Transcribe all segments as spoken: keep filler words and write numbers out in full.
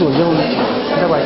Все, я улетел. Давай.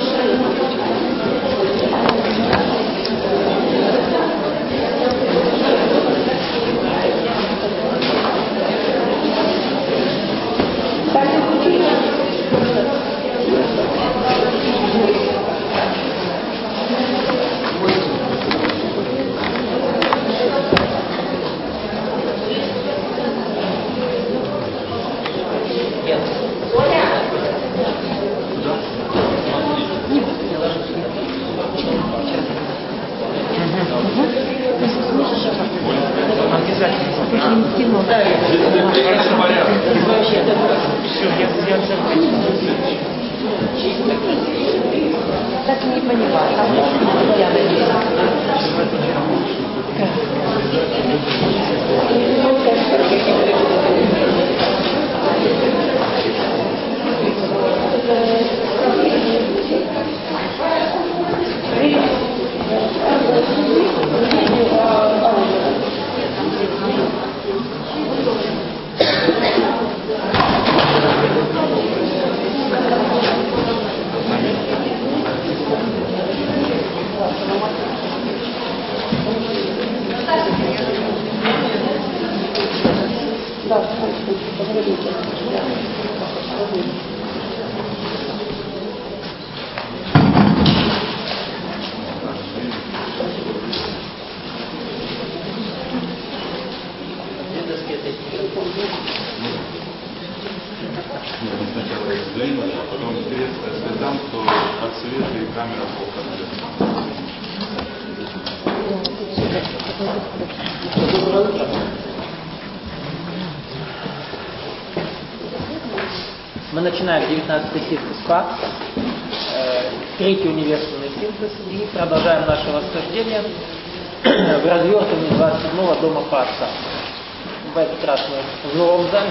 Так не понимаю. А вот я Сначала сдвинуть, а потом интересно, если там, то от света и камера плохо Мы начинаем девятнадцатый синтез ФА, э, третий универсальный синтез, и продолжаем наше восхождение в развертывании двадцать седьмого дома Фа-Отца. В этот раз мы в новом зале.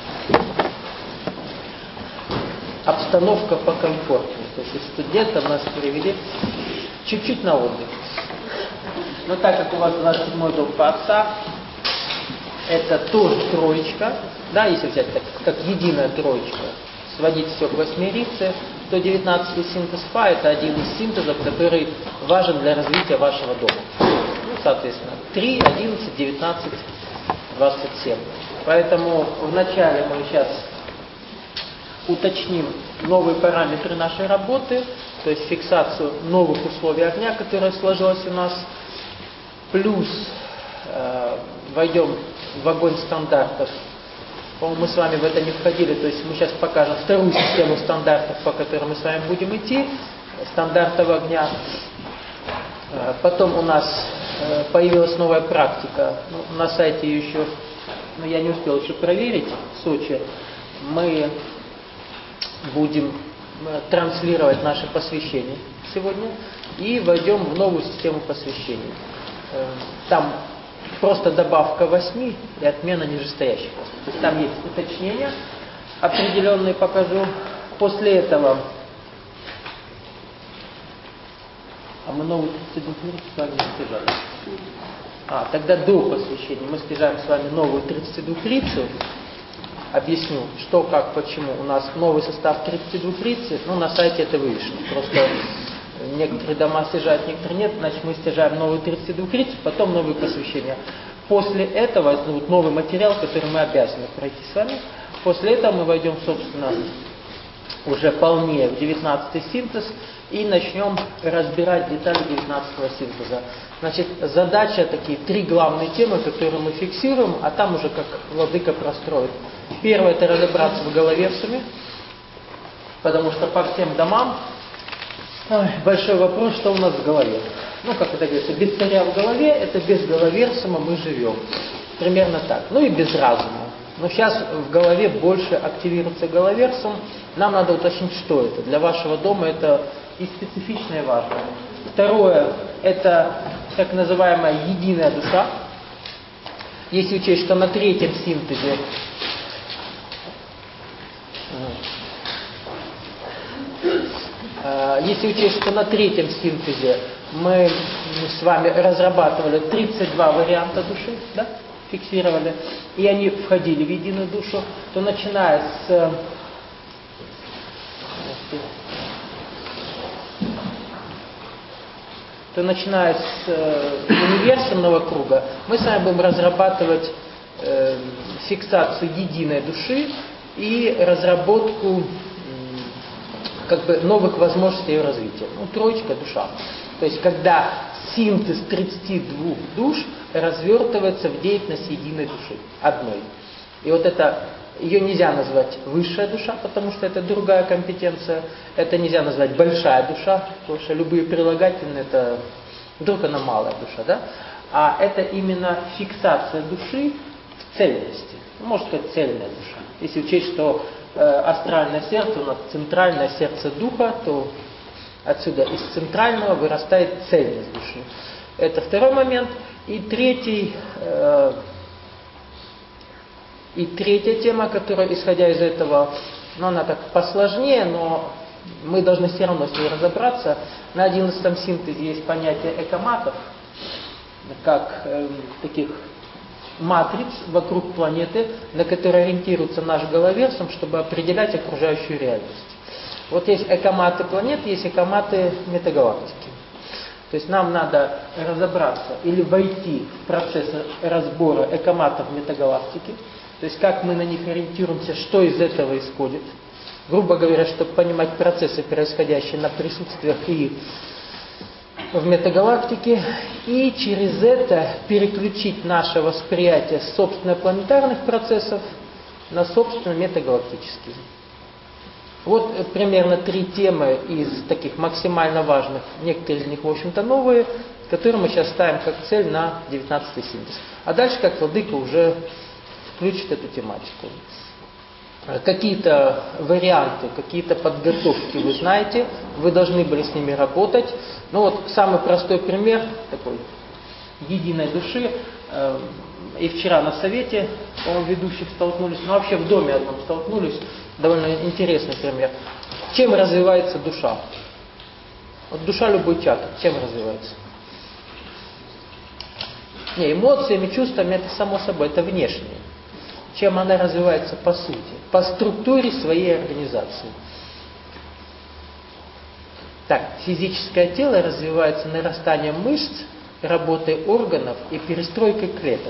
Обстановка покомфортнее. То есть студентов нас привели чуть-чуть на отдых. Но так как у вас двадцать седьмой дом Фа-Отца, это тоже троечка, да, если взять так, как единая троечка, сводить все к восьмерице, то девятнадцатый синтез Фа это один из синтезов, который важен для развития вашего дома. Ну, соответственно, три, одиннадцать, девятнадцать, двадцать семь. Поэтому вначале мы сейчас уточним новые параметры нашей работы, то есть фиксацию новых условий огня, которая сложилась у нас, плюс э, войдем в огонь стандартов. По-моему, мы с вами в это не входили, то есть мы сейчас покажем вторую систему стандартов, по которой мы с вами будем идти, стандартов огня. Э, потом у нас э, появилась новая практика, ну, на сайте ее еще, ну, я не успел еще проверить, в Сочи. Мы будем транслировать наши посвящения сегодня и войдем в новую систему посвящений. Там просто добавка восьми и отмена нижестоящих. То есть там есть уточнения определенные, покажу. После этого, а мы новую тридцать двух с вами не стяжали. А, тогда до посвящения мы стяжаем с вами новую тридцать двухрицу. Объясню, что, как, почему. У нас новый состав тридцать двухрицы, ну, на сайте это вывешено. Просто некоторые дома стяжают, некоторые нет, значит, мы стяжаем новую тридцать двухрицу, потом новые посвящения. После этого, это вот новый материал, который мы обязаны пройти с вами. После этого мы войдем, собственно, уже полнее в девятнадцатый синтез и начнем разбирать детали девятнадцатого синтеза. Значит, задача, такие три главные темы, которые мы фиксируем, а там уже как владыка простроит. Первое — это разобраться в головерсуме, потому что по всем домам ой, большой вопрос, что у нас в голове. Ну, как это говорится, без царя в голове, это без головерсума мы живем. Примерно так. Ну и без разума. Но сейчас в голове больше активируется головерсум. Нам надо уточнить, что это. Для вашего дома это и специфичное, и важное. Второе — это так называемая единая душа. Если учесть, что на третьем синтезе Если учесть, что на третьем синтезе мы с вами разрабатывали тридцать два варианта души, да, фиксировали, и они входили в единую душу, то начиная с то начиная с э, универсального круга, мы с вами будем разрабатывать э, фиксацию единой души и разработку как бы новых возможностей ее развития. Ну, троечка душа. То есть, когда синтез тридцати двух душ развертывается в деятельность единой души, одной. И вот это, ее нельзя назвать высшая душа, потому что это другая компетенция. Это нельзя назвать большая душа, потому что любые прилагательные, это вдруг она малая душа, да? А это именно фиксация души в цельности. Можно сказать, цельная душа. Если учесть, что э, астральное сердце у нас центральное сердце духа, то отсюда из центрального вырастает цельность души. Это второй момент. И третий, э, и третья тема, которая, исходя из этого, ну, она так посложнее, но мы должны все равно с ней разобраться. На одиннадцатом синтезе есть понятие экоматов, как э, таких матриц вокруг планеты, на которые ориентируется наш головерсом, чтобы определять окружающую реальность. Вот есть экоматы планет, есть экоматы метагалактики. То есть нам надо разобраться или войти в процесс разбора экоматов метагалактики, то есть как мы на них ориентируемся, что из этого исходит. Грубо говоря, чтобы понимать процессы, происходящие на присутствиях и в метагалактике, и через это переключить наше восприятие собственно планетарных процессов на собственно метагалактические. Вот примерно три темы из таких максимально важных, некоторые из них, в общем-то, новые, которые мы сейчас ставим как цель на девятнадцатый синтез. А дальше, как владыка, уже включит эту тематику. Какие-то варианты, какие-то подготовки вы знаете, вы должны были с ними работать. Ну вот самый простой пример такой единой души. И вчера на совете, по-моему, ведущих столкнулись, ну вообще в доме одном столкнулись, довольно интересный пример. Чем развивается душа? Вот душа любой чакры, чем развивается? Не, эмоциями, чувствами, это само собой, это внешнее. Чем она развивается по сути, по структуре своей организации. Так, физическое тело развивается нарастанием мышц, работой органов и перестройкой клеток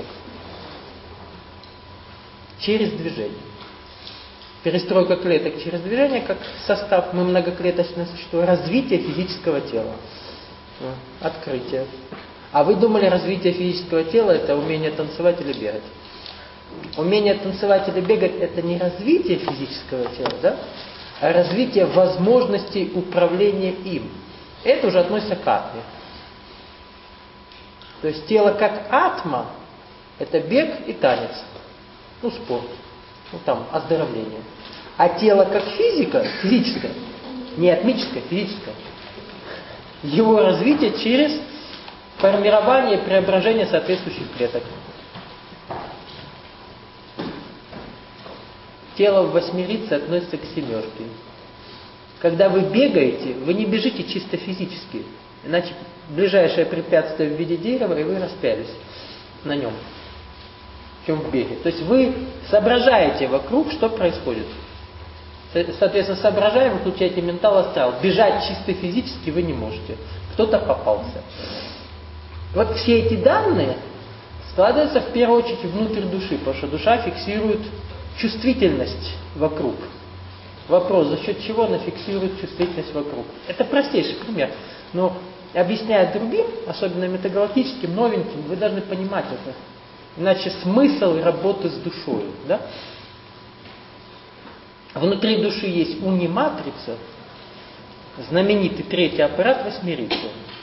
через движение. Перестройка клеток через движение, как состав, мы многоклеточное существо, развитие физического тела. Открытие. А вы думали, развитие физического тела это умение танцевать или бегать? Умение танцевать или бегать это не развитие физического тела, да? А развитие возможностей управления им. Это уже относится к атме. То есть тело как атма это бег и танец. Ну, спорт. Ну, там, оздоровление. А тело как физика, физическое, не атмическое, физическое, его развитие через формирование и преображение соответствующих клеток. Тело в восьмерице относится к семерке. Когда вы бегаете, вы не бежите чисто физически. Иначе ближайшее препятствие в виде дерева, и вы распялись на нем. В чем в беге. То есть вы соображаете вокруг, что происходит. Соответственно, соображая, вы включаете ментал, астрал. Бежать чисто физически вы не можете. Кто-то попался. Вот все эти данные складываются в первую очередь внутрь души, потому что душа фиксирует чувствительность вокруг. Вопрос, за счет чего она фиксирует чувствительность вокруг? Это простейший пример. Но объясняя другим, особенно метагалактическим, новеньким, вы должны понимать это. Иначе смысл работы с душой. Да? Внутри души есть униматрица, знаменитый третий аппарат восьмерицы.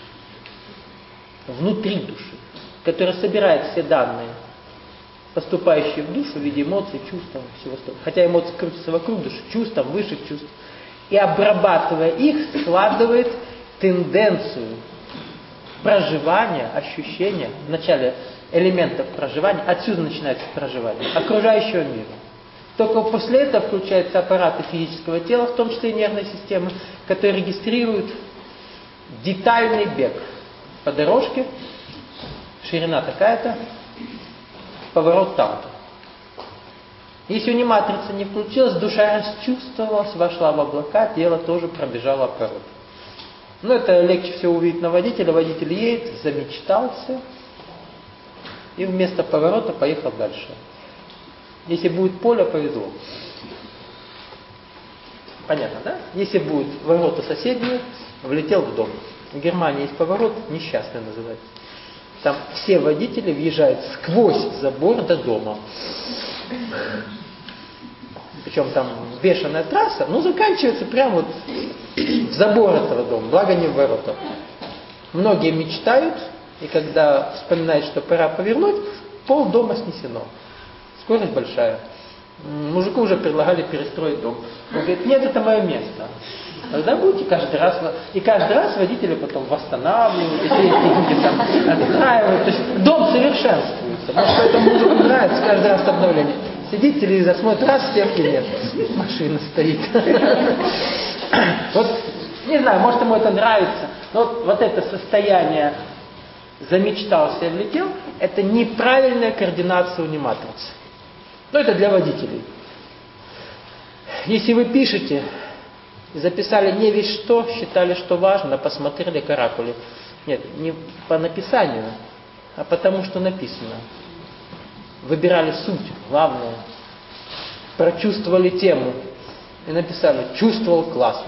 Внутри души, который собирает все данные, поступающие в душу в виде эмоций, чувств, всего остального. Хотя эмоции крутятся вокруг души, чувств, высших чувств. И обрабатывая их, складывает тенденцию проживания, ощущения, в начале элементов проживания, отсюда начинается проживание, окружающего мира. Только после этого включаются аппараты физического тела, в том числе и нервной системы, которые регистрируют детальный бег по дорожке, ширина такая-то, поворот там-то. Если униматрица не включилась, душа расчувствовалась, вошла в облака, тело тоже пробежало оборот. Ну, это легче всего увидеть на водителя. Водитель едет, замечтался и вместо поворота поехал дальше. Если будет поле, повезло. Понятно, да? Если будет ворота соседние, влетел в дом. В Германии есть поворот, несчастный называется. Там все водители въезжают сквозь забор до дома. Причем там бешеная трасса, но заканчивается прямо вот в забор этого дома, благо не в ворота. Многие мечтают, и когда вспоминают, что пора повернуть, пол дома снесено. Скорость большая. Мужику уже предлагали перестроить дом. Он говорит, нет, это мое место. Тогда будете каждый раз, и каждый раз водители потом восстанавливают, и техники там отстраивают. То есть дом совершенствуется. Может, поэтому мужику нравится каждый раз обновление. Сидит телевизор, смотрит, раз, стенки нет. Машина стоит. Вот, не знаю, может, ему это нравится. Но вот, вот это состояние замечтался и влетел, это неправильная координация униматрицы. Но это для водителей. Если вы пишете, записали не весь что, считали, что важно, посмотрели каракули. Нет, не по написанию, а потому что написано. Выбирали суть, главное. Прочувствовали тему. И написали, чувствовал классно.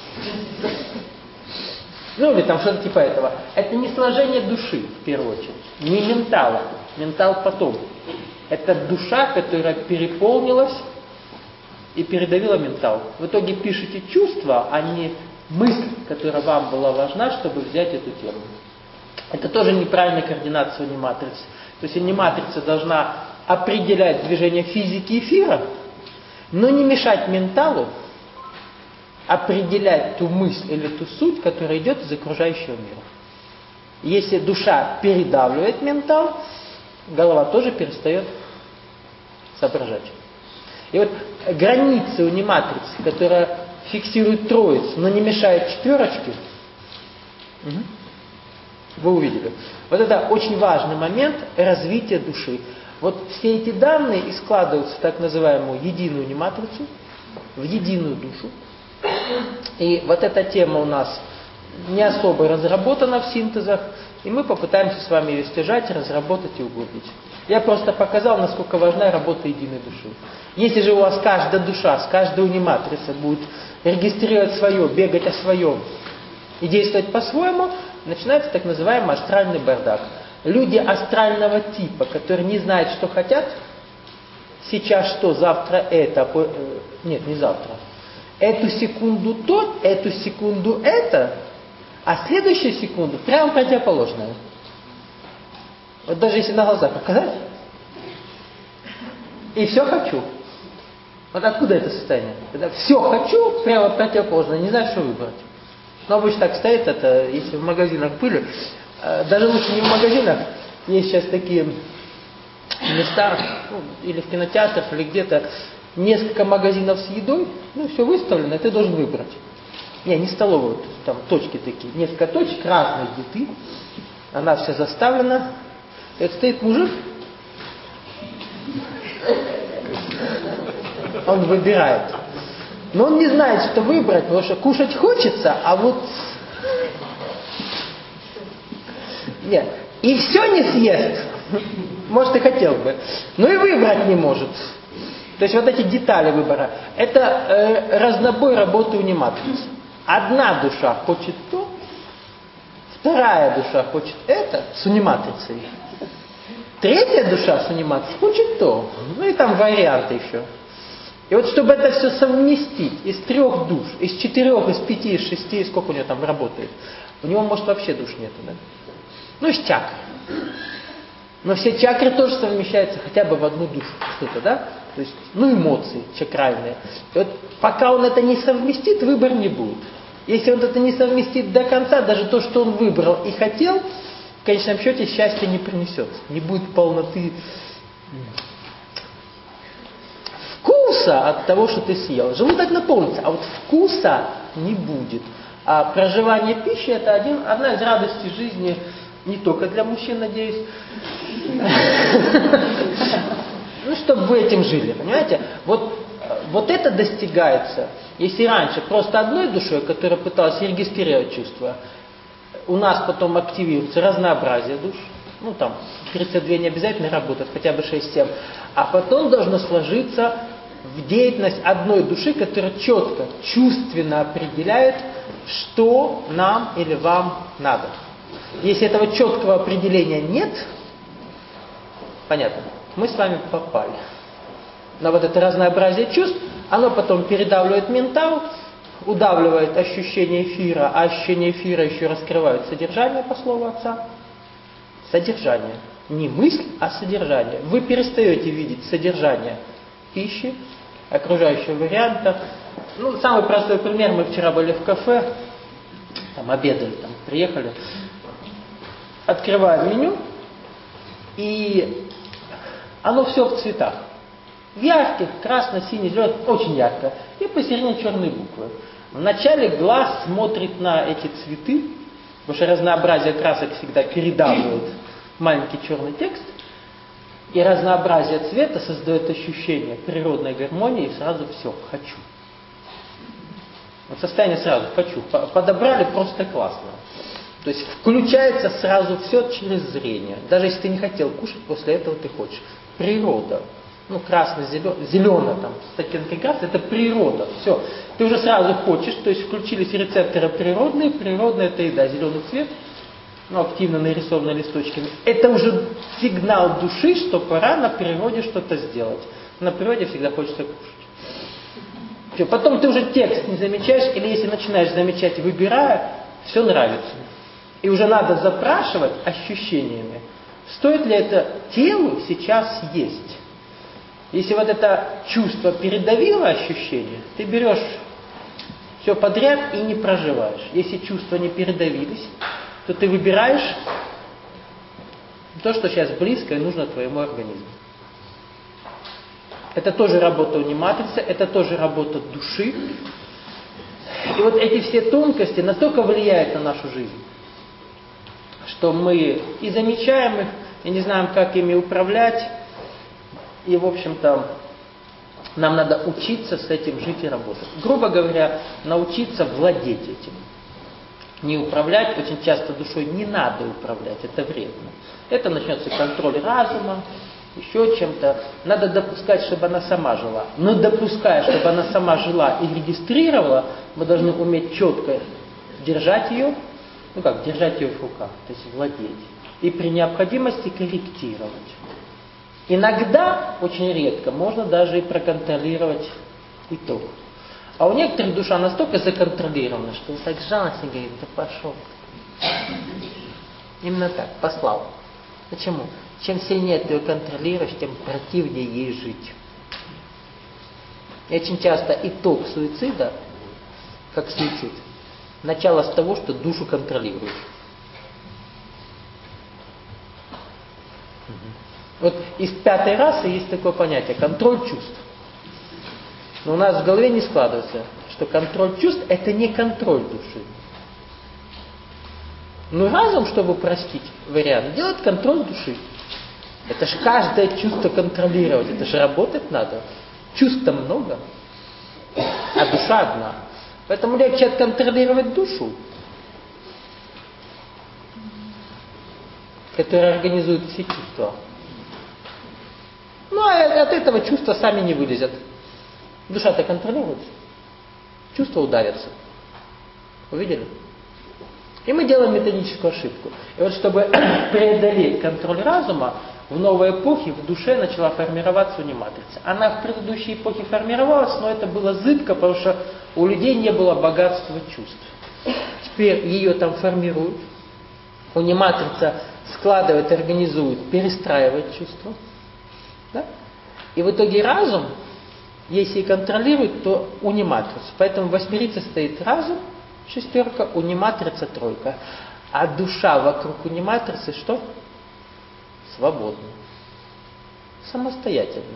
Ну или там что-то типа этого. Это не сложение души, в первую очередь. Не ментала. Ментал потом. Это душа, которая переполнилась и передавила ментал. В итоге пишите чувства, а не мысль, которая вам была важна, чтобы взять эту тему. Это тоже неправильная координация униматрицы. То есть униматрица должна определять движение физики эфира, но не мешать менталу определять ту мысль или ту суть, которая идет из окружающего мира. Если душа передавливает ментал, голова тоже перестает соображать. И вот границы униматрицы, которая фиксирует троицу, но не мешает четверочке, угу, вы увидели. Вот это очень важный момент развития души. Вот все эти данные и складываются в так называемую единую униматрицу, в единую душу. И вот эта тема у нас не особо разработана в синтезах, и мы попытаемся с вами ее стяжать, разработать и углубить. Я просто показал, насколько важна работа единой души. Если же у вас каждая душа с каждой униматрицей будет регистрировать свое, бегать о своем и действовать по-своему, начинается так называемый астральный бардак. Люди астрального типа, которые не знают, что хотят, сейчас что, завтра это, нет, не завтра, эту секунду то, эту секунду это, а следующую секунду прямо противоположное. Вот даже если на глаза показать, и все хочу. Вот откуда это состояние? Когда все хочу, прямо противоположное, не знаю, что выбрать. Но обычно так стоит это, если в магазинах были, даже лучше не в магазинах, есть сейчас такие места, ну, или в кинотеатрах, или где-то, несколько магазинов с едой, ну, все выставлено, и ты должен выбрать. Не, не столовую, там точки такие, несколько точек разной еды, она вся заставлена. И вот стоит мужик, он выбирает. Но он не знает, что выбрать, потому что кушать хочется, а вот... Нет. И все не съест. Может, и хотел бы. Но и выбрать не может. То есть вот эти детали выбора. Это э, разнобой работы униматрицы. Одна душа хочет то, вторая душа хочет это с униматрицей. Третья душа с униматрицей хочет то. Ну и там варианты еще. И вот чтобы это все совместить из трех душ, из четырех, из пяти, из шести, сколько у него там работает, у него, может, вообще душ нету, да? Ну, из чакр. Но все чакры тоже совмещаются хотя бы в одну душу, что-то, да? То есть, ну, эмоции чакральные. И вот пока он это не совместит, выбор не будет. Если он это не совместит до конца, даже то, что он выбрал и хотел, в конечном счете счастья не принесет. Не будет полноты вкуса от того, что ты съел. Желудок наполнится, а вот вкуса не будет. А проживание пищи – это один, одна из радостей жизни, не только для мужчин, надеюсь. Ну Ну, чтобы вы этим жили, понимаете? Вот, вот это достигается, если раньше просто одной душой, которая пыталась регистрировать чувства, у нас потом активируется разнообразие душ, ну там тридцать две не обязательно работают, хотя бы шесть-семь, а потом должно сложиться в деятельность одной души, которая четко, чувственно определяет, что нам или вам надо. Если этого четкого определения нет, понятно, мы с вами попали. Но вот это разнообразие чувств, оно потом передавливает ментал, удавливает ощущение эфира, а ощущение эфира еще раскрывает содержание, по слову отца. Содержание. Не мысль, а содержание. Вы перестаете видеть содержание пищи, окружающего варианта. Ну, самый простой пример. Мы вчера были в кафе, там обедали, там приехали. Открываем меню, и оно все в цветах. В ярких, красно, синий, зеленый, очень ярко. И посередине черные буквы. Вначале глаз смотрит на эти цветы, потому что разнообразие красок всегда передавливает маленький черный текст. И разнообразие цвета создает ощущение природной гармонии, и сразу все, хочу. Вот состояние сразу, хочу. Подобрали просто классно. То есть включается сразу все через зрение. Даже если ты не хотел кушать, после этого ты хочешь. Природа. Ну, красно-зеленый, зеленый там, с оттенком красный, это природа. Все. Ты уже сразу хочешь, то есть включились рецепторы природные. Природная это еда, зеленый цвет, ну, активно нарисованный листочками. Это уже сигнал души, что пора на природе что-то сделать. На природе всегда хочется кушать. Все. Потом ты уже текст не замечаешь, или если начинаешь замечать, выбирая, все нравится. И уже надо запрашивать ощущениями, стоит ли это телу сейчас есть. Если вот это чувство передавило ощущение, ты берешь все подряд и не проживаешь. Если чувства не передавились, то ты выбираешь то, что сейчас близко и нужно твоему организму. Это тоже работа униматрицы, это тоже работа души. И вот эти все тонкости настолько влияют на нашу жизнь, что мы и замечаем их, и не знаем, как ими управлять. И, в общем-то, нам надо учиться с этим жить и работать. Грубо говоря, научиться владеть этим. Не управлять, очень часто душой не надо управлять, это вредно. Это начнется контроль разума, еще чем-то. Надо допускать, чтобы она сама жила. Но допуская, чтобы она сама жила и регистрировала, мы должны уметь четко держать ее, ну как, держать ее в руках, то есть владеть. И при необходимости корректировать. Иногда, очень редко, можно даже и проконтролировать итог. А у некоторых душа настолько законтролирована, что он так жалостно говорит, да пошел. Именно так, послал. Почему? Чем сильнее ты ее контролируешь, тем противнее ей жить. И очень часто итог суицида, как суицид, начало с того, что душу контролируешь. Вот из пятой расы есть такое понятие – контроль чувств. Но у нас в голове не складывается, что контроль чувств – это не контроль души. Но разум, чтобы простить вариант, делает контроль души. Это же каждое чувство контролировать, это же работать надо. Чувств-то много, а душа одна. Поэтому легче отконтролировать душу, которая организует все чувства. Ну, а от этого чувства сами не вылезят. Душа-то контролируется. Чувства удавятся. Увидели? И мы делаем методическую ошибку. И вот чтобы преодолеть контроль разума, в новой эпохе в душе начала формироваться униматрица. Она в предыдущей эпохе формировалась, но это было зыбко, потому что у людей не было богатства чувств. Теперь ее там формируют. Униматрица складывает, организует, перестраивает чувства. Да? И в итоге разум, если и контролирует, то униматрица. Поэтому в восьмерице стоит разум, шестерка, униматрица, тройка. А душа вокруг униматрицы что? Свободна. Самостоятельна.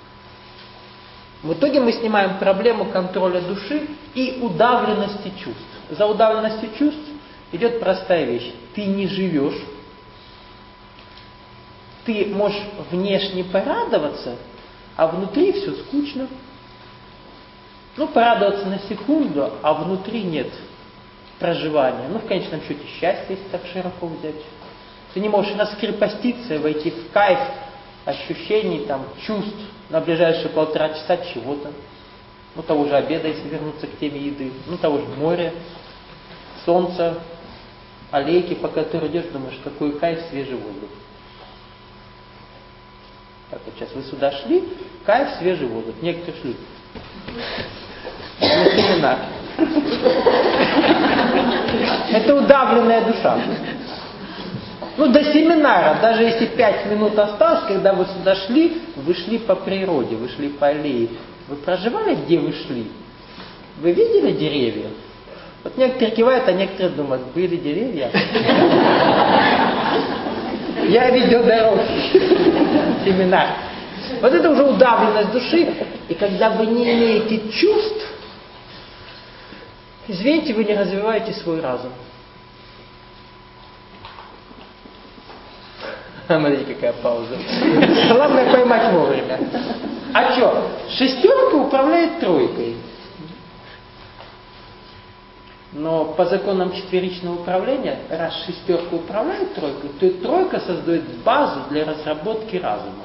В итоге мы снимаем проблему контроля души и удавленности чувств. За удавленностью чувств идет простая вещь. Ты не живешь. Ты можешь внешне порадоваться, а внутри все скучно. Ну, порадоваться на секунду, а внутри нет проживания. Ну, в конечном счете, счастье, если так широко взять. Ты не можешь раскрепоститься, войти в кайф ощущений, там, чувств на ближайшие полтора часа чего-то. Ну, того же обеда, если вернуться к теме еды. Ну, того же моря, солнца, аллейки, по которой идешь, думаешь, какой кайф, свежий воздух. Так вот сейчас вы сюда шли, кайф, свежий воздух. Некоторые шли на семинар. Это удавленная душа. Ну, до семинара, даже если пять минут осталось, когда вы сюда шли, вы шли по природе, вы шли по аллее. Вы проживали, где вы шли? Вы видели деревья? Вот некоторые кивают, а некоторые думают, были деревья. Я видел дорогу. Семинар. Вот это уже удавленность души. И когда вы не имеете чувств, извините, вы не развиваете свой разум. Смотрите, какая пауза. Главное поймать вовремя. А что? Шестерка управляет тройкой. Но по законам четверичного управления, раз шестерка управляет тройкой, то и тройка создает базу для разработки разума.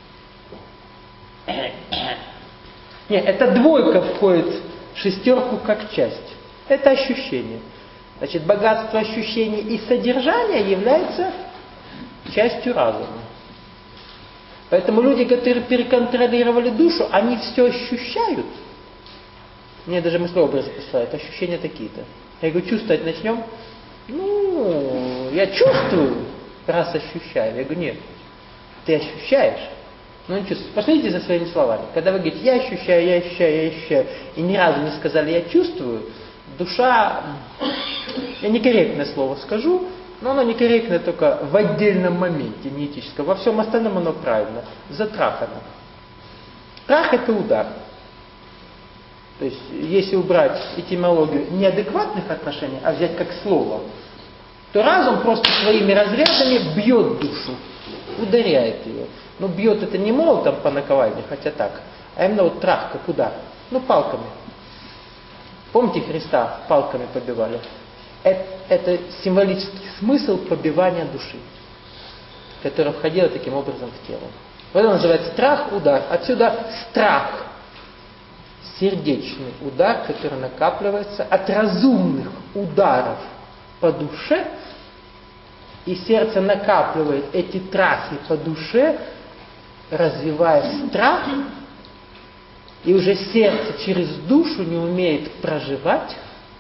Нет, эта двойка входит в шестерку как часть. Это ощущение. Значит, богатство ощущений и содержания является частью разума. Поэтому люди, которые переконтролировали душу, они все ощущают. Мне даже мыслеобразы посылают, ощущения такие-то. Я говорю, чувствовать начнем? Ну, я чувствую, раз ощущаю. Я говорю, нет, ты ощущаешь. Ну, не чувствуешь. Посмотрите за своими словами. Когда вы говорите, я ощущаю, я ощущаю, я ощущаю, и ни разу не сказали, я чувствую, душа, я некорректное слово скажу, но оно некорректно только в отдельном моменте, не этическое. Во всем остальном оно правильно. Затрахано. Трах – это удар. То есть, если убрать этимологию неадекватных отношений, а взять как слово, то разум просто своими разрядами бьет душу, ударяет ее. Но бьет это не молотом по наковальне, хотя так, а именно вот трах, как удар. Ну, палками. Помните, Христа палками побивали? Это, это символический смысл побивания души, которая входила таким образом в тело. Вот это называется страх, удар. Отсюда страх. Сердечный удар, который накапливается от разумных ударов по душе, и сердце накапливает эти трахи по душе, развивая страх, и уже сердце через душу не умеет проживать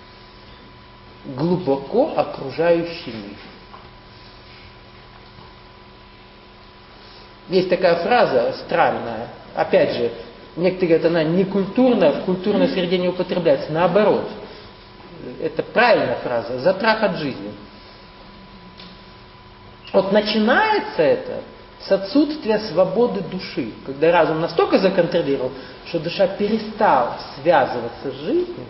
глубоко окружающий мир. Есть такая фраза странная, опять же, некоторые говорят, она не культурная, в культурной среде не употребляется. Наоборот. Это правильная фраза. Затрах от жизни. Вот начинается это с отсутствия свободы души. Когда разум настолько законтролировал, что душа перестала связываться с жизнью.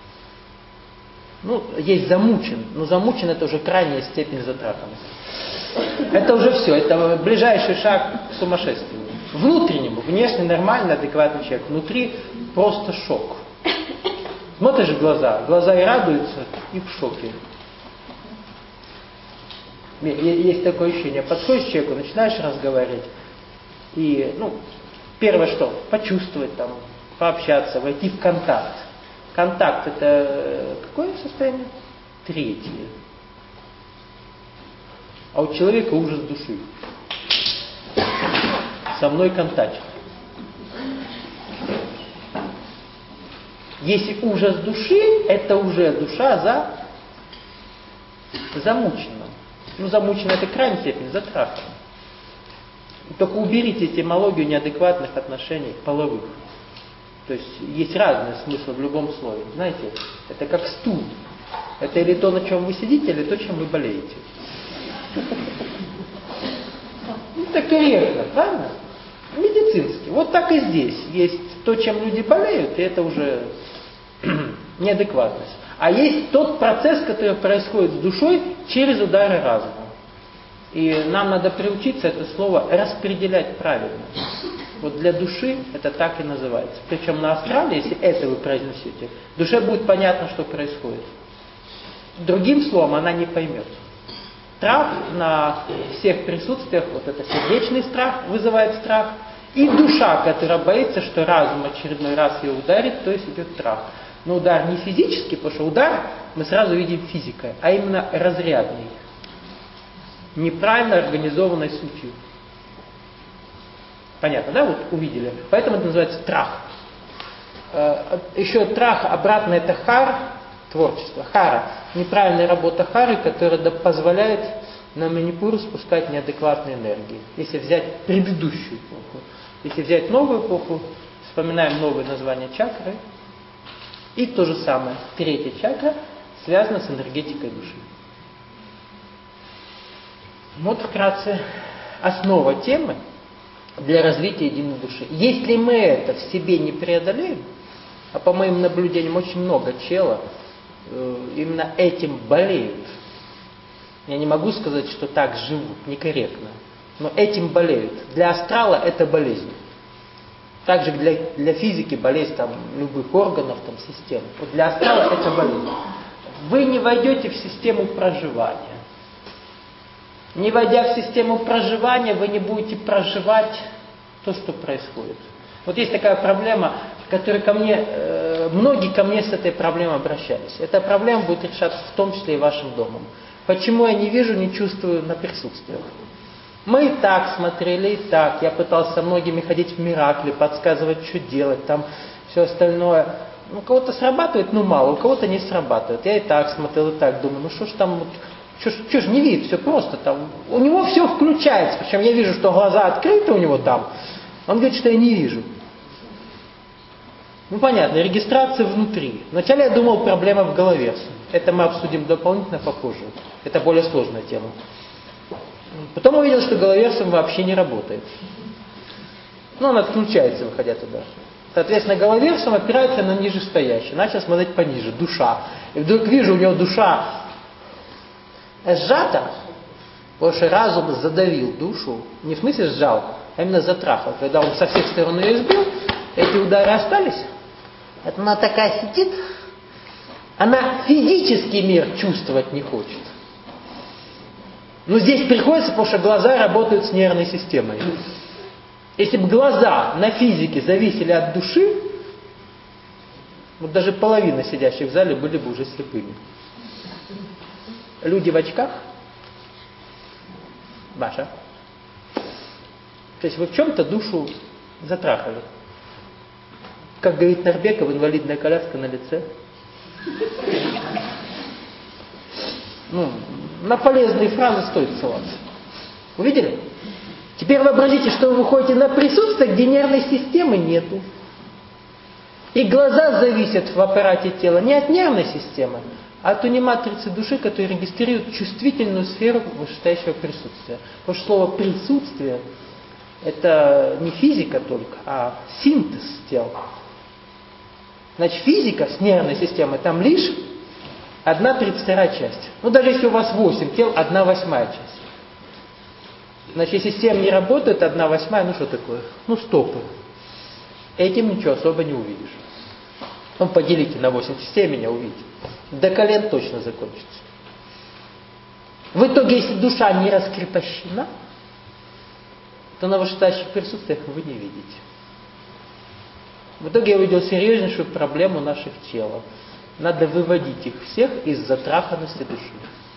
Ну, есть замучен. Но замучен — это уже крайняя степень затраханности. Это уже все. Это ближайший шаг к сумасшествию. Внутреннему, внешне нормальный, адекватный человек. Внутри просто шок. Смотришь в глаза, глаза и радуются, и в шоке. Есть такое ощущение, подходишь к человеку, начинаешь разговаривать, и, ну, первое что, почувствовать там, пообщаться, войти в контакт. Контакт — это какое состояние? Третье. А у человека ужас души. Со мной контакт. Если ужас души, это уже душа за замучена. Ну, замучена — это крайняя степень, затрахана. Только уберите этимологию неадекватных отношений половых. То есть есть разные смыслы в любом слове. Знаете, это как стул. Это или то, на чем вы сидите, или то, чем вы болеете. Ну, так корректно, правильно? Медицински. Вот так и здесь. Есть то, чем люди болеют, и это уже неадекватность. А есть тот процесс, который происходит с душой через удары разума. И нам надо приучиться это слово распределять правильно. Вот для души это так и называется. Причем на астрале, если это вы произнесете, душе будет понятно, что происходит. Другим словом она не поймет. Страх на всех присутствиях, вот это сердечный страх вызывает страх, и душа, которая боится, что разум очередной раз ее ударит, то есть идет страх. Но удар не физический, потому что удар мы сразу видим физикой, а именно разрядный, неправильно организованной сутью. Понятно, да? Вот увидели. Поэтому это называется страх. Еще страх, обратно это хар, творчество, хара. Неправильная работа хары, которая позволяет на манипуру спускать неадекватные энергии. Если взять предыдущую эпоху, если взять новую эпоху, вспоминаем новые названия чакры, и то же самое, третья чакра связана с энергетикой души. Вот вкратце основа темы для развития единой души. Если мы это в себе не преодолеем, а по моим наблюдениям очень много чела э, именно этим болеют. Я не могу сказать, что так живут, некорректно. Но этим болеют. Для астрала это болезнь. Также для, для физики болезнь там, любых органов, там, систем. Вот для астрала это болезнь. Вы не войдете в систему проживания. Не войдя в систему проживания, вы не будете проживать то, что происходит. Вот есть такая проблема, которая ко мне, э, многие ко мне с этой проблемой обращались. Эта проблема будет решаться в том числе и вашим домом. Почему я не вижу, не чувствую на присутствиях? Мы и так смотрели, и так. Я пытался со многими ходить в миракли, подсказывать, что делать, там все остальное. У кого-то срабатывает, ну мало, у кого-то не срабатывает. Я и так смотрел, и так думаю, ну что ж там, что ж, что ж не видит, все просто там. У него все включается, причем я вижу, что глаза открыты у него там. Он говорит, что я не вижу. Ну понятно, регистрация внутри. Вначале я думал, проблема в голове. Это мы обсудим дополнительно попозже. Это более сложная тема. Потом увидел, что головерсом вообще не работает. Ну, он отключается, выходя туда. Соответственно, головерсом опирается на нижестоящее. Начал смотреть пониже, душа. И вдруг вижу, у него душа сжата, потому что разум задавил душу. Не в смысле сжал, а именно затрахал. Когда он со всех сторон ее избил, эти удары остались. Это она такая сидит, она физический мир чувствовать не хочет. Но здесь приходится, потому что глаза работают с нервной системой. Если бы глаза на физике зависели от души, вот даже половина сидящих в зале были бы уже слепыми. Люди в очках, Баша, то есть вы в чем-то душу затрахали. Как говорит Нарбеков, инвалидная коляска на лице. Ну, на полезные фразы стоит ссылаться. Увидели? Теперь вообразите, что вы выходите на присутствие, где нервной системы нету. И глаза зависят в аппарате тела не от нервной системы, а от аниматрицы души, которая регистрирует чувствительную сферу вышестоящего присутствия. Потому что слово «присутствие» — это не физика только, а синтез тела. Значит, физика с нервной системой там лишь одна тридцать вторая часть. Ну, даже если у вас восемь тел, одна восьмая часть. Значит, если система не работает, одна восьмая, ну что такое? Ну, стопы. Этим ничего особо не увидишь. Ну, поделите на восемь частей, меня увидите. До колен точно закончится. В итоге, если душа не раскрепощена, то на вышестоящих присутствиях вы не видите. В итоге я увидел серьезнейшую проблему наших тел. Надо выводить их всех из затраханности души.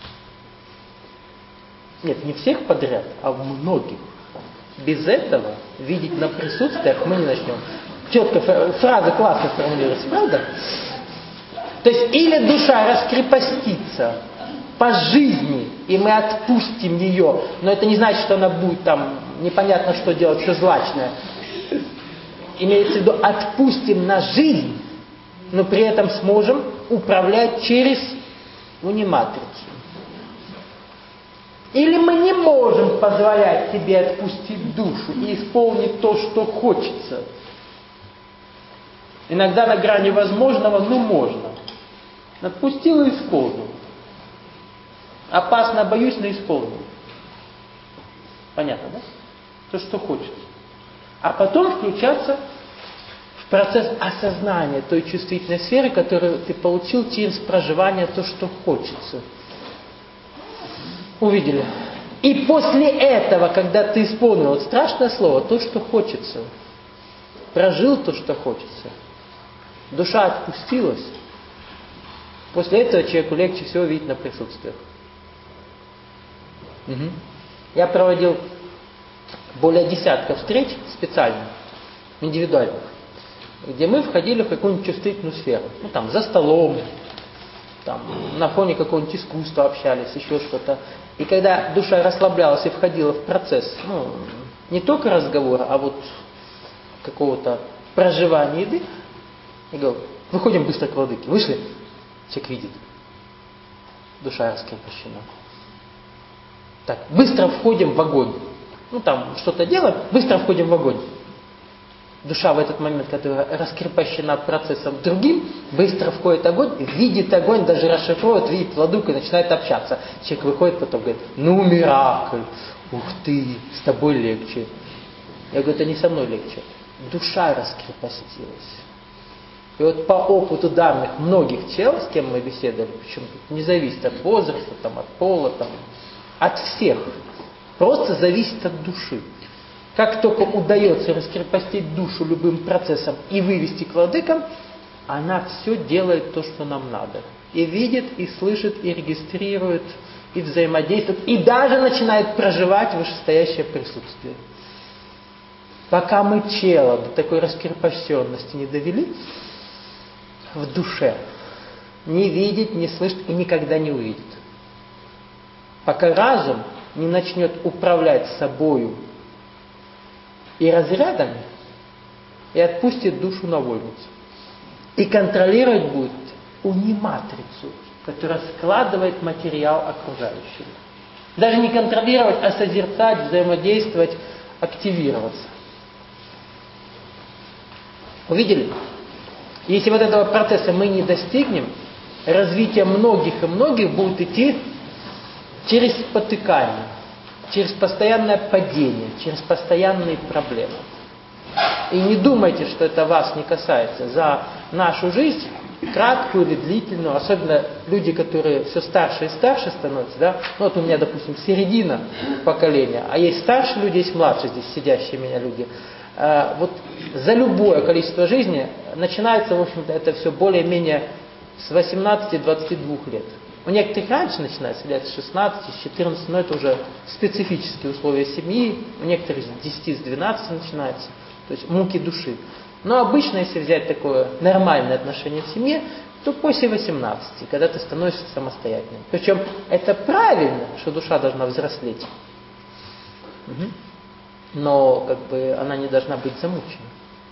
Нет, не всех подряд, а многих. Без этого видеть на присутствиях мы не начнем. Четко, фраза классно формулируется, правда? То есть или душа раскрепостится по жизни, и мы отпустим ее, но это не значит, что она будет там непонятно что делать, все злачное. Имеется в виду, отпустим на жизнь, но при этом сможем управлять через униматрицу. Или мы не можем позволять себе отпустить душу и исполнить то, что хочется. Иногда на грани возможного, но можно. Отпустил и исполнил. Опасно, боюсь, но исполнил. Понятно, да? То, что хочется. А потом включаться в процесс осознания той чувствительной сферы, которую ты получил через проживание то, что хочется. Увидели? И после этого, когда ты исполнил вот страшное слово, то, что хочется, прожил то, что хочется, душа отпустилась, после этого человеку легче всего видеть на присутствиях. Угу. Я проводил более десятка встреч специальных, индивидуальных, где мы входили в какую-нибудь чувствительную сферу. Ну там, за столом, там, на фоне какого-нибудь искусства общались, еще что-то. И когда душа расслаблялась и входила в процесс, ну, не только разговора, а вот какого-то проживания еды, я говорю, выходим быстро к владыке. Вышли? Человек видит. Душа раскрепощена. Так, быстро входим в огонь. Ну, там что-то делаем, быстро входим в огонь. Душа в этот момент, которая раскрепощена процессом другим, быстро входит в огонь, видит огонь, даже расшифровывает, видит владыку и начинает общаться. Человек выходит потом, говорит, ну, миракль, ух ты, с тобой легче. Я говорю, это не со мной легче. Душа раскрепостилась. И вот по опыту данных многих тел, с кем мы беседовали, причем тут не зависит от возраста, там, от пола, там, от всех, просто зависит от души. Как только удается раскрепостить душу любым процессом и вывести к владыкам, она все делает то, что нам надо. И видит, и слышит, и регистрирует, и взаимодействует, и даже начинает проживать вышестоящее присутствие. Пока мы тело до такой раскрепощенности не довели, в душе не видит, не слышит и никогда не увидит. Пока разум не начнет управлять собою и разрядами, и отпустит душу на вольницу. И контролировать будет уни-матрицу, которая складывает материал окружающего. Даже не контролировать, а созерцать, взаимодействовать, активироваться. Увидели? Если вот этого процесса мы не достигнем, развитие многих и многих будет идти через спотыкание, через постоянное падение, через постоянные проблемы. И не думайте, что это вас не касается. За нашу жизнь, краткую или длительную, особенно люди, которые все старше и старше становятся, да, ну вот у меня, допустим, середина поколения, а есть старшие люди, есть младшие здесь сидящие меня люди. А, вот за любое количество жизни начинается, в общем-то, это все более-менее с восемнадцати-двадцати двух лет. У некоторых раньше начинается, лет с шестнадцати, с четырнадцати, но это уже специфические условия семьи, у некоторых с десяти, с двенадцати начинается, то есть муки души. Но обычно, если взять такое нормальное отношение в семье, то после восемнадцати, когда ты становишься самостоятельным. Причем это правильно, что душа должна взрослеть. Угу. Но как бы она не должна быть замучена.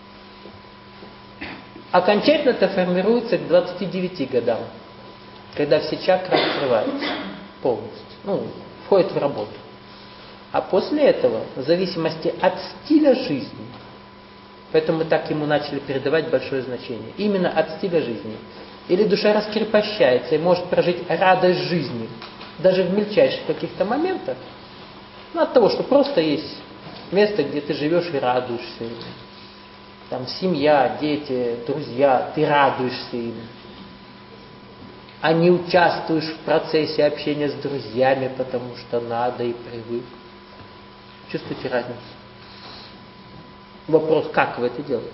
Окончательно это формируется к двадцати девяти годам, когда все чакры открываются полностью, ну, входят в работу. А после этого, в зависимости от стиля жизни, поэтому мы так ему начали передавать большое значение, именно от стиля жизни, или душа раскрепощается и может прожить радость жизни, даже в мельчайших каких-то моментах, ну, от того, что просто есть место, где ты живешь и радуешься. Там семья, дети, друзья, ты радуешься им. А не участвуешь в процессе общения с друзьями, потому что надо и привык. Чувствуете разницу? Вопрос, как вы это делаете?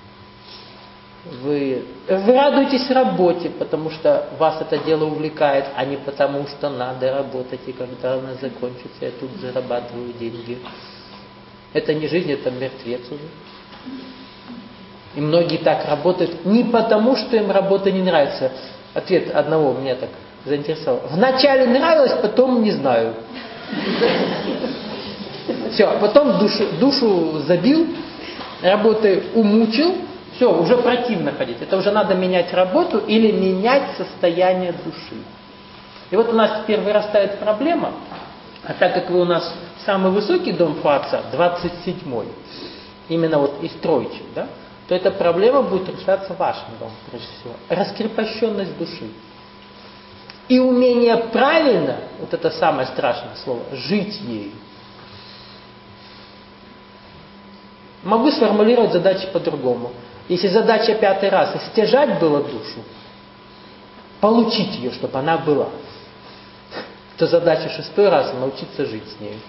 Вы, вы радуетесь работе, потому что вас это дело увлекает, а не потому, что надо работать, и когда она закончится, я тут зарабатываю деньги. Это не жизнь, это мертвец уже. И многие так работают не потому, что им работа не нравится. Ответ одного меня так заинтересовал. Вначале нравилось, потом не знаю. Все, потом душу, душу забил, работой умучил, все, уже противно ходить. Это уже надо менять работу или менять состояние души. И вот у нас теперь вырастает проблема, а так как вы у нас самый высокий дом Фаца, двадцать седьмой, именно вот из троечек, да, то эта проблема будет решаться вашим домом, прежде всего. Раскрепощенность души. И умение правильно, вот это самое страшное слово, жить ею. Могу сформулировать задачи по-другому. Если задача пятый раз истяжать было душу, получить ее, чтобы она была, то задача шестой раз научиться жить с ней.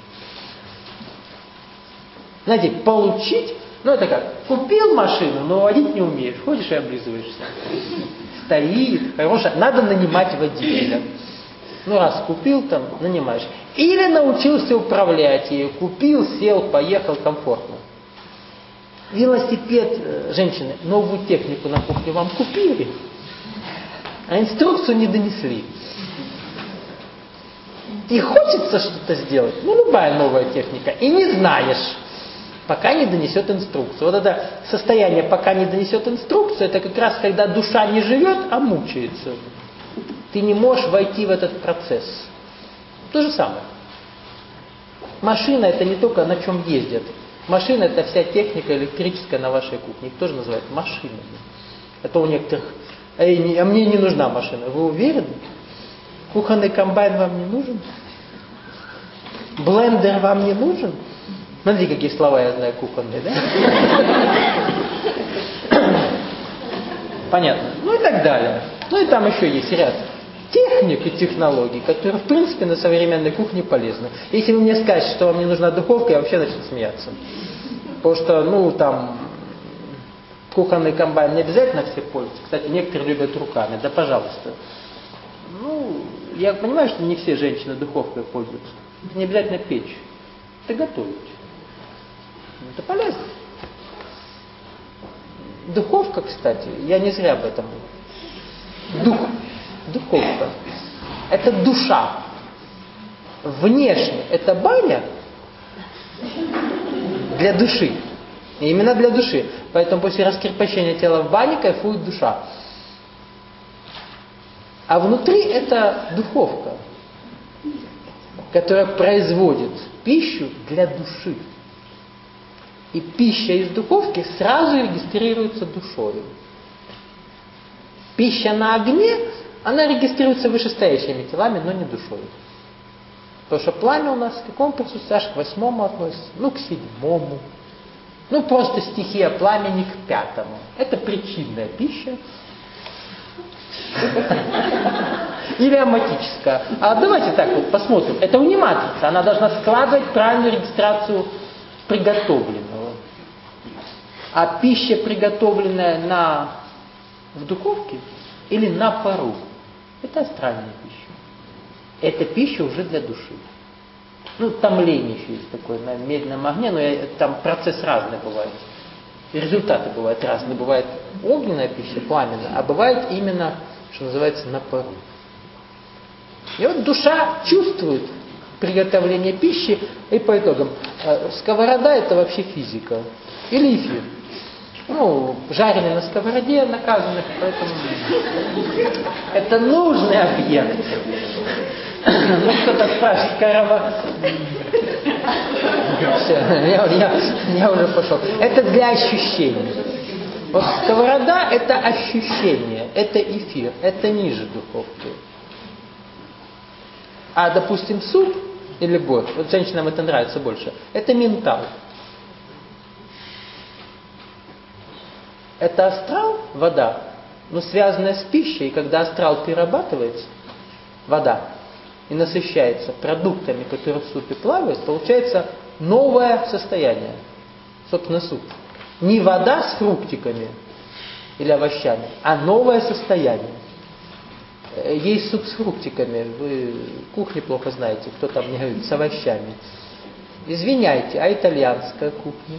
Знаете, получить, ну это как, купил машину, но водить не умеешь, ходишь и облизываешься. Стоит, хорошая, надо нанимать водителя. Ну раз купил, там, нанимаешь. Или научился управлять ею, купил, сел, поехал комфортно. Велосипед, женщины, новую технику на кухне вам купили, а инструкцию не донесли. И хочется что-то сделать, ну любая новая техника, и не знаешь, пока не донесет инструкцию. Вот это состояние, пока не донесет инструкцию, это как раз когда душа не живет, а мучается. Ты не можешь войти в этот процесс. То же самое. Машина это не только на чем ездят. Машина это вся техника электрическая на вашей кухне. Их тоже называют машинами. Это у некоторых, а, не, а мне не нужна машина. Вы уверены? Кухонный комбайн вам не нужен? Блендер вам не нужен? Смотрите, какие слова я знаю кухонные, да? Понятно. Ну и так далее. Ну и там еще есть ряд техник и технологий, которые, в принципе, на современной кухне полезны. Если вы мне скажете, что вам не нужна духовка, я вообще начну смеяться. Потому что, ну, там, кухонный комбайн не обязательно все пользуются. Кстати, некоторые любят руками. Да, пожалуйста. Ну, я понимаю, что не все женщины духовкой пользуются. Это не обязательно печь. Это готовить. Это полезно. Духовка, кстати, я не зря об этом. Дух, духовка. Это душа. Внешне это баня для души. И именно для души. Поэтому после раскрепощения тела в бане кайфует душа. А внутри это духовка, которая производит пищу для души. И пища из духовки сразу регистрируется душой. Пища на огне, она регистрируется вышестоящими телами, но не душой. Потому что пламя у нас к какому присутствует? Аж к восьмому относится, ну к седьмому. Ну просто стихия пламени к пятому. Это причинная пища. Или аматическая. А давайте так вот посмотрим. Это униматрица. Она должна складывать правильную регистрацию приготовленного. А пища, приготовленная на, в духовке или на пару, это астральная пища. Это пища уже для души. Ну, томление еще есть такое на медленном огне, но я, там процесс разный бывает. И результаты бывают разные. Бывает огненная пища, пламенная, а бывает именно, что называется, на пару. И вот душа чувствует приготовление пищи, и по итогам сковорода это вообще физика. Или эфир. Ну, жареный на сковороде наказанных, поэтому это нужный объект. Ну, кто-то спрашивает, корова. Все, я, я, я уже пошел. Это для ощущений. Вот сковорода это ощущение, это эфир, это ниже духовки. А, допустим, суп или борщ, вот женщинам это нравится больше, это ментал. Это астрал, вода, но связанная с пищей, и когда астрал перерабатывается, вода, и насыщается продуктами, которые в супе плавают, получается новое состояние. Собственно, суп. Не вода с фруктиками или овощами, а новое состояние. Есть суп с фруктиками, вы кухни плохо знаете, кто там не говорит, с овощами. Извиняйте, а итальянская кухня?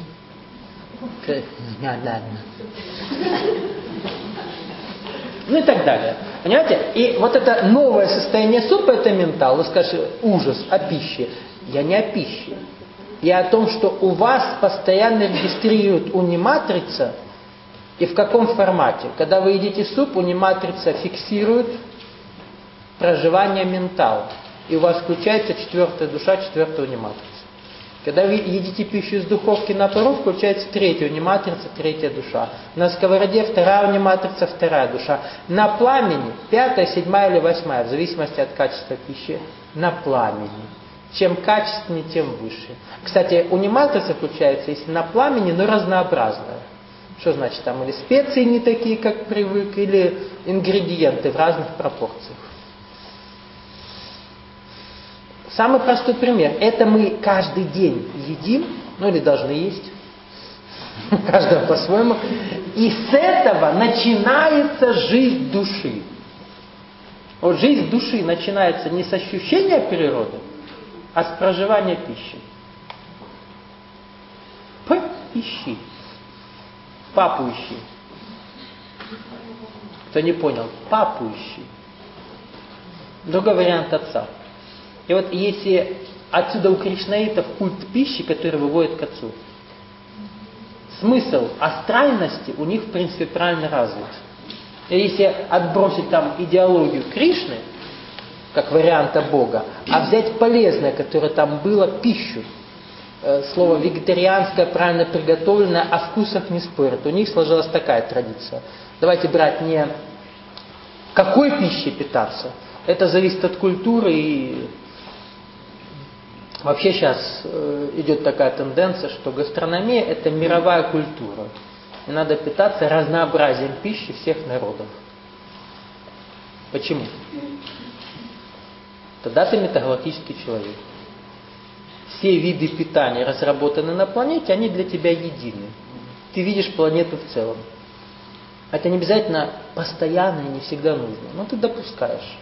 Ну и так далее. Понимаете? И вот это новое состояние супа, это ментал. Вы скажете, ужас, о пище. Я не о пище. Я о том, что у вас постоянно регистрирует униматрица, и в каком формате. Когда вы едите суп, униматрица фиксирует проживание ментала. И у вас включается четвертая душа, четвертая униматрица. Когда вы едите пищу из духовки на пару, включается третья униматрица, третья душа. На сковороде вторая униматрица, вторая душа. На пламени пятая, седьмая или восьмая, в зависимости от качества пищи, на пламени. Чем качественнее, тем выше. Кстати, унимата заключается, если на пламени, но разнообразное. Что значит там? Или специи не такие, как привык, или ингредиенты в разных пропорциях. Самый простой пример. Это мы каждый день едим, ну или должны есть. Каждого по-своему. И с этого начинается жизнь души. Вот жизнь души начинается не с ощущения природы, а с проживания пищи. П ищи. Папу ищи. Кто не понял, папу ищи. Другой вариант отца. И вот если отсюда у кришнаитов культ пищи, который выводит к отцу. Смысл астральности у них, в принципе, правильно развит. И если отбросить там идеологию Кришны, как варианта Бога, а взять полезное, которое там было, пищу. Слово вегетарианское, правильно приготовленное, о вкусах не спорят. У них сложилась такая традиция. Давайте брать не какой пищей питаться. Это зависит от культуры и вообще сейчас идет такая тенденция, что гастрономия – это мировая культура. И надо питаться разнообразием пищи всех народов. Почему? Тогда ты метагалактический человек. Все виды питания, разработанные на планете, они для тебя едины. Ты видишь планету в целом. Это не обязательно постоянно и не всегда нужно, но ты допускаешь.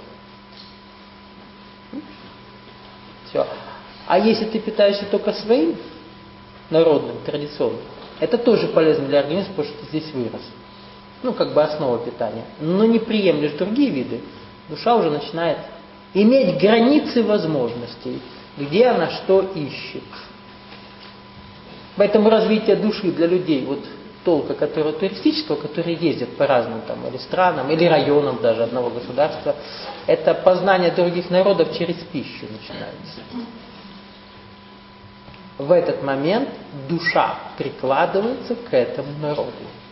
Все. А если ты питаешься только своим, народным, традиционным, это тоже полезно для организма, потому что ты здесь вырос. Ну, как бы основа питания. Но не приемлешь другие виды, душа уже начинает иметь границы возможностей, где она что ищет. Поэтому развитие души для людей, вот толка, которого туристического, которые ездят по разным там, или странам, или районам даже одного государства, это познание других народов через пищу начинается. В этот момент душа прикладывается к этому народу.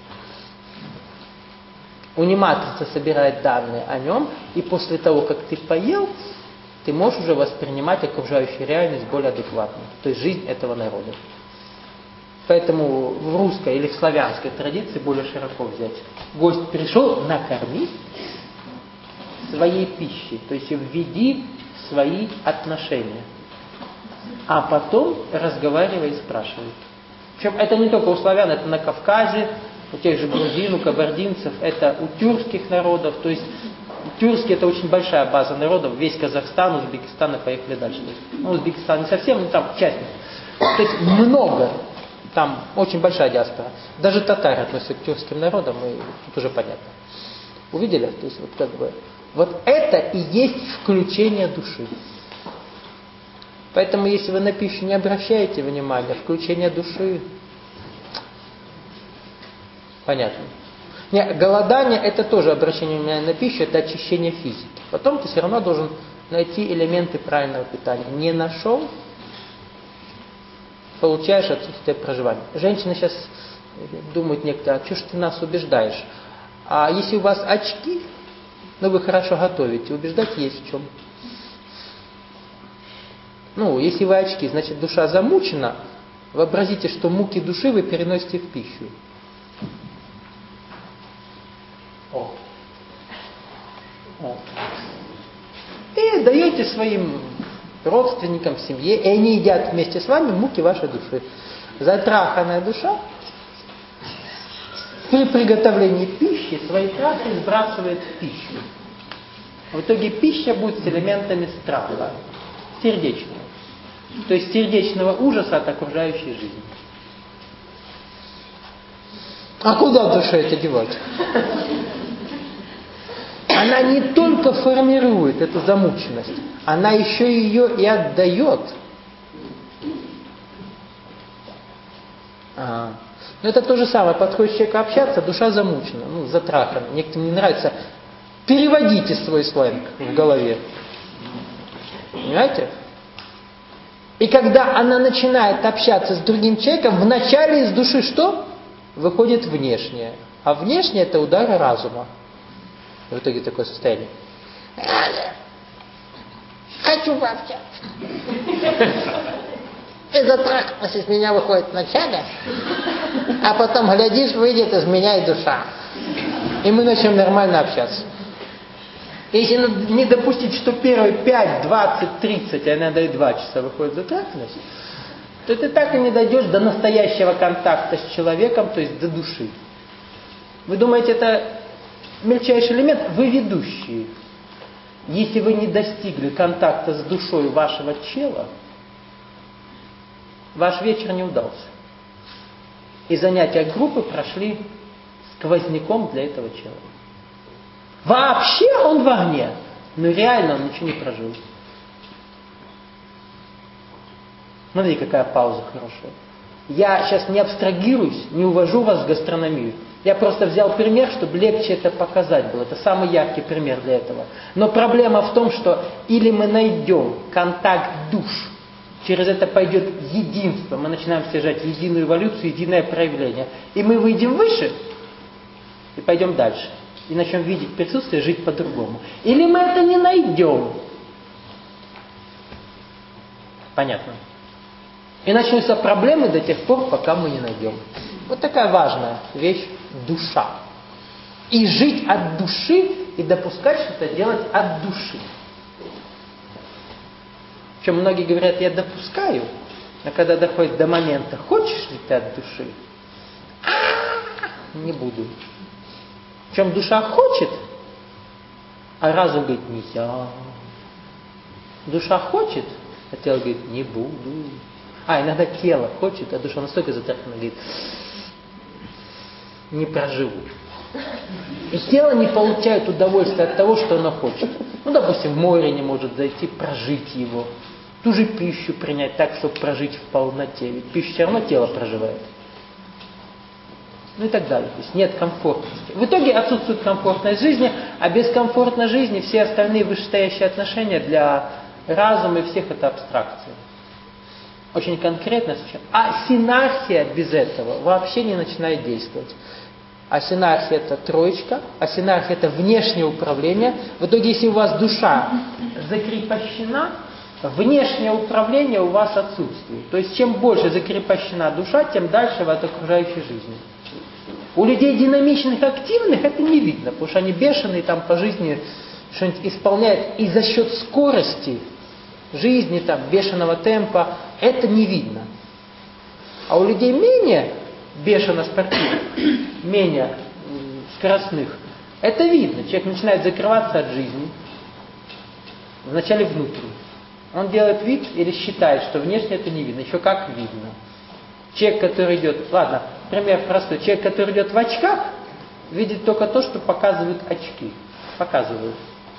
Униматрица собирает данные о нем, и после того, как ты поел, ты можешь уже воспринимать окружающую реальность более адекватно, то есть жизнь этого народа. Поэтому в русской или в славянской традиции более широко взять. Гость пришел, накорми своей пищей, то есть введи свои отношения. А потом разговаривай и спрашивай. Причем это не только у славян, это на Кавказе, у тех же грузин, у кабардинцев, это у тюркских народов. То есть тюркские это очень большая база народов, весь Казахстан, Узбекистан и поехали дальше. Ну, Узбекистан не совсем, но там часть. То есть много. Там очень большая диаспора. Даже татары относятся к тюркским народам, и тут уже понятно. Увидели? То есть вот как бы вот это и есть включение души. Поэтому, если вы на пищу не обращаете внимания, включение души, понятно. Нет, голодание это тоже обращение внимания на пищу, это очищение физики. Потом ты все равно должен найти элементы правильного питания. Не нашел, получаешь отсутствие проживания. Женщины сейчас думают некоторые, а что ж ты нас убеждаешь? А если у вас очки, но вы хорошо готовите, убеждать есть в чем. Ну, если вы очки, значит душа замучена, вообразите, что муки души вы переносите в пищу. О. О. И даете своим родственникам, семье, и они едят вместе с вами муки вашей души. Затраханная душа при приготовлении пищи свои трахи сбрасывает в пищу. В итоге пища будет с элементами страха, сердечного. То есть сердечного ужаса от окружающей жизни. А куда душа это девать? Она не только формирует эту замученность, она еще ее и отдает. Ага. Но это то же самое, подходит человек общаться, душа замучена, ну, затрахана. Некоторым не нравится. Переводите свой сленг в голове. Понимаете? И когда она начинает общаться с другим человеком, вначале из души что? Выходит внешнее. А внешнее это удары разума. В итоге такое состояние. хочу пообщаться. Эта трахтность из меня выходит вначале, а потом, глядишь, выйдет из меня и душа. И мы начнем нормально общаться. Если не допустить, что первые пять, двадцать, тридцать, а иногда и два часа выходит затраченность, то ты так и не дойдешь до настоящего контакта с человеком, то есть до души. Вы думаете, это мельчайший элемент? Вы ведущие. Если вы не достигли контакта с душой вашего тела, ваш вечер не удался. И занятия группы прошли сквозняком для этого человека. Вообще он в огне, но реально он ничего не прожил. Смотрите, какая пауза хорошая. Я сейчас не абстрагируюсь, не увожу вас в гастрономию. Я просто взял пример, чтобы легче это показать было. Это самый яркий пример для этого. Но проблема в том, что или мы найдем контакт душ, через это пойдет единство, мы начинаем стяжать единую эволюцию, единое проявление. И мы выйдем выше и пойдем дальше. И начнем видеть присутствие, жить по-другому. Или мы это не найдем. Понятно. И начнутся проблемы до тех пор, пока мы не найдем. Вот такая важная вещь – душа. И жить от души, и допускать что-то делать от души. Причем многие говорят, я допускаю, а когда доходит до момента, хочешь ли ты от души? А-а-а, не буду. Причем душа хочет, а разум говорит, не я. Душа хочет, а тело говорит, не буду. А, иногда тело хочет, а душа настолько затрахана, говорит, не проживу. И тело не получает удовольствия от того, что оно хочет. Ну, допустим, в море не может зайти, прожить его. Ту же пищу принять так, чтобы прожить в полноте. Ведь пищу все равно тело проживает. Ну и так далее. То есть нет комфортности. В итоге отсутствует комфортность жизни, а без комфортной жизни все остальные вышестоящие отношения для разума и всех это абстракции. Очень конкретно. А синархия без этого вообще не начинает действовать. А синархия это троечка, а синархия это внешнее управление. В итоге, если у вас душа закрепощена, внешнее управление у вас отсутствует. То есть, чем больше закрепощена душа, тем дальше вы от окружающей жизни. У людей динамичных, активных это не видно, потому что они бешеные там по жизни что-нибудь исполняют. И за счет скорости жизни, там, бешеного темпа, это не видно. А у людей менее бешено спортивных, менее скоростных, это видно. Человек начинает закрываться от жизни, вначале внутренне. Он делает вид или считает, что внешне это не видно. Еще как видно. Человек, который идет, ладно, пример простой. Человек, который идет в очках, видит только то, что показывают очки. Показывают.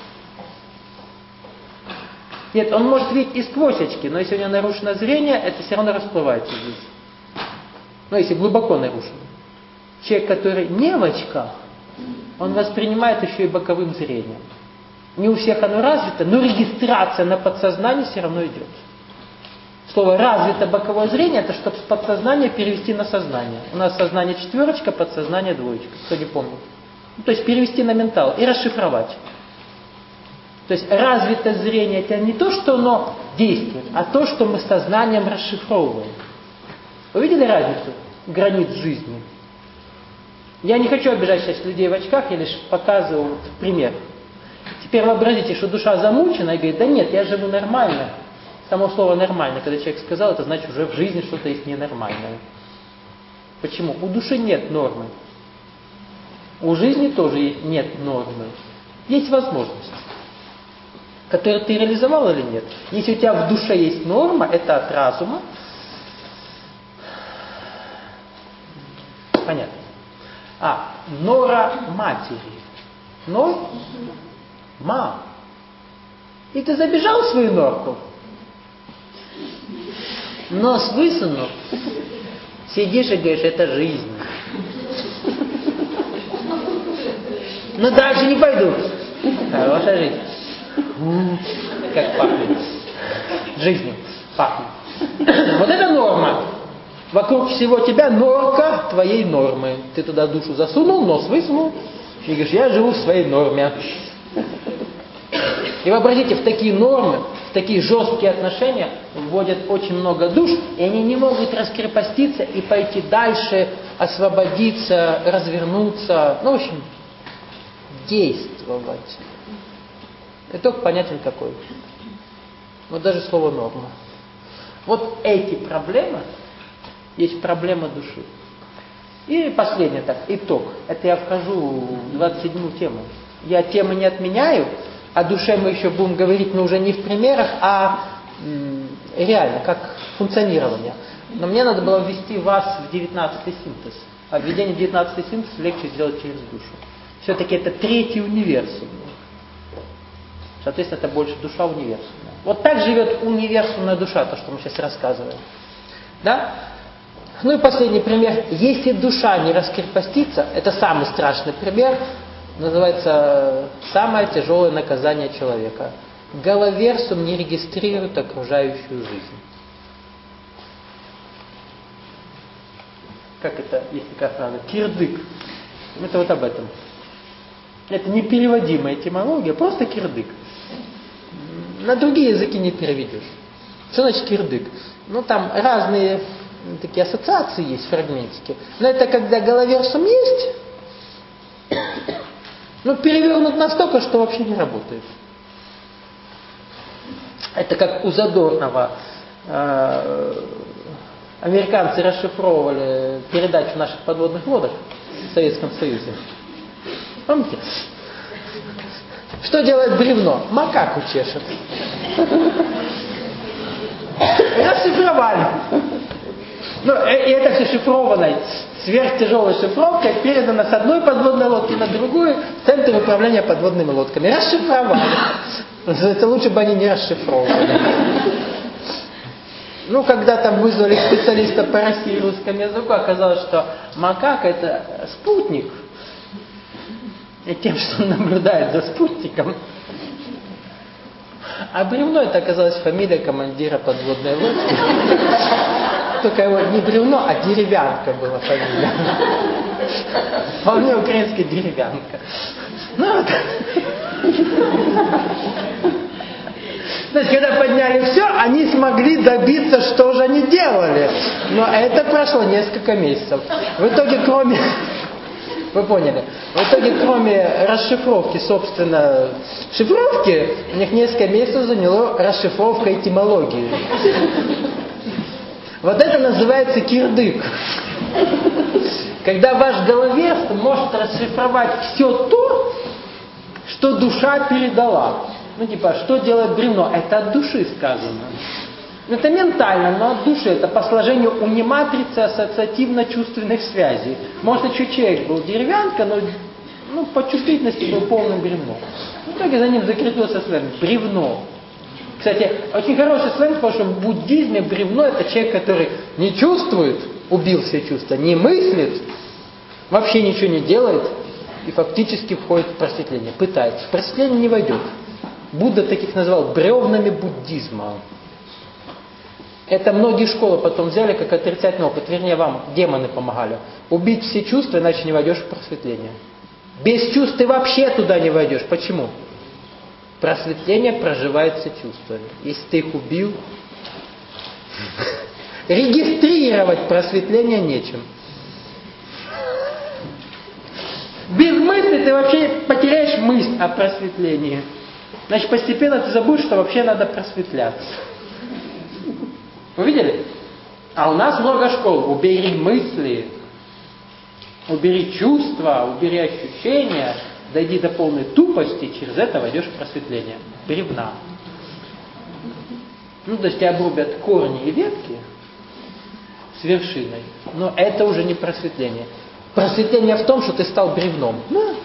Нет, он может видеть и сквозь очки, но если у него нарушено зрение, это все равно расплывается здесь. Ну, если глубоко нарушено. Человек, который не в очках, он воспринимает еще и боковым зрением. Не у всех оно развито, но регистрация на подсознании все равно идет. Слово «развито боковое зрение» – это чтобы с подсознания перевести на сознание. У нас сознание четверочка, подсознание двоечка. Кто не помнит. Ну, то есть перевести на ментал и расшифровать. То есть развитое зрение – это не то, что оно действует, а то, что мы сознанием расшифровываем. Вы видели разницу границ жизни? Я не хочу обижать сейчас людей в очках, я лишь показываю вот пример. Теперь вообразите, что душа замучена и говорит, да нет, я живу нормально. Само слово «нормально», когда человек сказал, это значит, уже в жизни что-то есть ненормальное. Почему? У души нет нормы. У жизни тоже нет нормы. Есть возможность, которую ты реализовал или нет. Если у тебя в душе есть норма, это от разума. Понятно. А, нора матери. Нор? Мам. И ты забежал в свою норку? Нос высунул, сидишь и говоришь, это жизнь. Но дальше не пойду. Хорошая жизнь. Как пахнет. Жизнью пахнет. Вот это норма. Вокруг всего тебя норка твоей нормы. Ты туда душу засунул, нос высунул, и говоришь, я живу в своей норме. И вообразите, в такие нормы такие жесткие отношения вводят очень много душ, и они не могут раскрепоститься и пойти дальше, освободиться, развернуться, ну, в общем, действовать. Итог понятен какой. Вот даже слово норма. Вот эти проблемы есть проблема души. И последний так, итог. Это я вхожу в двадцать седьмую тему. Я темы не отменяю, о душе мы еще будем говорить, но уже не в примерах, а м, реально, как функционирование. Но мне надо было ввести вас в девятнадцатый синтез. А введение в девятнадцатый синтез легче сделать через душу. Все-таки это третий универсум. Соответственно, это больше душа универсумная. Вот так живет универсумная душа, то, что мы сейчас рассказываем. Да? Ну и последний пример. Если душа не раскрепостится, это самый страшный пример, называется самое тяжелое наказание человека. Головерсум не регистрирует окружающую жизнь. Как это, есть такая фраза? Кирдык. Это вот об этом. Это непереводимая этимология, просто кирдык. На другие языки не переведешь. Что значит кирдык? Ну там разные такие ассоциации есть, фрагментики. Но это когда головерсум есть, ну перевернут настолько, что вообще не работает. Это как у Задорнова. Э, американцы расшифровывали передачу наших подводных лодок в Советском Союзе. Помните? Что делает бревно? Макаку чешет. Расшифровали. Ну, и это все шифровано сверхтяжелой шифровкой, передано с одной подводной лодки на другую в Центр управления подводными лодками. Расшифровали. Это лучше бы они не расшифровывали. Ну, когда там вызвали специалиста по России и русскому языку, оказалось, что макака это спутник. И тем, что он наблюдает за спутником. А бревно это оказалась фамилия командира подводной лодки. Только его не бревно, а деревянка была фамилия. Вполне украинская деревянка. Ну вот. Значит, когда подняли все, они смогли добиться, что же они делали. Но это прошло несколько месяцев. В итоге, кроме... Вы поняли? В итоге, кроме расшифровки, собственно, шифровки, у них несколько месяцев заняло расшифровка этимологии. Вот это называется кирдык. Когда ваш головерс может расшифровать все то, что душа передала. Ну, типа, что делает бревно? Это от души сказано. Это ментально, но от души. Это по сложению униматрицы ассоциативно-чувственных связей. Может, еще человек был деревянка, но ну, по чувствительности был полным бревном. В итоге за ним закрепился сленг бревно. Кстати, очень хороший сленг, потому что в буддизме бревно это человек, который не чувствует, убил все чувства, не мыслит, вообще ничего не делает и фактически входит в просветление. Пытается. В просветление не войдет. Будда таких назвал бревнами буддизма. Это многие школы потом взяли как отрицательный опыт. Вернее, вам демоны помогали. Убить все чувства, иначе не войдешь в просветление. Без чувств ты вообще туда не войдешь. Почему? Просветление проживается чувствами. Если ты их убил, регистрировать просветление нечем. Без мысли ты вообще потеряешь мысль о просветлении. Значит, постепенно ты забудешь, что вообще надо просветляться. Вы видели? А у нас много школ. Убери мысли, убери чувства, убери ощущения, дойди до полной тупости, через это войдешь в просветление. Бревна. Ну, то есть тебя обрубят корни и ветки с вершиной. Но это уже не просветление. Просветление в том, что ты стал бревном. Ну,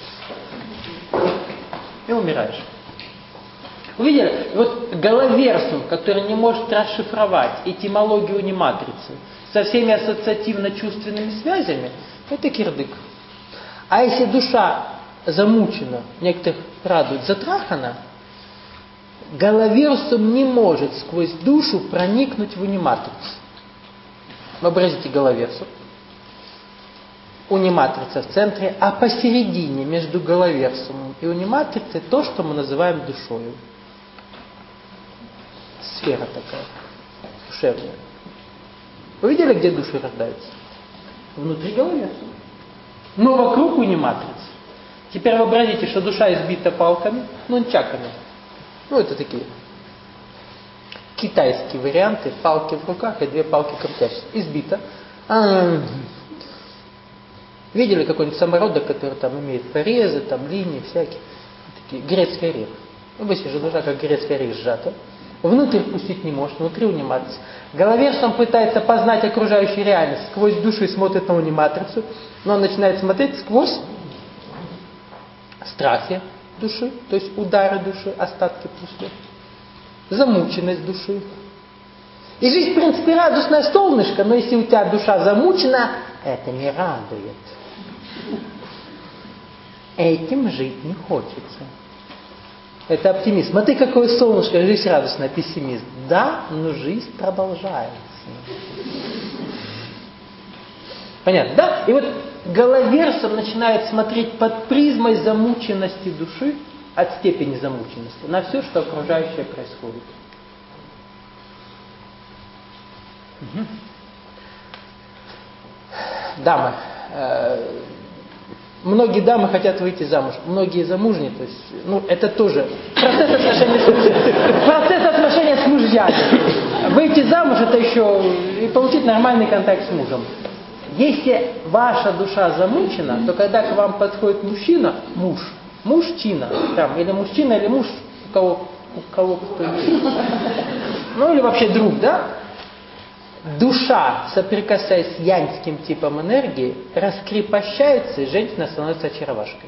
и умираешь. Увидели? Вот головерсум, который не может расшифровать этимологию униматрицы со всеми ассоциативно-чувственными связями, это кирдык. А если душа замучена, некоторых радует, затрахана, головерсум не может сквозь душу проникнуть в униматрицу. Вообразите головерсум. Униматрица в центре, а посередине между головерсумом и униматрицей то, что мы называем душою. сфера такая, душевная. Вы видели, где души рождаются? Внутри головы. Но вокруг у не матрицы. Теперь вообразите, что душа избита палками, нунчаками. Ну, это такие китайские варианты, палки в руках и две палки крутящиеся. Избита. А, видели какой-нибудь самородок, который там имеет порезы, там линии всякие? Такие, грецкий орех. Обычно же душа как грецкий орех сжата. Внутрь пустить не может, внутри униматрица. Головерс он пытается познать окружающую реальность. Сквозь души смотрит на униматрицу, но он начинает смотреть сквозь страхи души, то есть удары души, остатки пустой, замученность души. И жизнь, в принципе, радостное солнышко, но если у тебя душа замучена, это не радует. Этим жить не хочется. Это оптимизм. Смотри, какое солнышко, жизнь радостная, пессимист. Да, но жизнь продолжается. Понятно, да? И вот головерс он начинает смотреть под призмой замученности души, от степени замученности, на все, что окружающее происходит. Угу. Дамы. Э, многие дамы хотят выйти замуж, многие замужние, то есть, ну, это тоже процесс отношений с, процесс отношений с мужьями. Выйти замуж это еще и получить нормальный контакт с мужем. Если ваша душа замучена, то когда к вам подходит мужчина, муж, мужчина, там, или мужчина, или муж, у кого, у кого кто есть, ну или вообще друг, да? Душа, соприкасаясь с яньским типом энергии, раскрепощается, и женщина становится очаровашкой.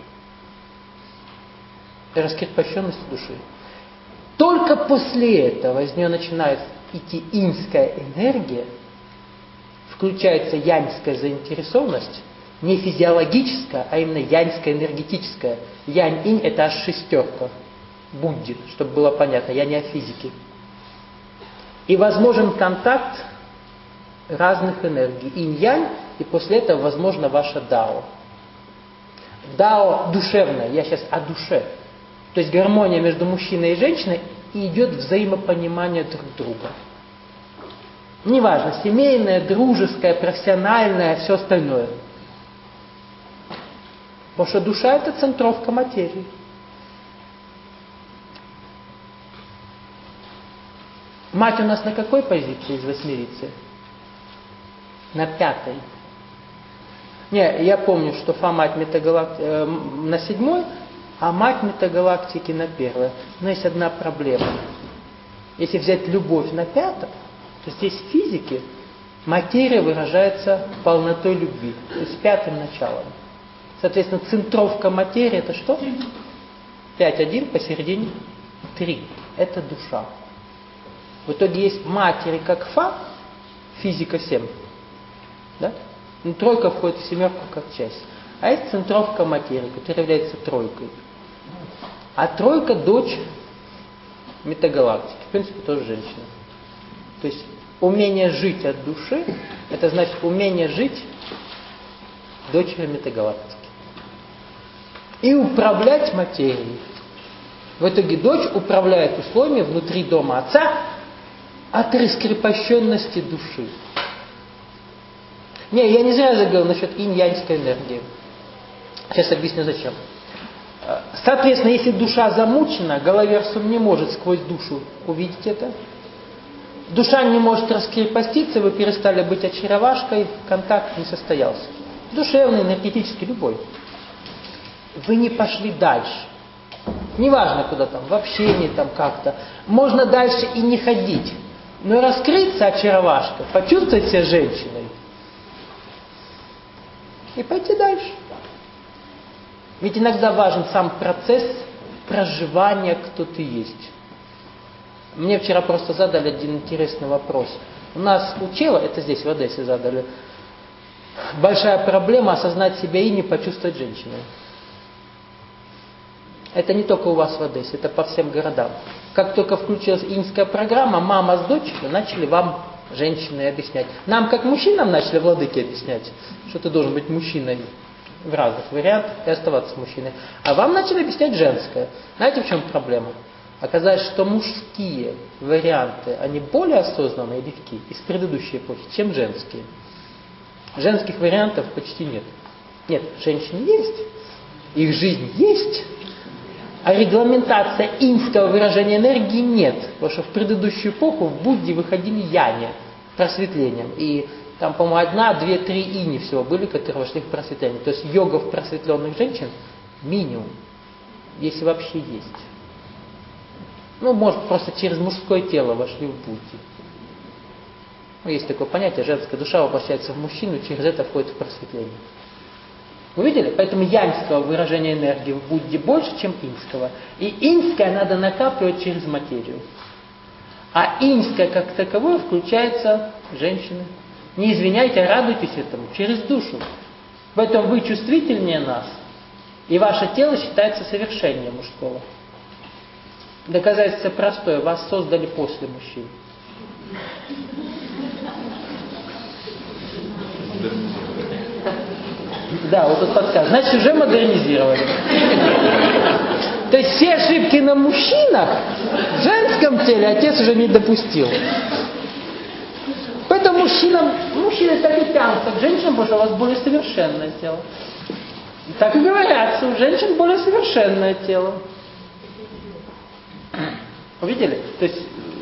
Раскрепощенность души. Только после этого из нее начинает идти иньская энергия, включается яньская заинтересованность, не физиологическая, а именно яньская энергетическая. Янь-инь это аж шестерка. Будди, чтобы было понятно, я не о физике. И возможен контакт разных энергий. Инь-янь, и после этого возможно ваше дао. Дао душевное, я сейчас о душе. То есть гармония между мужчиной и женщиной, и идет взаимопонимание друг друга. Неважно, семейное, дружеское, профессиональное, все остальное. Потому что душа это центровка материи. Мать у нас на какой позиции из восьмерицы? На пятой. Не, я помню, что Фа-мать метагалакти... э, на седьмой, а мать метагалактики на первой. Но есть одна проблема. Если взять любовь на пятом, то здесь в физике материя выражается полнотой любви, то есть пятым началом. Соответственно, центровка материи это что? пять один, посередине три. Это душа. В итоге есть матери как Фа, физика семь. Да? Но тройка входит в семерку как часть. А есть центровка материи, которая является тройкой. А тройка дочь метагалактики. В принципе, тоже женщина. То есть умение жить от души, это значит умение жить дочерью метагалактики. И управлять материей. В итоге дочь управляет условиями внутри дома отца от раскрепощенности души. Не, я не зря заговорил насчет инь-яньской энергии. Сейчас объясню зачем. Соответственно, если душа замучена, головерсум не может сквозь душу увидеть это. Душа не может раскрепоститься, вы перестали быть очаровашкой, контакт не состоялся. Душевный, энергетический, любой. Вы не пошли дальше. Неважно куда там, в общении там как-то. Можно дальше и не ходить. Но раскрыться очаровашка, почувствовать себя женщиной и пойти дальше. Ведь иногда важен сам процесс проживания, кто ты есть. Мне вчера просто задали один интересный вопрос. У нас учила, это здесь в Одессе задали, большая проблема осознать себя и не почувствовать женщиной. Это не только у вас в Одессе, это по всем городам. Как только включилась иньская программа, мама с дочерью начали вам, женщины, объяснять. Нам, как мужчинам, начали владыки объяснять, что ты должен быть мужчиной в разных вариантах и оставаться мужчиной. А вам начали объяснять женское. Знаете, в чем проблема? Оказалось, что мужские варианты, они более осознанные и легкие из предыдущей эпохи, чем женские. Женских вариантов почти нет. Нет, женщины есть, их жизнь есть, а регламентация инского выражения энергии нет. Потому что в предыдущую эпоху в Будде выходили яни просветлением. И там, по-моему, одна, две, три ини всего были, которые вошли в просветление. То есть йогов просветленных женщин минимум, если вообще есть. Ну, может, просто через мужское тело вошли в Будде. Ну, есть такое понятие, женская душа воплощается в мужчину, через это входит в просветление. Вы видели? Поэтому янского выражения энергии в Будде больше, чем инского. И инское надо накапливать через материю. А инское как таковое включается женщины. Не извиняйте, а радуйтесь этому, через душу. Поэтому вы чувствительнее нас, и ваше тело считается совершеннее мужского. Доказательство простое, вас создали после мужчин. Да, вот тут подсказ. Значит, уже модернизировали. То есть все ошибки на мужчинах в женском теле отец уже не допустил. Поэтому мужчинам, мужчины так и тянутся к женщинам, потому что у вас более совершенное тело. И так и говорятся, у женщин более совершенное тело. Увидели? То есть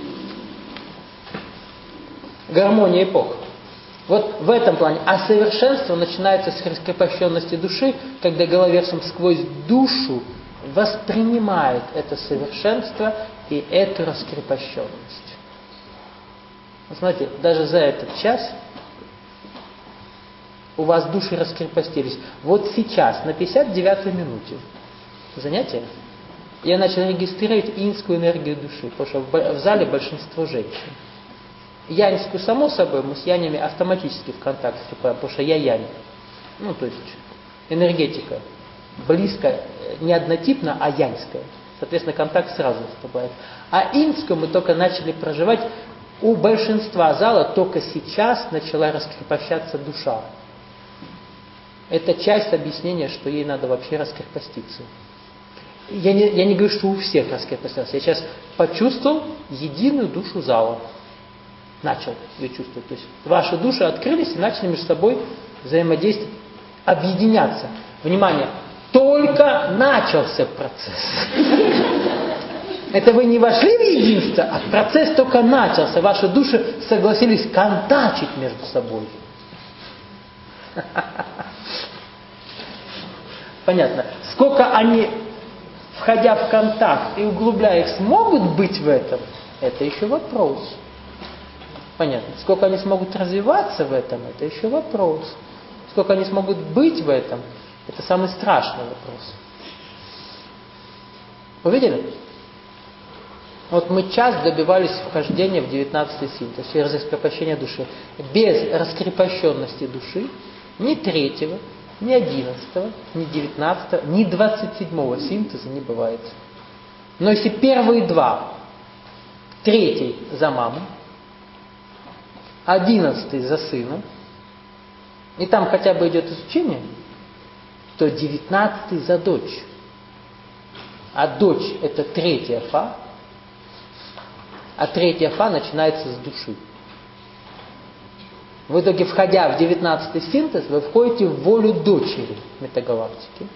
гармония эпох. Вот в этом плане. А совершенство начинается с раскрепощенности души, когда головерсом сквозь душу воспринимает это совершенство и эту раскрепощенность. Вот смотрите, даже за этот час у вас души раскрепостились. Вот сейчас, на пятьдесят девятой минуте занятия, я начал регистрировать инскую энергию души, потому что в зале большинство женщин. Яньскую, само собой, мы с янями автоматически в контакт вступаем, потому что я янь. Ну, то есть энергетика близко, не однотипно, а яньская. Соответственно, контакт сразу вступает. А инскую мы только начали проживать. У большинства зала только сейчас начала раскрепощаться душа. Это часть объяснения, что ей надо вообще раскрепоститься. Я не, я не говорю, что у всех раскрепостилась. Я сейчас почувствовал единую душу зала. Начал ее чувствовать. То есть ваши души открылись и начали между собой взаимодействовать, объединяться. Внимание, только начался процесс. Это вы не вошли в единство, а процесс только начался. Ваши души согласились контачить между собой. Понятно. Сколько они, входя в контакт и углубляя их, смогут быть в этом, это еще вопрос. Понятно. Сколько они смогут развиваться в этом, это еще вопрос. Сколько они смогут быть в этом, это самый страшный вопрос. Увидели? Вот мы час добивались вхождения в девятнадцатый синтез, через раскрепощение души. Без раскрепощенности души ни третьего, ни одиннадцатого, ни девятнадцатого, ни двадцать седьмого синтеза не бывает. Но если первые два, третий за маму, одиннадцатый за сына, и там хотя бы идет изучение, то девятнадцатый за дочь. А дочь это третья фа, а третья фа начинается с души. В итоге, входя в девятнадцатый синтез, вы входите в волю дочери метагалактики.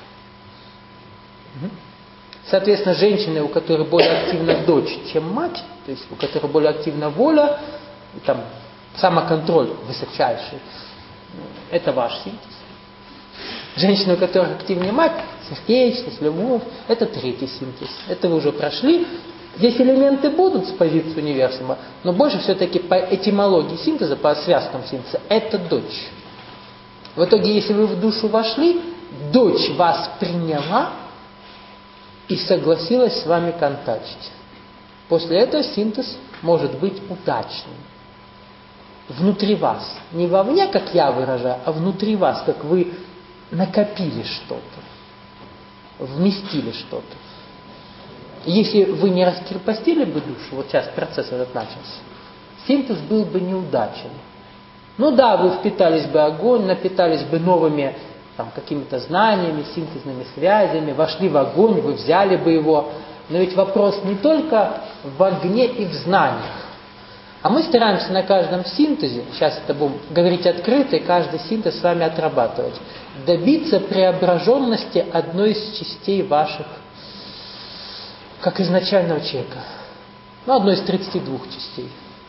Соответственно, женщины, у которых более активна дочь, чем мать, то есть у которых более активна воля, там, самоконтроль высочайший, это ваш синтез. Женщины, у которых активнее мать, сердечность, любовь, это третий синтез. Это вы уже прошли. Здесь элементы будут с позиции универсума, но больше все-таки по этимологии синтеза, по связкам синтеза, это дочь. В итоге, если вы в душу вошли, дочь вас приняла и согласилась с вами контачить. После этого синтез может быть удачным. Внутри вас. Не вовне, как я выражаю, а внутри вас, как вы накопили что-то, вместили что-то. Если вы не раскрепостили бы душу, вот сейчас процесс этот начался, синтез был бы неудачен. Ну да, вы впитались бы огонь, напитались бы новыми там, какими-то знаниями, синтезными связями, вошли в огонь, вы взяли бы его, Но ведь вопрос не только в огне и в знаниях. А мы стараемся на каждом синтезе, сейчас это будем говорить открыто, и каждый синтез с вами отрабатывать, добиться преображенности одной из частей ваших, как изначального человека. Ну, одной из тридцати двух частей.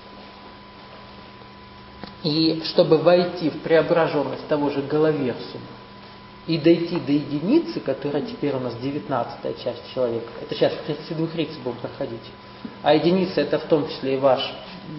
И чтобы войти в преображенность того же головерсума и дойти до единицы, которая теперь у нас девятнадцатая часть человека, это сейчас в тридцати двух рицах будем проходить, а единица это в том числе и ваш,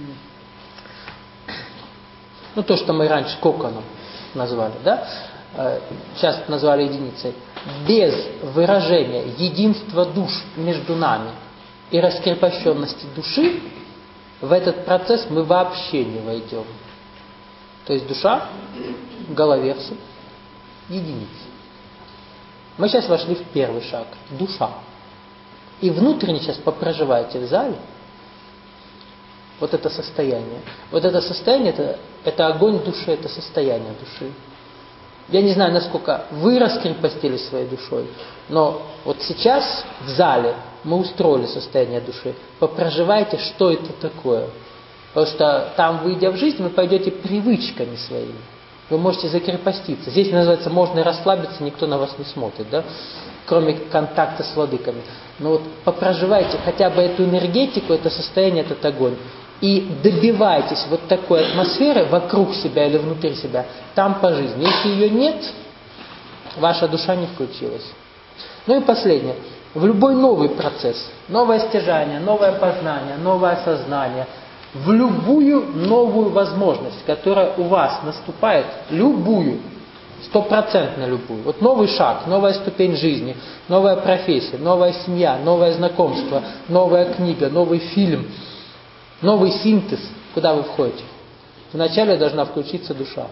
ну то, что мы раньше коконом назвали, да, сейчас назвали единицей, без выражения единства душ между нами и раскрепощенности души, в этот процесс мы вообще не войдем. То есть душа, головерсум, единица. Мы сейчас вошли в первый шаг. Душа. И внутренне сейчас попроживаете в зале вот это состояние. Вот это состояние, это, это огонь души, это состояние души. Я не знаю, насколько вы раскрепостились своей душой, но вот сейчас в зале мы устроили состояние души. Попроживайте, что это такое. Потому что там, выйдя в жизнь, вы пойдете привычками своими. Вы можете закрепоститься. Здесь называется, можно расслабиться, никто на вас не смотрит, да? Кроме контакта с владыками. Но вот попроживайте хотя бы эту энергетику, это состояние, этот огонь. И добивайтесь вот такой атмосферы вокруг себя или внутри себя, там по жизни. Если ее нет, ваша душа не включилась. Ну и последнее. В любой новый процесс, новое стяжание, новое познание, новое сознание, в любую новую возможность, которая у вас наступает, любую, стопроцентно любую. Вот новый шаг, новая ступень жизни, новая профессия, новая семья, новое знакомство, новая книга, новый фильм, новый синтез, куда вы входите. Вначале должна включиться душа.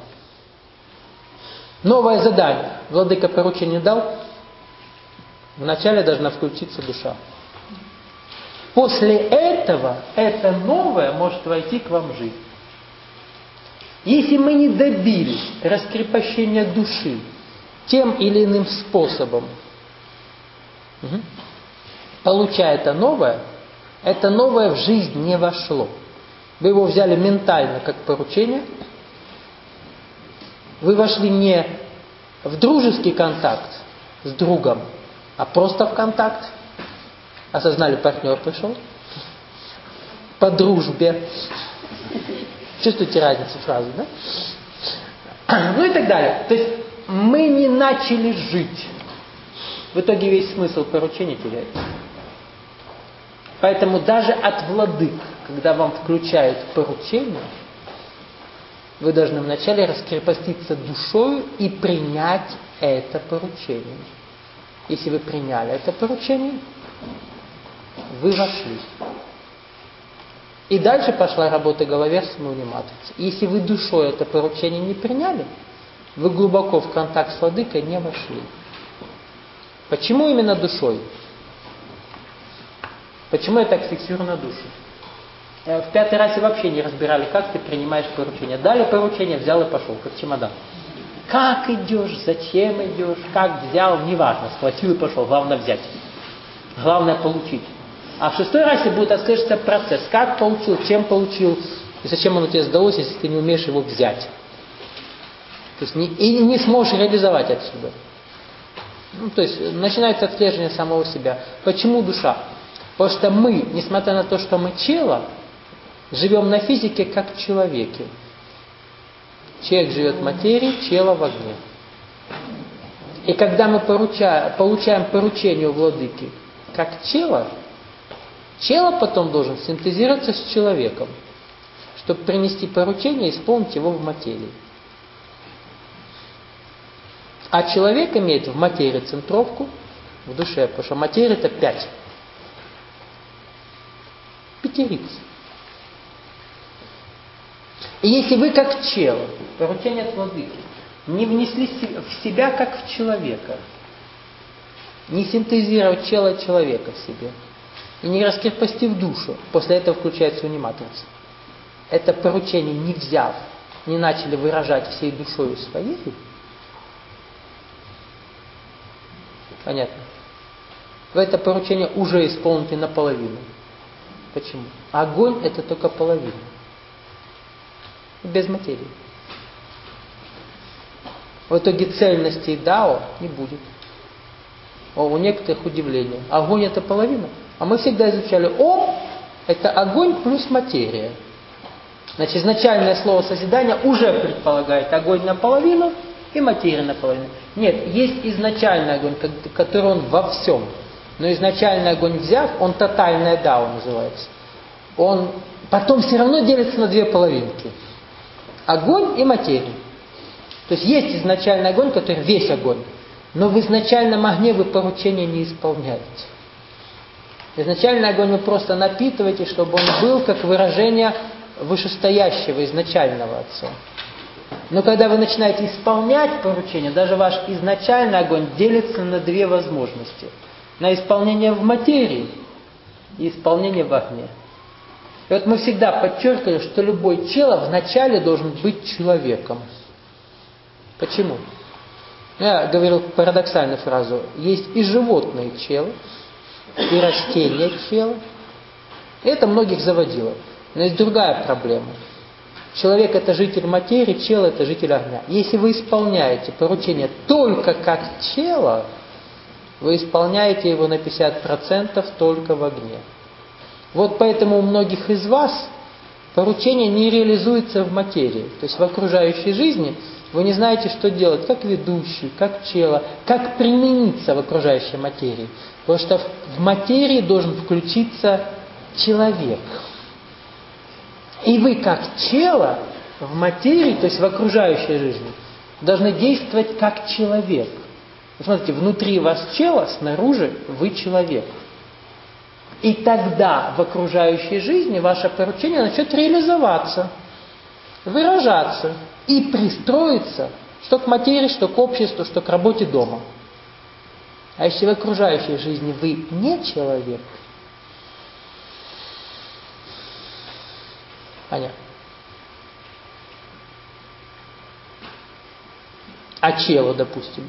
Новое задание. Владыка поручение дал. Вначале должна включиться душа. После этого это новое может войти к вам в жизнь. Если мы не добились раскрепощения души тем или иным способом, угу, получая это новое, это новое в жизнь не вошло. Вы его взяли ментально как поручение, вы вошли не в дружеский контакт с другом, а просто в контакт. Осознали, партнер пришел. По дружбе. Чувствуете разницу фразы, да? Ну и так далее. То есть мы не начали жить. В итоге весь смысл поручения теряется. Поэтому даже от владык, когда вам включают поручение, вы должны вначале раскрепоститься душою и принять это поручение. Если вы приняли это поручение, вы вошли. И дальше пошла работа головерсума и матрицы. Если вы душой это поручение не приняли, вы глубоко в контакт с владыкой не вошли. Почему именно душой? Почему я так фиксирую на душу? В пятый раз и вообще не разбирали, как ты принимаешь поручение. Дали поручение, взял и пошел, как чемодан. Как идешь, зачем идешь, как взял, неважно, схватил и пошел, главное взять. Главное получить. А в шестой расе будет отслеживаться процесс. Как получил, чем получил, и зачем оно тебе сдалось, если ты не умеешь его взять. То есть не, и не сможешь реализовать отсюда. Ну, то есть начинается отслеживание самого себя. Почему душа? Потому что мы, несмотря на то, что мы тело, живем на физике как человеки. Человек живет в материи, тело в огне. И когда мы поручаем, получаем поручение у владыки как тело, тело потом должен синтезироваться с человеком, чтобы принести поручение и исполнить его в материи. А человек имеет в материи центровку, в душе, потому что материя это пять. Пятерица. И если вы как тело, поручение от владыки, не внесли в себя как в человека, не синтезировать тело человека в себе, и не раскрепостив душу, после этого включается униматрица. Это поручение не взяв, не начали выражать всей душою своей. Понятно? вы это поручение уже исполните наполовину. Почему? Огонь – это только половина. Без материи. В итоге цельности дао не будет. О, у некоторых удивление. Огонь – это половина. А мы всегда изучали Ом – это огонь плюс материя. Значит, изначальное слово созидания уже предполагает огонь наполовину и материя наполовину. Нет, есть изначальный огонь, который он во всем. Но изначальный огонь взяв, он тотальное дао называется. Он потом все равно делится на две половинки. Огонь и материя. То есть есть изначальный огонь, который весь огонь. Но в изначальном огне вы поручения не исполняете. Изначальный огонь вы просто напитываете, чтобы он был как выражение вышестоящего изначального Отца. Но когда вы начинаете исполнять поручение, даже ваш изначальный огонь делится на две возможности. На исполнение в материи и исполнение в огне. И вот мы всегда подчеркивали, что любой чело вначале должен быть человеком. Почему? Я говорил парадоксальную фразу. Есть и животные чело, и растения чело. Это многих заводило. Но есть другая проблема. Человек – это житель материи, чело – это житель огня. Если вы исполняете поручение только как чело, вы исполняете его на пятьдесят процентов только в огне. Вот поэтому у многих из вас поручение не реализуется в материи. То есть в окружающей жизни вы не знаете, что делать, как ведущий, как чело, как примениться в окружающей материи. Потому что в материи должен включиться человек. И вы, как чело, в материи, то есть в окружающей жизни, должны действовать как человек. Вы смотрите, внутри вас чело, снаружи вы человек. И тогда в окружающей жизни ваше поручение начнет реализоваться, выражаться и пристроиться, что к материи, что к обществу, что к работе дома. А если в окружающей жизни вы не человек, понятно. А чело, допустим.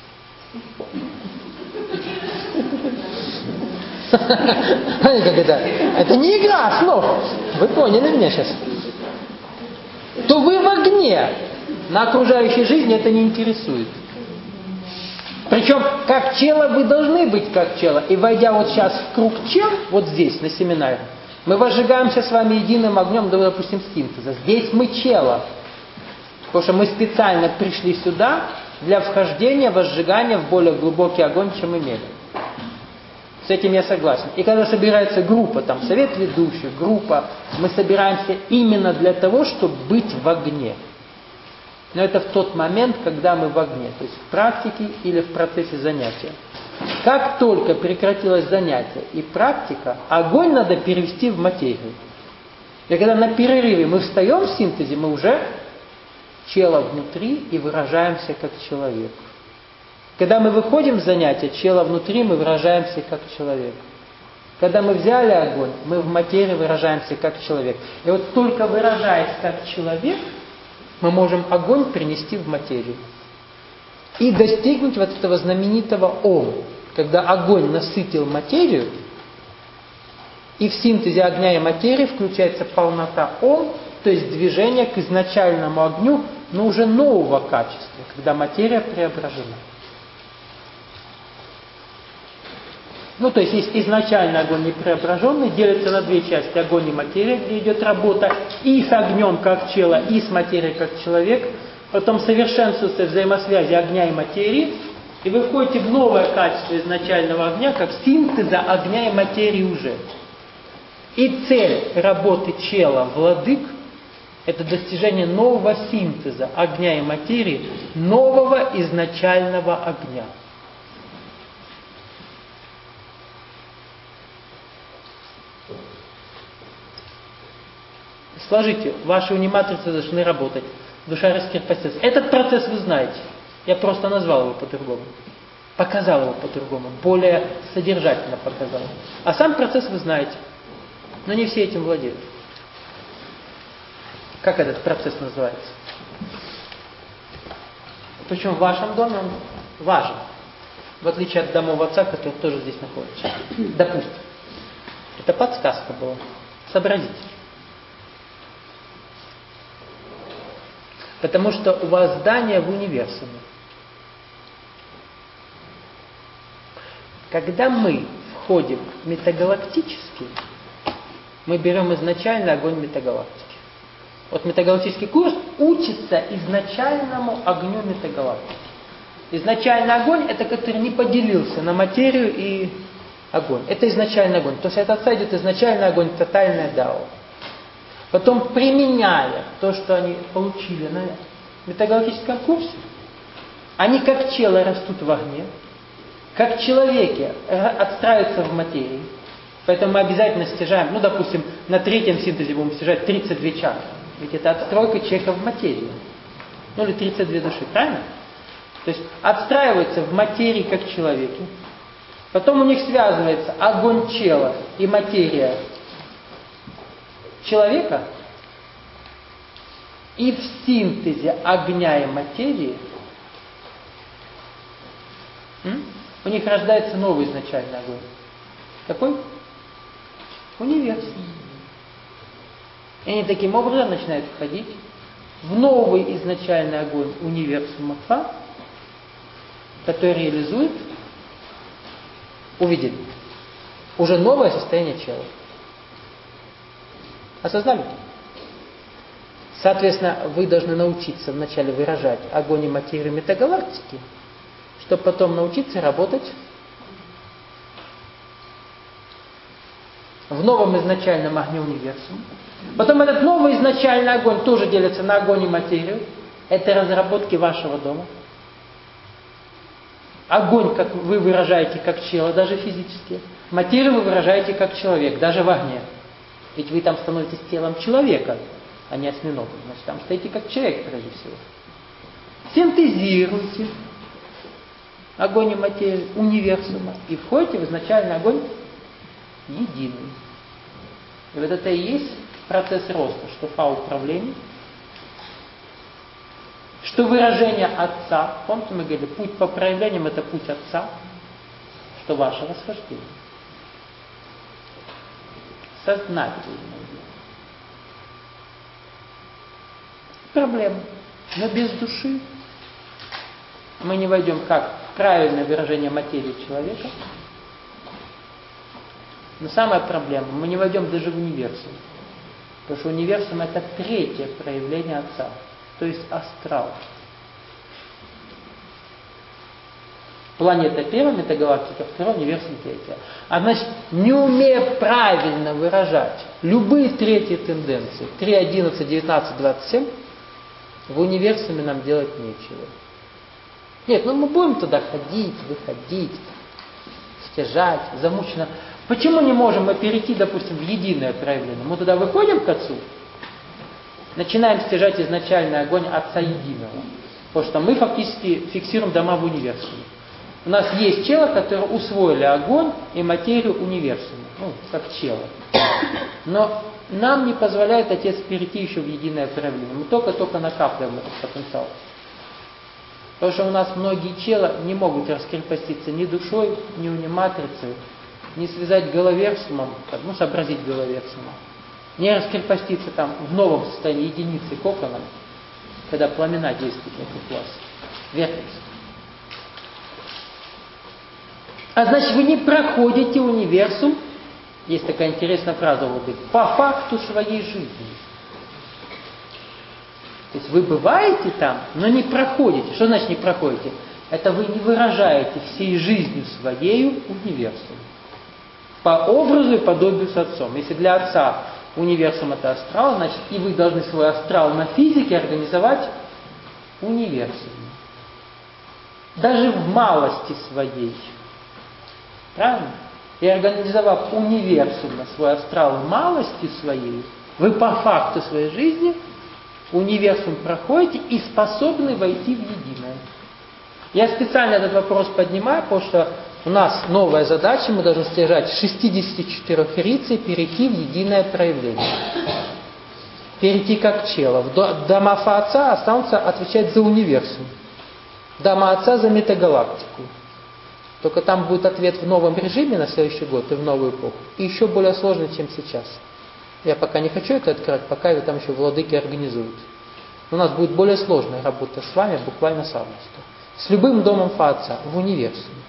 Знаете, как это? Это не игра слов. Вы поняли меня сейчас? То вы в огне. На окружающей жизни это не интересует. Причем, как чело вы должны быть как чело. И войдя вот сейчас в круг чел, вот здесь, на семинаре, мы возжигаемся с вами единым огнем, да, допустим, синтеза. Здесь мы чело. Потому что мы специально пришли сюда для вхождения, возжигания в более глубокий огонь, чем имели. С этим я согласен. И когда собирается группа, там, совет ведущих, группа, мы собираемся именно для того, чтобы быть в огне. Но это в тот момент, когда мы в огне, то есть в практике или в процессе занятия. Как только прекратилось занятие и практика, огонь надо перевести в материю. И когда на перерыве мы встаем в синтезе, мы уже чело внутри и выражаемся как человек. Когда мы выходим с занятия, чело внутри, мы выражаемся как человек. Когда мы взяли огонь, мы в материи выражаемся как человек. И вот только выражаясь как человек, мы можем огонь перенести в материю. И достигнуть вот этого знаменитого Ом, когда огонь насытил материю, и в синтезе огня и материи включается полнота Ом, то есть движение к изначальному огню, но уже нового качества, когда материя преображена. Ну, то есть, есть изначально огонь непреображенный, делится на две части: огонь и материя, где идет работа и с огнем как чело, и с материей как человек. Потом совершенствуются взаимосвязи огня и материи, и вы входите в новое качество изначального огня, как синтеза огня и материи уже. И цель работы чела владык – это достижение нового синтеза огня и материи, нового изначального огня. Сложите, ваши униматрицы должны работать. Душа раскрепостится. Этот процесс вы знаете. Я просто назвал его по-другому. Показал его по-другому. Более содержательно показал. А сам процесс вы знаете. Но не все этим владеют. Как этот процесс называется? Причем в вашем доме он важен. В отличие от домов Отца, который тоже здесь находится. Допустим. Это подсказка была. Сообразите. Потому что у вас здание в универсуме. Когда мы входим в метагалактический, мы берем изначально огонь метагалактики. Вот метагалактический курс учится изначальному огню метагалактики. Изначальный огонь – это который не поделился на материю и огонь. Это изначальный огонь. То есть от Отца идет изначальный огонь, тотальное дао. Потом, применяя то, что они получили на метагалактическом курсе, они как челы растут в огне, как человеки отстраиваются в материи. Поэтому мы обязательно стяжаем, ну, допустим, на третьем синтезе будем стяжать тридцать две чакры. Ведь это отстройка человека в материю. Ну, или тридцать две души, правильно? То есть отстраиваются в материи как человеки. Потом у них связывается огонь чела и материя человека. И в синтезе огня и материи м, у них рождается новый изначальный огонь. Какой? Универсум. И они таким образом начинают входить в новый изначальный огонь универсума Отца, который реализует, увидит, уже новое состояние тела. Осознали? Соответственно, вы должны научиться вначале выражать огонь и материю метагалактики, чтобы потом научиться работать в новом изначальном огне универсума. Потом этот новый изначальный огонь тоже делится на огонь и материю. Это разработки вашего дома. Огонь, как вы выражаете, как чело, даже физически. Материю вы выражаете как человек, даже в огне. Ведь вы там становитесь телом человека, а не осьминога. Значит, там стоите как человек, прежде всего. Синтезируйте огонь и материю универсума и входите в изначальный огонь единый. И вот это и есть процесс роста, что фа-управление, что выражение Отца. Помните, мы говорили, путь по проявлениям – это путь Отца, что ваше восхождение. Сознательное. Проблема. Но без души мы не войдем как в правильное выражение материи человека. Но самая проблема, мы не войдем даже в универсум. Потому что универсум – это третье проявление Отца, то есть астрал. Планета первая, метагалактика вторая, универсум третья. А значит, не умея правильно выражать любые третьи тенденции, три, одиннадцать, девятнадцать, двадцать семь, в универсуме нам делать нечего. Нет, ну мы будем туда ходить, выходить, стяжать, замученно. Почему не можем мы перейти, допустим, в единое проявление? Мы туда выходим к Отцу, начинаем стяжать изначальный огонь Отца Единого. Потому что мы фактически фиксируем дома в универсуме. У нас есть чело, которые усвоили огонь и материю универсума. Ну, как чело. Но нам не позволяет Отец перейти еще в единое проявление. Мы только-только накапливаем этот потенциал. Потому что у нас многие чела не могут раскрепоститься ни душой, ни униматрицей, не связать головерсумом, ну, сообразить головерсумом, не раскрепоститься там в новом состоянии единицы коконом, когда пламена действуют вокруг вас. Верхность. А значит, вы не проходите универсум, есть такая интересная фраза у вас, по факту своей жизни. То есть вы бываете там, но не проходите. Что значит не проходите? Это вы не выражаете всей жизнью своею универсум. По образу и подобию с Отцом. Если для Отца универсум это астрал, значит и вы должны свой астрал на физике организовать универсум. Даже в малости своей. Правильно? И организовав универсум на свой астрал в малости своей, вы по факту своей жизни универсум проходите и способны войти в единое. Я специально этот вопрос поднимаю, потому что у нас новая задача, мы должны стяжать шестьдесят четыре рицей, перейти в единое проявление. Перейти как чело. Дома Отца останутся отвечать за универсум. Дома Отца за метагалактику. Только там будет ответ в новом режиме на следующий год и в новую эпоху. И еще более сложный, чем сейчас. Я пока не хочу это открывать, пока его там еще владыки организуют. У нас будет более сложная работа с вами, буквально сразу. С любым домом Фа-Отца в универсуме.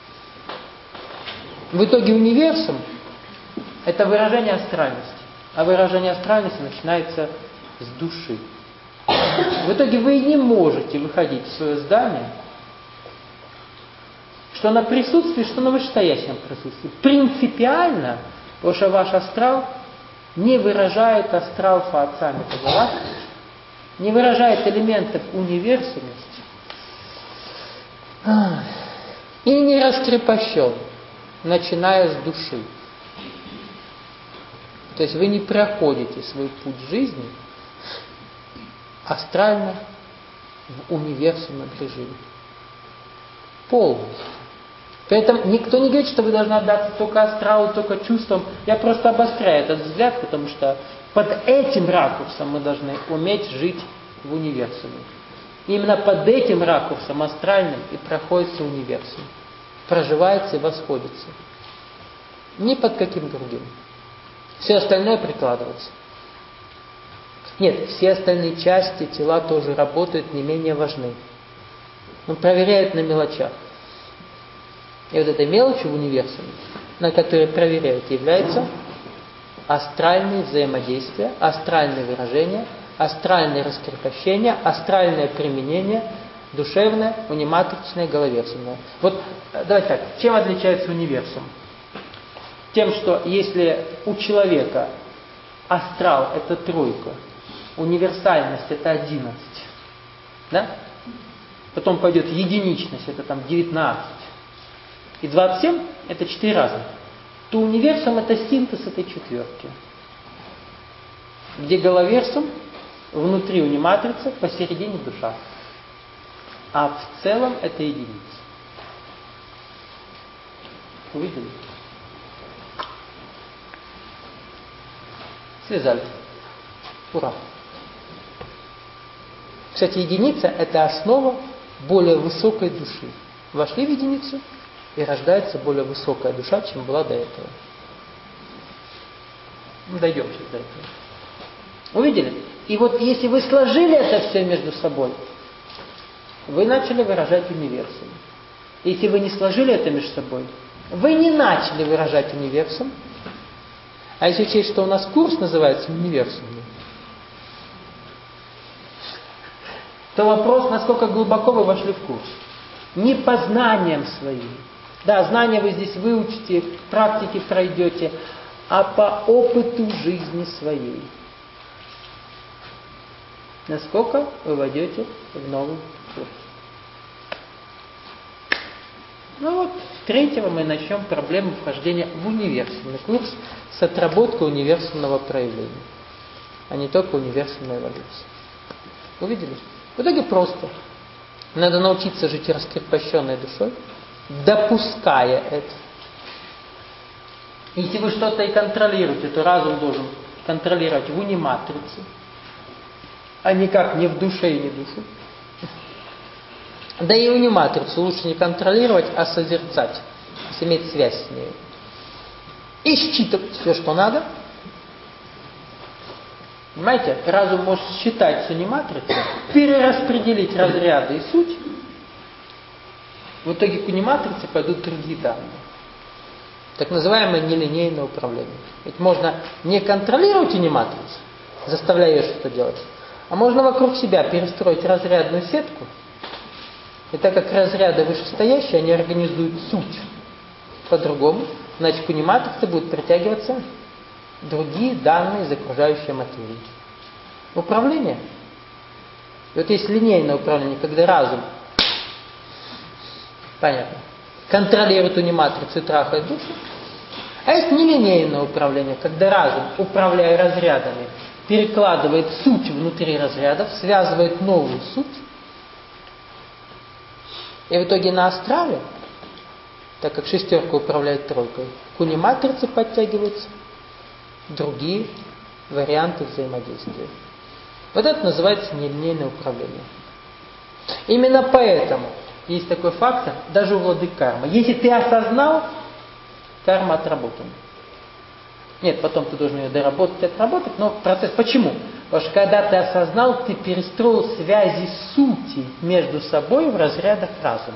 В итоге универсум – это выражение астральности. А выражение астральности начинается с души. В итоге вы не можете выходить в свое здание, что на присутствии, что на вышестоящем присутствии. Принципиально, потому что ваш астрал не выражает астрал Фа-Отца Метагалактики, не выражает элементов универсумности и не раскрепощен, начиная с души. То есть вы не проходите свой путь жизни астрально в универсумном режиме. Полностью. При этом никто не говорит, что вы должны отдаться только астралу, только чувствам. Я просто обостряю этот взгляд, потому что под этим ракурсом мы должны уметь жить в универсуме. Именно под этим ракурсом астральным и проходится универсум. Проживается и восходится. Ни под каким другим. Все остальное прикладывается. Нет, все остальные части тела тоже работают, не менее важны. Он проверяет на мелочах. И вот этой мелочью в универсуме, на которой проверяют, является астральные взаимодействия, астральные выражения, астральное раскрепощение, астральное применение, душевное, униматричное, головерсумное. Вот давайте так, чем отличается универсум? Тем, что если у человека астрал – это тройка, универсальность – это одиннадцать, да? Потом пойдет единичность – это там девятнадцать, и двадцать семь – это четыре разных, то универсум – это синтез этой четверки, где головерсум внутри униматрица, посередине душа, а в целом это единица. Увидели? Связали. Ура! Кстати, единица – это основа более высокой души. Вошли в единицу, и рождается более высокая душа, чем была до этого. Мы дойдем сейчас до этого. Увидели? И вот если вы сложили это все между собой, вы начали выражать универсум. Если вы не сложили это между собой, вы не начали выражать универсум. А если учесть, что у нас курс называется универсумный, то вопрос, насколько глубоко вы вошли в курс. Не по знаниям своим. Да, знания вы здесь выучите, практики пройдете, а по опыту жизни своей. Насколько вы войдете в новый курс. Ну вот, с третьего мы начнем проблему вхождения в универсумный курс с отработкой универсумного проявления, а не только универсумной эволюции. Увидели? В итоге просто. Надо научиться жить раскрепощенной душой, допуская это. Если вы что-то и контролируете, то разум должен контролировать в униматрице, а никак не в душе и не душу. Да и униматрицу лучше не контролировать, а созерцать, иметь связь с ней. И считывать все, что надо. Понимаете, разум может считать с униматрицей, перераспределить разряды и суть. В итоге к униматрице пойдут другие данные. Так называемое нелинейное управление. Ведь можно не контролировать униматрицу, заставляя ее что-то делать, а можно вокруг себя перестроить разрядную сетку. И так как разряды вышестоящие, они организуют суть по-другому, значит к униматрице будут притягиваться другие данные из окружающей материи. Управление. И вот есть линейное управление, когда разум, понятно, контролирует униматрицу и трахает душу. А есть нелинейное управление, когда разум, управляя разрядами, перекладывает суть внутри разрядов, связывает новую суть. И в итоге на астрале, так как шестерка управляет тройкой, к униматрице подтягиваются другие варианты взаимодействия. Вот это называется нелинейное управление. Именно поэтому есть такой фактор, даже у владык кармы. Если ты осознал, карма отработана. Нет, потом ты должен ее доработать, отработать, но процесс... Почему? Потому что когда ты осознал, ты перестроил связи сути между собой в разрядах разума.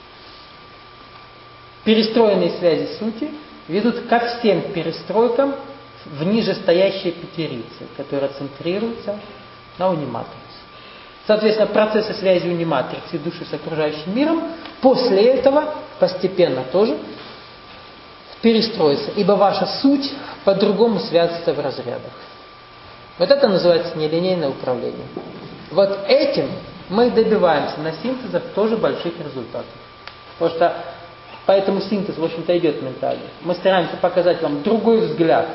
Перестроенные связи сути ведут ко всем перестройкам в нижестоящие пятерицы, которые центрируются на униматрице. Соответственно, процессы связи униматрицы и души с окружающим миром после этого постепенно тоже перестроится, ибо ваша суть по-другому связывается в разрядах. Вот это называется нелинейное управление. Вот этим мы добиваемся на синтезах тоже больших результатов. Потому что поэтому синтез, в общем-то, идет ментально. Мы стараемся показать вам другой взгляд,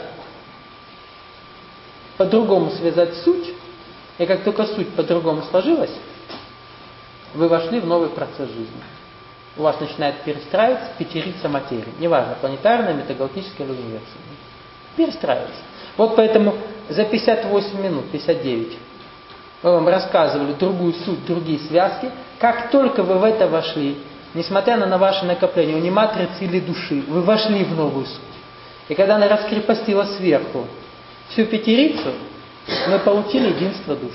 по-другому связать суть, и как только суть по-другому сложилась, вы вошли в новый процесс жизни. У вас начинает перестраиваться пятерица материи. Неважно, планетарная, метагалактическая или универсальная. Перестраивается. Вот поэтому за пятьдесят восемь минут, пятьдесят девять, мы вам рассказывали другую суть, другие связки. Как только вы в это вошли, несмотря на ваше накопление униматрицы или души, вы вошли в новую суть. И когда она раскрепостила сверху всю пятерицу, мы получили единство душ.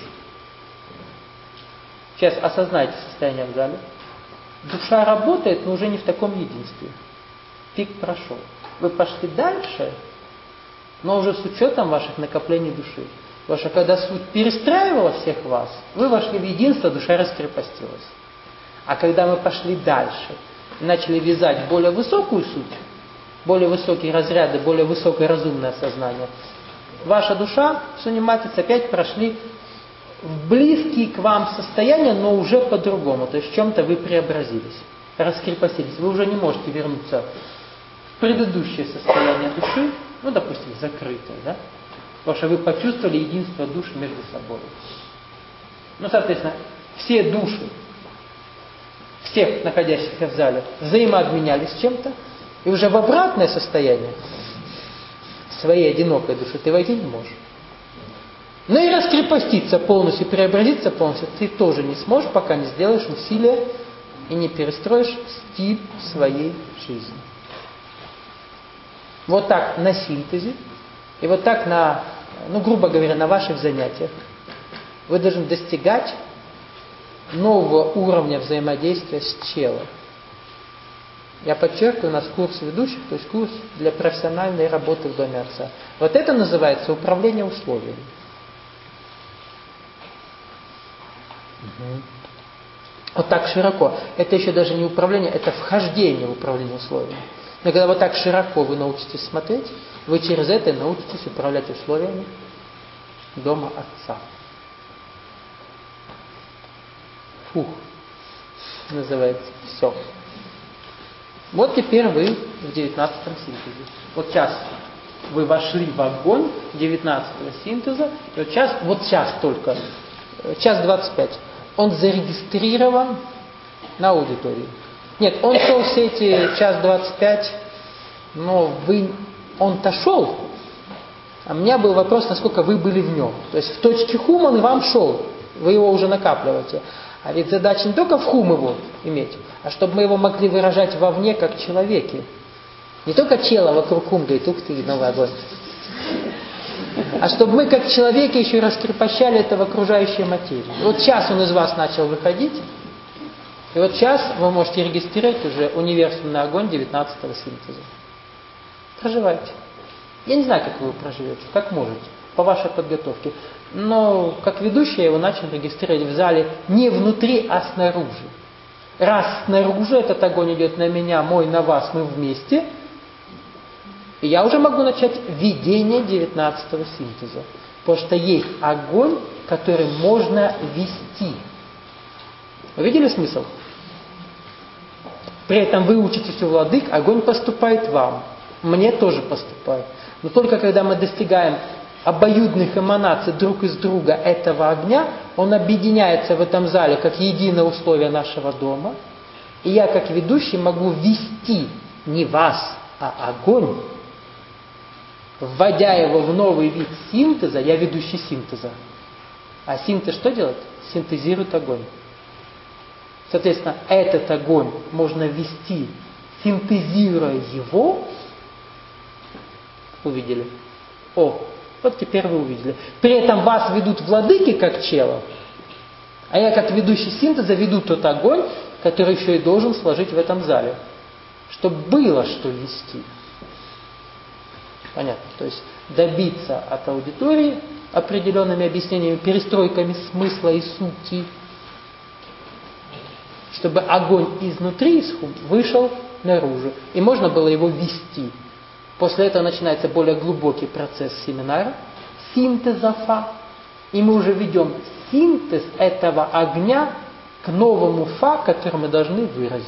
Сейчас осознайте состояние в зале. Душа работает, но уже не в таком единстве. Пик прошел. Вы пошли дальше, но уже с учетом ваших накоплений души. Потому что когда суть перестраивала всех вас, вы вошли в единство, душа раскрепостилась. А когда мы пошли дальше и начали вязать более высокую суть, более высокие разряды, более высокое разумное сознание, ваша душа с униматрицей опять прошли в близкие к вам состояния, но уже по-другому. То есть в чем-то вы преобразились, раскрепостились. Вы уже не можете вернуться в предыдущее состояние души, ну, допустим, закрытое, да? Потому что вы почувствовали единство душ между собой. Ну, соответственно, все души, всех находящихся в зале, взаимообменялись чем-то, и уже в обратное состояние своей одинокой души ты войти не можешь. Но и раскрепоститься полностью, преобразиться полностью ты тоже не сможешь, пока не сделаешь усилия и не перестроишь стиль своей жизни. Вот так на синтезе, и вот так на, ну, грубо говоря, на ваших занятиях вы должны достигать нового уровня взаимодействия с челом. Я подчеркиваю, у нас курс ведущих, то есть курс для профессиональной работы в Доме Отца. Вот это называется управление условиями. Угу. Вот так широко. Это еще даже не управление, это вхождение в управление условиями. Но когда вот так широко вы научитесь смотреть, вы через это научитесь управлять условиями Дома Отца. Фух, называется. Все. Вот теперь вы в девятнадцатом синтезе. Вот сейчас вы вошли в огонь девятнадцатого синтеза, и вот сейчас, вот сейчас только, час двадцать пять, он зарегистрирован на аудитории. Нет, он шел все эти час двадцать пять, но вы, он-то шел, а у меня был вопрос, насколько вы были в нем. То есть в точке хум он вам шел, вы его уже накапливаете. А ведь задача не только в хум его иметь, а чтобы мы его могли выражать вовне, как человеки. Не только чело вокруг хум говорит, ух ты, новый огонь. А чтобы мы, как человеки, еще и раскрепощали это в окружающей материи. И вот сейчас он из вас начал выходить, и вот сейчас вы можете регистрировать уже универсумный огонь девятнадцатого синтеза. Проживайте. Я не знаю, как вы его проживете, как можете, по вашей подготовке. Но как ведущий я его начал регистрировать в зале не внутри, а снаружи. Раз снаружи этот огонь идет на меня, мой на вас, мы вместе, и я уже могу начать ведение девятнадцатого синтеза. Потому что есть огонь, который можно вести. Вы видели смысл? При этом вы учитесь у владык, огонь поступает вам. Мне тоже поступает. Но только когда мы достигаем обоюдных эманаций друг из друга этого огня, он объединяется в этом зале как единое условие нашего дома. И я, как ведущий, могу вести не вас, а огонь. Вводя его в новый вид синтеза, я ведущий синтеза. А синтез что делает? Синтезирует огонь. Соответственно, этот огонь можно ввести, синтезируя его. Увидели? О, вот теперь вы увидели. При этом вас ведут владыки как чела, а я как ведущий синтеза веду тот огонь, который еще и должен сложить в этом зале, чтобы было что вести. Понятно? То есть добиться от аудитории определенными объяснениями, перестройками смысла и сути, чтобы огонь изнутри вышел наружу, и можно было его вести. После этого начинается более глубокий процесс семинара, синтеза фа, и мы уже ведем синтез этого огня к новому фа, который мы должны выразить.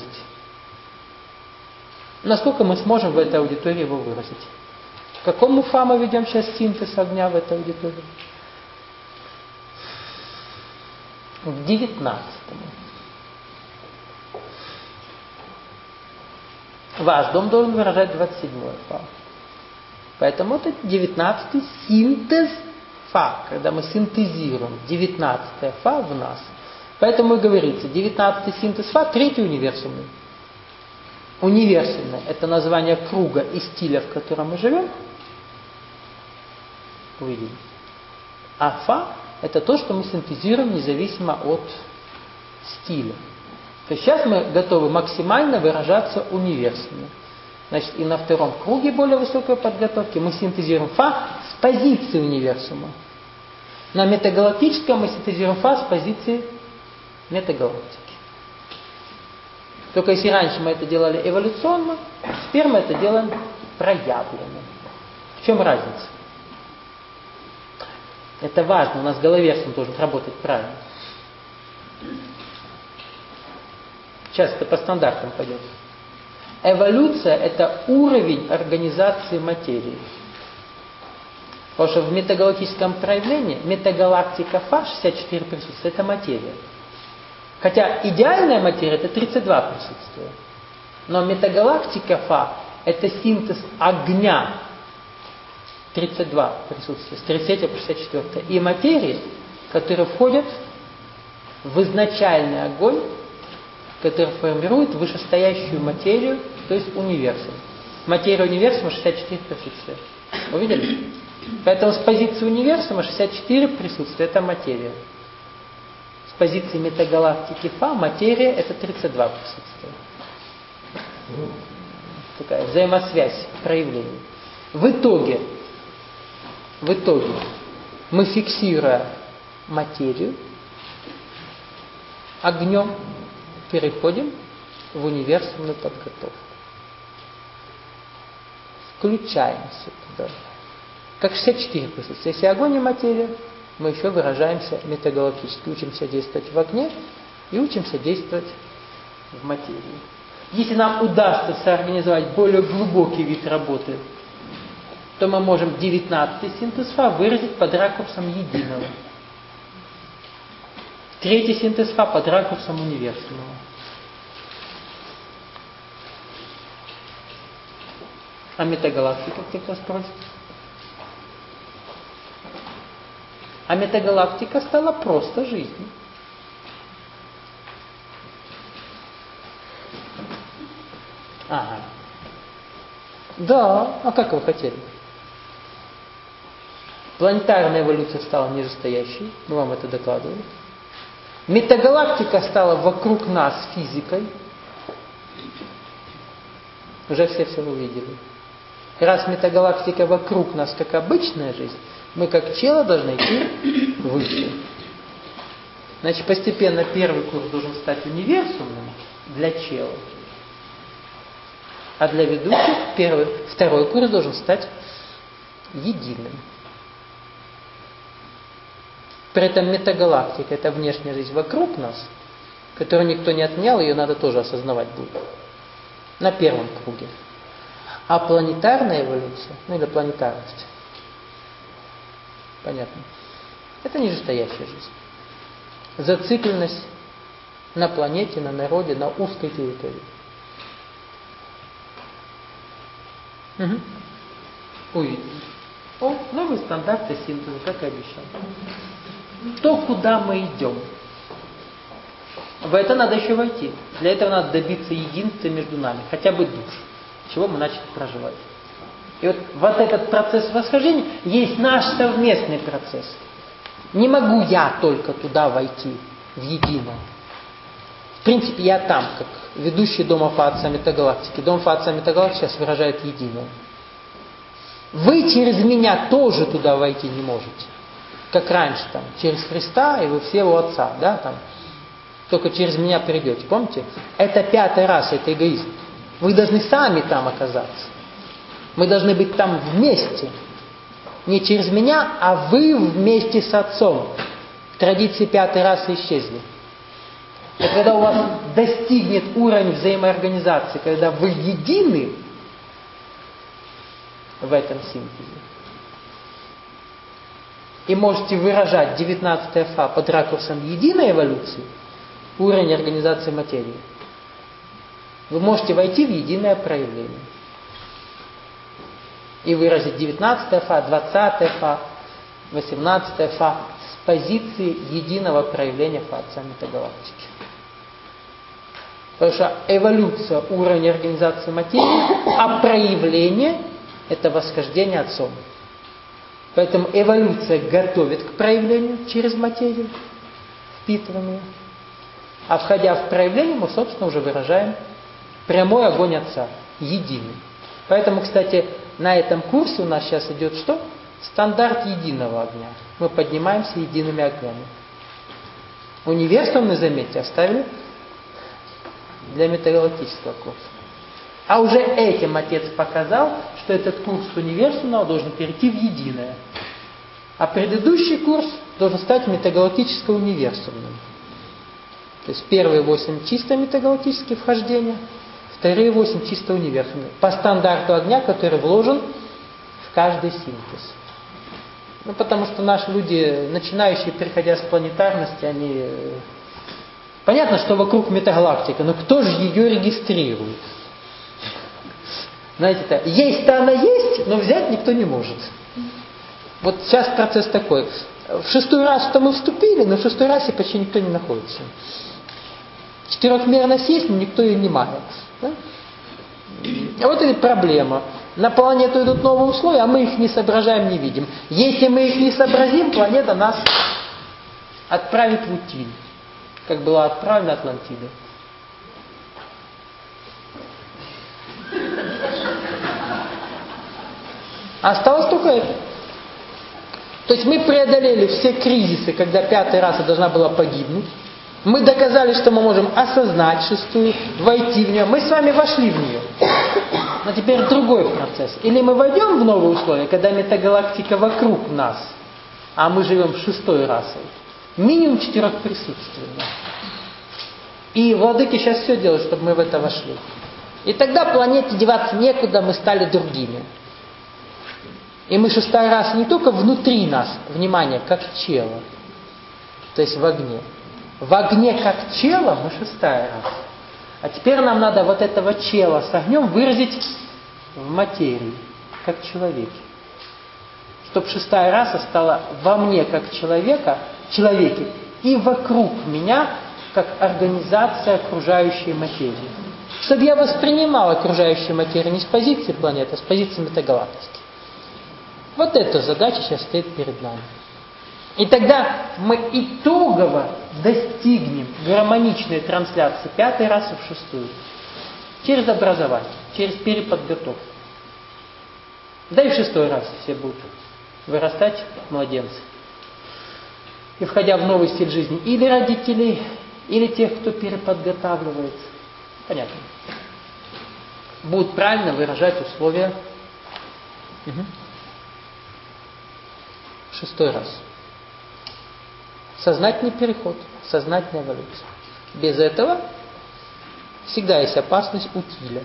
Насколько мы сможем в этой аудитории его выразить? К какому фа мы ведем сейчас синтез огня в этой аудитории? К девятнадцатому. Ваш дом должен выражать двадцать седьмой фа. Поэтому это девятнадцатый синтез фа, когда мы синтезируем девятнадцатое фа в нас. Поэтому и говорится, девятнадцатый синтез фа, третий универсумный. Универсумный – это название круга и стиля, в котором мы живем. Увидели. А фа – это то, что мы синтезируем независимо от стиля. То есть сейчас мы готовы максимально выражаться универсально. Значит, и на втором круге более высокой подготовки мы синтезируем фа с позиции универсума. На метагалактическом мы синтезируем фа с позиции метагалактики. Только если раньше мы это делали эволюционно, теперь мы это делаем проявленно. В чем разница? Это важно, у нас головерсум должен работать правильно. Сейчас это по стандартам пойдет. Эволюция – это уровень организации материи. Потому что в метагалактическом проявлении метагалактика фа шестьдесят четыре присутствия – это материя. Хотя идеальная материя – это тридцать два присутствия. Но метагалактика фа – это синтез огня, тридцать два присутствия, с тридцать третьего по шестьдесят четвёртое, и материи, которые входят в изначальный огонь, который формирует вышестоящую материю, то есть универсум. Материя универсума шестьдесят четыре присутствия. Увидели? Поэтому с позиции универсума шестьдесят четыре присутствия – это материя. С позиции метагалактики фа материя – это тридцать два присутствия. Такая взаимосвязь проявлений. В итоге, в итоге мы, фиксируя материю огнем, переходим в универсумную подготовку. Включаемся туда. Как шестьдесят четыре присутствия. Если огонь и материя, мы еще выражаемся метагалактически. Учимся действовать в огне и учимся действовать в материи. Если нам удастся соорганизовать более глубокий вид работы, то мы можем девятнадцатый синтез фа выразить под ракурсом единого. Третий синтез фа под ракурсом универсального. А метагалактика, кто спросит? А метагалактика стала просто жизнью. Ага. Да, а как вы хотели? Планетарная эволюция стала нижестоящей, мы вам это докладывали. Метагалактика стала вокруг нас физикой. Уже все все увидели. Раз метагалактика вокруг нас, как обычная жизнь, мы как чело должны идти выше. Значит, постепенно первый курс должен стать универсумным для чела. А для ведущих первый, второй курс должен стать единым. При этом метагалактика – это внешняя жизнь вокруг нас, которую никто не отменял, ее надо тоже осознавать будет. На первом круге. А планетарная эволюция, ну или планетарность, понятно, это нижестоящая жизнь. Зацикленность на планете, на народе, на узкой территории. Угу. Увидели. О, новые стандарты синтеза, как и обещал. То, куда мы идем. В это надо еще войти. Для этого надо добиться единства между нами, хотя бы душ, чего мы начали проживать. И вот, вот этот процесс восхождения есть наш совместный процесс. Не могу я только туда войти, в единое. В принципе, я там, как ведущий Дома Фа-Отца Метагалактики. Дом Фа-Отца Метагалактики сейчас выражает единое. Вы через меня тоже туда войти не можете. Как раньше, там, через Христа, и вы все у Отца, да, там. Только через меня придете. Помните? Это пятая раса, это эгоизм. Вы должны сами там оказаться. Мы должны быть там вместе. Не через меня, а вы вместе с Отцом. Традиции пятой расы исчезли. И когда у вас достигнет уровень взаимоорганизации, когда вы едины в этом синтезе, и можете выражать девятнадцатое Фа под ракурсом единой эволюции, уровень организации материи, вы можете войти в единое проявление. И выразить девятнадцатое Фа, двадцатое Фа, восемнадцатое Фа с позиции единого проявления Фа-Отца Метагалактики. Потому что эволюция уровня организации материи, а проявление – это восхождение Отцом. Поэтому эволюция готовит к проявлению через материю, впитывание. А входя в проявление, мы, собственно, уже выражаем прямой огонь Отца, единый. Поэтому, кстати, на этом курсе у нас сейчас идет что? Стандарт единого огня. Мы поднимаемся едиными огнями. Универсум, заметьте, оставили для метагалактического курса. А уже этим Отец показал, что этот курс универсума должен перейти в единое. А предыдущий курс должен стать метагалактическо-универсумным. То есть первые восемь чисто метагалактические вхождения, вторые восемь чисто универсумные. По стандарту огня, который вложен в каждый синтез. Ну, потому что наши люди, начинающие, переходя с планетарности, они... Понятно, что вокруг метагалактика, но кто же ее регистрирует? Знаете, есть-то она есть, но взять никто не может. Вот сейчас процесс такой. В шестую расу-то мы вступили, но в шестой расе почти никто не находится. Четырехмерность есть, но никто ее не мает. Да? А вот и проблема. На планету идут новые условия, а мы их не соображаем, не видим. Если мы их не сообразим, планета нас отправит в утиль, как была отправлена Атлантида. Осталось только это. То есть мы преодолели все кризисы, когда пятая раса должна была погибнуть. Мы доказали, что мы можем осознать шестую, войти в нее. Мы с вами вошли в нее. Но теперь другой процесс. Или мы войдем в новые условия, когда метагалактика вокруг нас, а мы живем шестой расой. Минимум четырех присутствий. И владыки сейчас все делают, чтобы мы в это вошли. И тогда планете деваться некуда, мы стали другими. И мы шестая раса не только внутри нас, внимание, как чело, то есть в огне. В огне как чело мы шестая раса. А теперь нам надо вот этого чела с огнем выразить в материи, как человеке. Чтобы шестая раса стала во мне как человека, человеке, и вокруг меня как организация окружающей материи. Чтобы я воспринимал окружающую материю не с позиции планеты, а с позиции метагалактики. Вот эта задача сейчас стоит перед нами. И тогда мы итогово достигнем гармоничной трансляции пятой расы в шестую. Через образование, через переподготовку. Да и в шестой расе все будут вырастать младенцы. И входя в новый стиль жизни или родителей, или тех, кто переподготавливается. Понятно. Будут правильно выражать условия. Угу. Шестой раз. Сознательный переход, сознательная эволюция. Без этого всегда есть опасность утиля.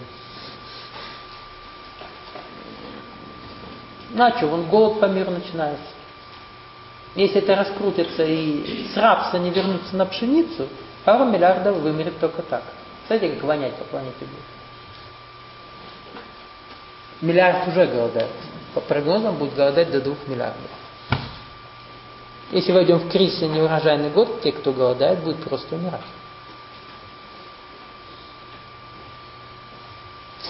На что, вон голод по миру начинается. Если это раскрутится и с рапса не вернуться на пшеницу, пару миллиардов вымерет только так. Смотрите, как вонять по планете будет. Миллиард уже голодает. По прогнозам будет голодать до двух миллиардов. Если войдем в кризис и неурожайный год, те, кто голодает, будут просто умирать.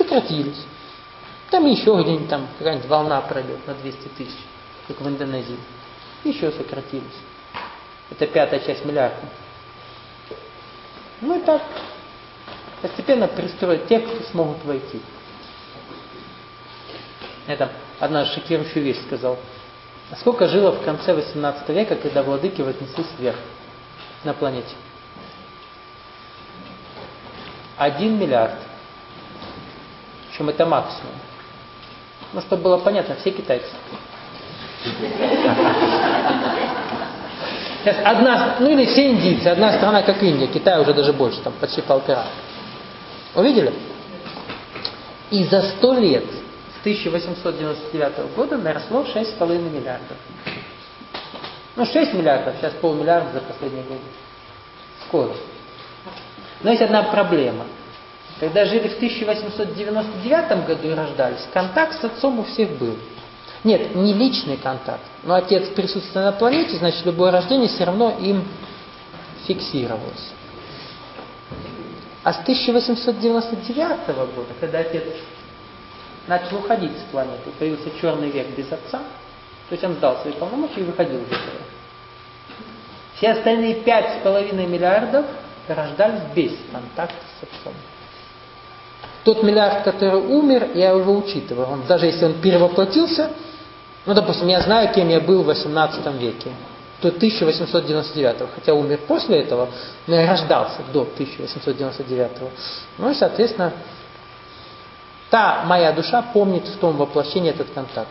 сократились. Там еще где-нибудь там какая-нибудь волна пройдет на двести тысяч, как в Индонезии. Еще сократились. Это пятая часть миллиарда. Ну и так постепенно пристроить тех, кто смогут войти. Я там однажды шокирующую вещь сказал. А сколько жило в конце восемнадцатого века, когда владыки вознеслись вверх на планете? Один миллиард. Причем это максимум. Ну, чтобы было понятно, все китайцы. Сейчас одна, ну или все индийцы, одна страна как Индия, Китай уже даже больше, там почти полтора. Увидели? И за сто лет, с тысяча восемьсот девяносто девятого года, наросло шесть с половиной миллиардов. Ну, шесть миллиардов, сейчас полмиллиарда за последние годы. Скоро. Но есть одна проблема. Когда жили в тысяча восемьсот девяносто девятом году и рождались, контакт с отцом у всех был. Нет, не личный контакт, но отец присутствует на планете, значит, любое рождение все равно им фиксировалось. А с тысяча восемьсот девяносто девятого года, когда отец начал уходить с планеты, появился черный век без отца, то есть он сдал свои полномочия и выходил из этого. Все остальные пять с половиной миллиардов рождались без контакта с отцом. Тот миллиард, который умер, я его учитываю. Он, даже если он перевоплотился, ну, допустим, я знаю, кем я был в восемнадцатом веке, то тысяча восемьсот девяносто девятого, хотя умер после этого, но я рождался до тысяча восемьсот девяносто девятого. Ну и, соответственно, та моя душа помнит в том воплощении этот контакт.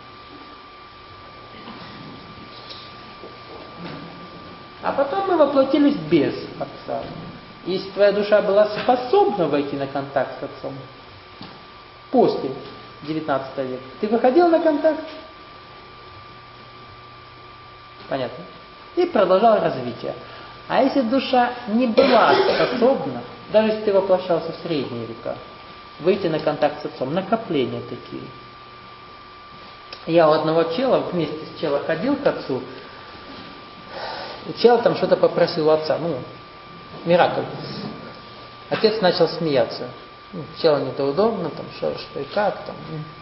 А потом мы воплотились без отца. Если твоя душа была способна войти на контакт с отцом после девятнадцатого века, ты выходил на контакт? Понятно? И продолжал развитие. А если душа не была способна, даже если ты воплощался в средние века, выйти на контакт с отцом, накопления такие. Я у одного чела, вместе с челом ходил к отцу, и чел там что-то попросил у отца, ну, миракл. Отец начал смеяться. Ну, челу не то удобно, там, что, что и как там.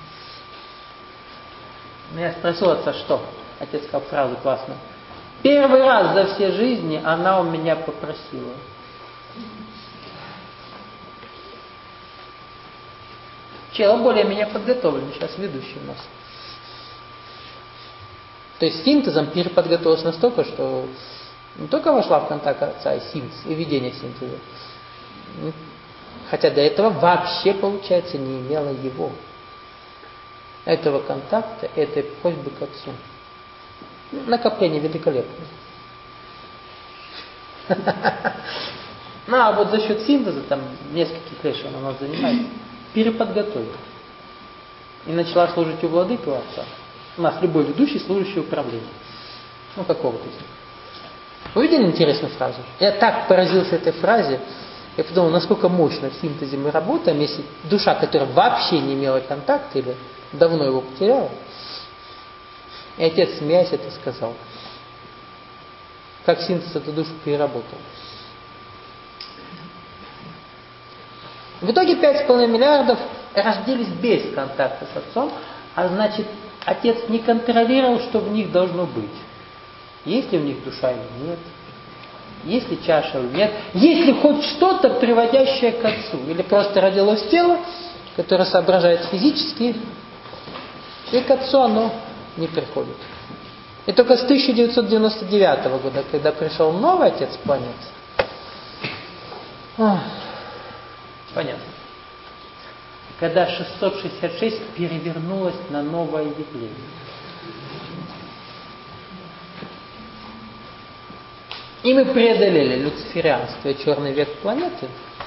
Я спросил отца, что? Отец сказал фразу классную. Первый раз за все жизни она у меня попросила. Чел более меня подготовлен, сейчас ведущий у нас. То есть синтезом переподготовился настолько, что не только вошла в контакт отца и синтез, и видение синтеза, хотя до этого вообще, получается, не имела его. Этого контакта, этой просьбы к отцу. Накопление великолепное. Ну, а вот за счет синтеза, там нескольких лет она у нас занимается, переподготовила. И начала служить у владыки у отца. У нас любой ведущий служащий управления. Ну, какого-то из них. Вы видели интересную фразу? Я так поразился этой фразе, я подумал, насколько мощно в синтезе мы работаем, если душа, которая вообще не имела контакта или давно его потеряла. И отец, смеясь, это сказал. Как синтез эту душу переработал. В итоге пять с половиной миллиардов рождались без контакта с отцом, а значит, отец не контролировал, что в них должно быть. Есть ли у них душа или нет, есть ли чаша или нет, есть ли хоть что-то, приводящее к отцу, или просто родилось тело, которое соображает физически, и к отцу оно не приходит. И только с тысяча девятьсот девяносто девятого года, когда пришел новый отец планеты, понятно, когда шестьсот шестьдесят шесть перевернулось на новое явление. И мы преодолели люциферианство и черный век планеты,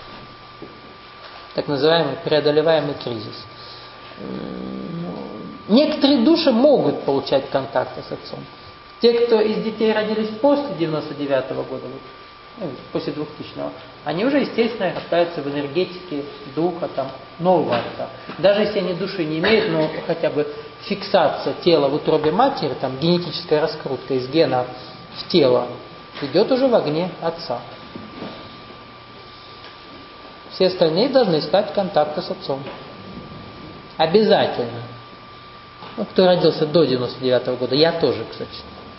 так называемый преодолеваемый кризис. Некоторые души могут получать контакты с отцом. Те, кто из детей родились после девяносто девятого года, ну, после двухтысячного, они уже, естественно, рождаются в энергетике духа там, нового отца. Даже если они души не имеют, но хотя бы фиксация тела в утробе матери, там, генетическая раскрутка из гена в тело, идет уже в огне отца. Все остальные должны искать контакты с отцом. Обязательно. Ну, кто родился до девяносто девятого года, я тоже, кстати.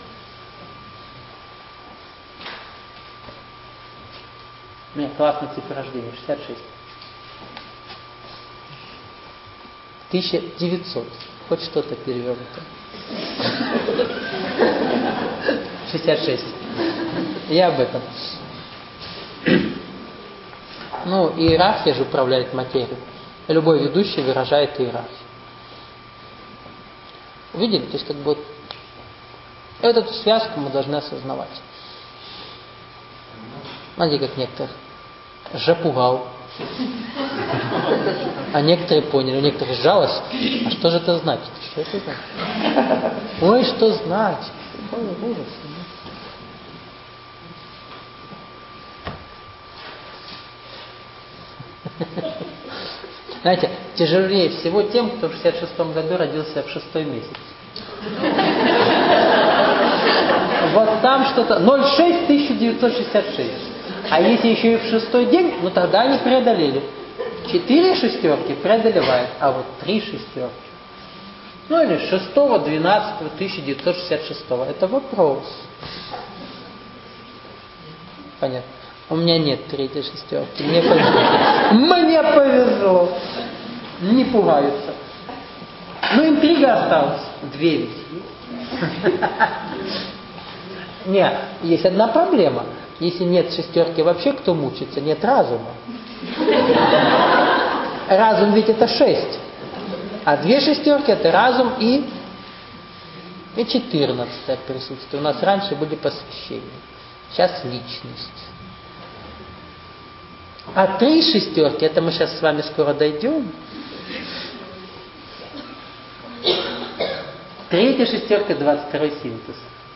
У меня классная цифра рождения, шестьдесят шесть. тысяча девятьсот. Хоть что-то перевернуто. шестьдесят шесть. Я об этом. Ну, иерархия же управляет материей. Любой ведущий выражает иерархию. Увидели? То есть, как бы вот эту связку мы должны осознавать. Смотрите, как некоторых запугал. А некоторые поняли, у некоторых сжалось. А что же это значит? Что это значит? Ой, что значит? Ой, ужас. Знаете, тяжелее всего тем, кто в шестьдесят шестом году родился в шестой месяц. Вот там что-то... ноль шесть тысяча девятьсот шестьдесят шесть. А если еще и в шестой день, ну тогда они преодолели. Четыре шестерки преодолевают, а вот три шестерки. Ну или шестого двенадцатого тысяча девятьсот шестьдесят шестого. Это вопрос. Понятно. У меня нет третьей шестерки. Мне повезло. Мне повезло. Не пугаются. Но интрига осталась. Две ведь. Нет, есть одна проблема. Если нет шестерки вообще, кто мучится? Нет разума. Разум ведь это шесть. А две шестерки это разум и, и четырнадцатое присутствие. У нас раньше были посвящения. Сейчас личность. А три шестерки, это мы сейчас с вами скоро дойдем. Третья шестерка двадцать второй синтез.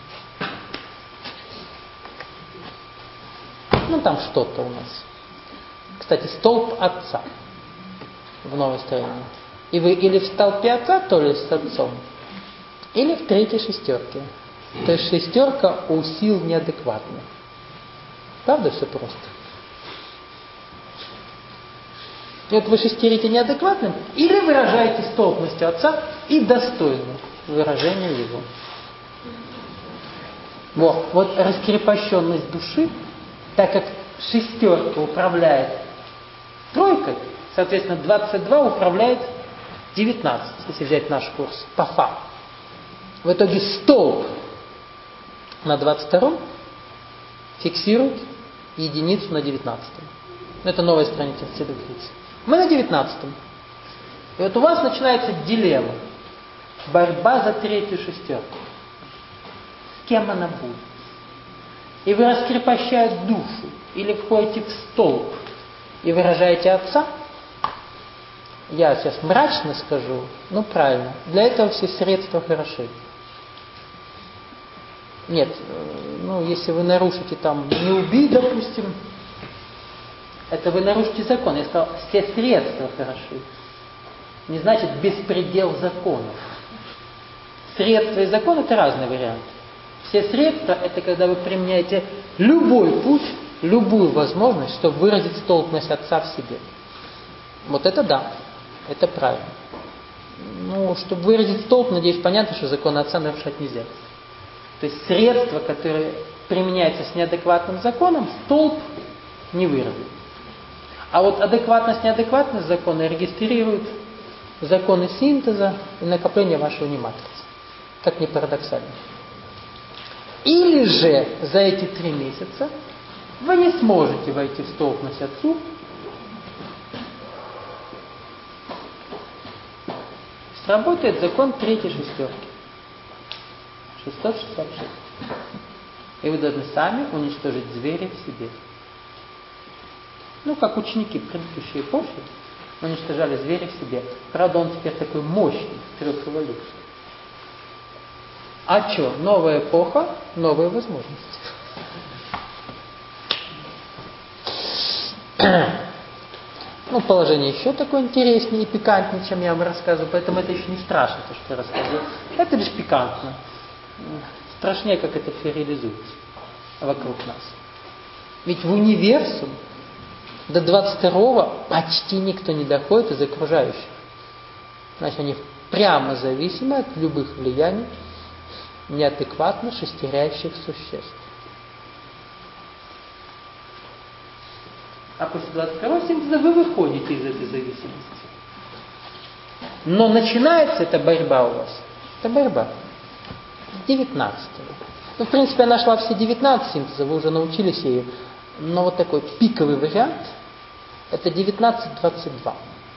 Ну там что-то у нас. Кстати, столб отца в новой строении. И вы или в столпе отца, то ли с отцом, или в третьей шестерке. То есть шестерка у сил неадекватных. Правда все просто? И вот вы шестерите неадекватным, или выражаете столбностью отца и достойно выражения его. Вот, вот раскрепощенность души, так как шестерка управляет тройкой, соответственно, двадцать два управляет девятнадцать, если взять наш курс, по фа. В итоге столб на двадцать втором фиксирует единицу на девятнадцатом. Это новая страница в седукрице. Мы на девятнадцатом. И вот у вас начинается дилемма. Борьба за третью шестерку. С кем она будет? И вы раскрепощаете душу, или входите в столб и выражаете отца. Я сейчас мрачно скажу, ну правильно, для этого все средства хороши. Нет, ну если вы нарушите там, не убей, допустим, это вы нарушите закон. Я сказал, все средства хороши. Не значит беспредел законов. Средства и закон это разные варианты. Все средства это когда вы применяете любой путь, любую возможность, чтобы выразить столбность отца в себе. Вот это да, это правильно. Ну, чтобы выразить столб, надеюсь, понятно, что закон отца нарушать нельзя. То есть средства, которые применяются с неадекватным законом, столб не выразит. А вот адекватность, неадекватность закона регистрируют законы синтеза и накопления вашего нематрицы. Как ни парадоксально. Или же за эти три месяца вы не сможете войти в столбность отцу, сработает закон третьей шестерки. шестьсот шестьдесят шесть. И вы должны сами уничтожить зверя в себе. Ну, как ученики предыдущей эпохи уничтожали зверя в себе. Правда, он теперь такой мощный, в трех эволюциях. А что? Новая эпоха, новые возможности. Ну, положение еще такое интереснее и пикантнее, чем я вам рассказываю, поэтому это еще не страшно, то, что я рассказываю. Это лишь пикантно. Страшнее, как это все реализуется вокруг нас. Ведь в универсум до двадцать второго почти никто не доходит из окружающих. Значит, они прямо зависимы от любых влияний неадекватно шестерящих существ. А после двадцать второго синтеза вы выходите из этой зависимости. Но начинается эта борьба у вас. Это борьба. девятнадцатого. Ну, в принципе, она шла все девятнадцать синтезов, вы уже научились ею. Но вот такой пиковый вариант – это девятнадцать двадцать два.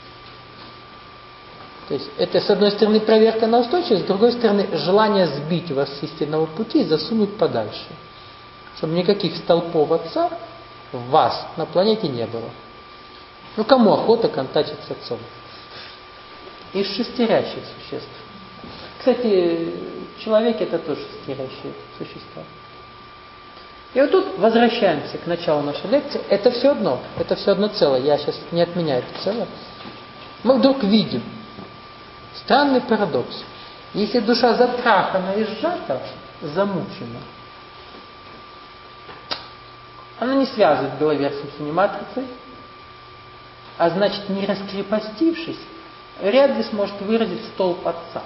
То есть это, с одной стороны, проверка на устойчивость, с другой стороны, желание сбить вас с истинного пути и засунуть подальше. Чтобы никаких столпов Отца в вас на планете не было. Ну, кому охота контачить с Отцом? Из шестерящих существ. Кстати, человек это тоже шестерящие существа. И вот тут возвращаемся к началу нашей лекции. Это все одно. Это все одно целое. Я сейчас не отменяю это целое. Мы вдруг видим странный парадокс. Если душа затрахана и сжата, замучена, она не связывает в голове с матрицей, а значит, не раскрепостившись, вряд ли сможет выразить столб Отца.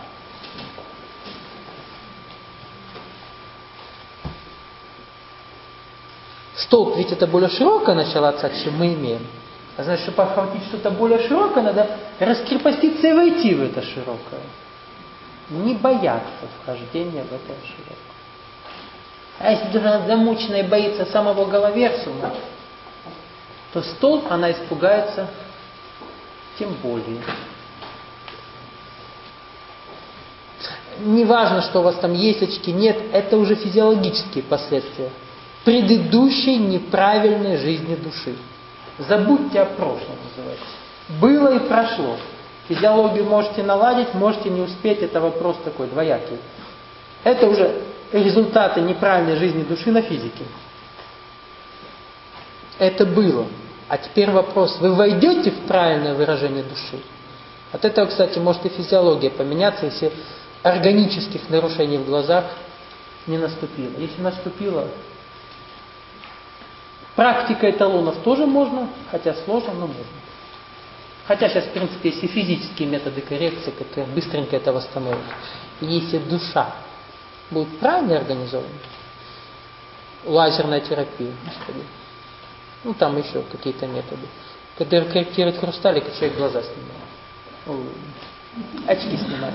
Столб ведь это более широкое начало Отца, чем мы имеем. А значит, чтобы охватить что-то более широкое, надо раскрепоститься и войти в это широкое. Не бояться вхождения в это широкое. А если душа замученная боится самого головерсума, то столб она испугается тем более. Не важно, что у вас там есть очки, нет, это уже физиологические последствия предыдущей неправильной жизни души. Забудьте о прошлом, называется. Было и прошло. Физиологию можете наладить, можете не успеть, это вопрос такой двоякий. Это уже результаты неправильной жизни души на физике. Это было. А теперь вопрос, вы войдете в правильное выражение души? От этого, кстати, может и физиология поменяться, если органических нарушений в глазах не наступило. Если наступило, практика эталонов тоже можно, хотя сложно, но можно. Хотя сейчас, в принципе, есть и физические методы коррекции, которые быстренько это восстановят. И если душа будет правильно организована, лазерная терапия, господи, ну там еще какие-то методы, которые корректируют хрусталик, и человек глаза снимает. Очки снимают.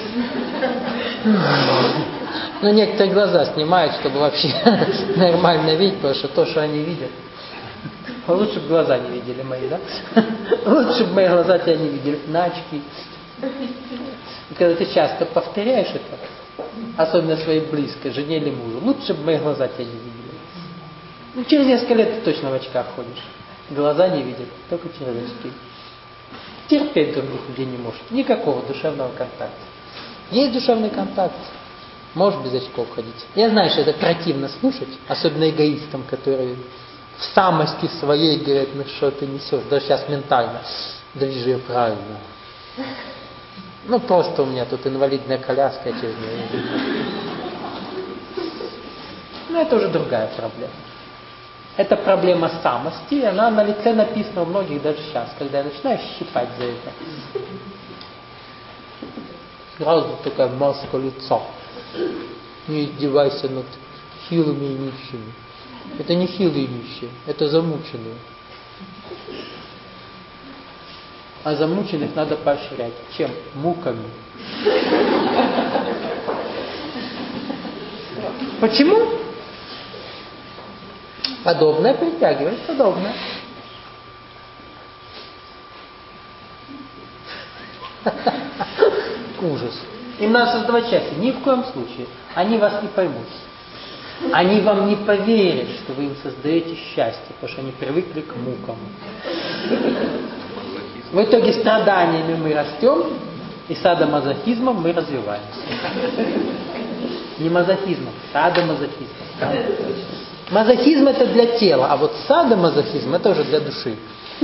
Ну, некоторые глаза снимают, чтобы вообще нормально видеть, потому что то, что они видят. Лучше бы глаза не видели мои, да? Лучше бы мои глаза тебя не видели. На очки. И когда ты часто повторяешь это, особенно своей близкой, жене или мужу, лучше бы мои глаза тебя не видели. Ну, через несколько лет ты точно в очках ходишь. Глаза не видят, только через очки. Терпеть других людей не может. Никакого душевного контакта. Есть душевный контакт. Можешь без очков ходить. Я знаю, что это противно слушать, особенно эгоистам, которые в самости своей говорят, ну что ты несешь, даже сейчас ментально. Да вижу я правильно. Ну просто у меня тут инвалидная коляска, я через нее не иду. Но это уже другая проблема. Это проблема самости, и она на лице написана у многих даже сейчас, когда я начинаю щипать за это. Сразу такая маска лица. Не издевайся над хилыми и нищими. Это не хилые и нищие, это замученные. А замученных надо поощрять. Чем? Муками. Почему? Подобное притягивает подобное. Ужас. Им надо создавать счастье. Ни в коем случае. Они вас не поймут. Они вам не поверят, что вы им создаете счастье, потому что они привыкли к мукам. В итоге страданиями мы растем, и садомазохизмом мы развиваемся. Не мазохизмом, садомазохизмом. Мазохизм это для тела, а вот садомазохизм это уже для души.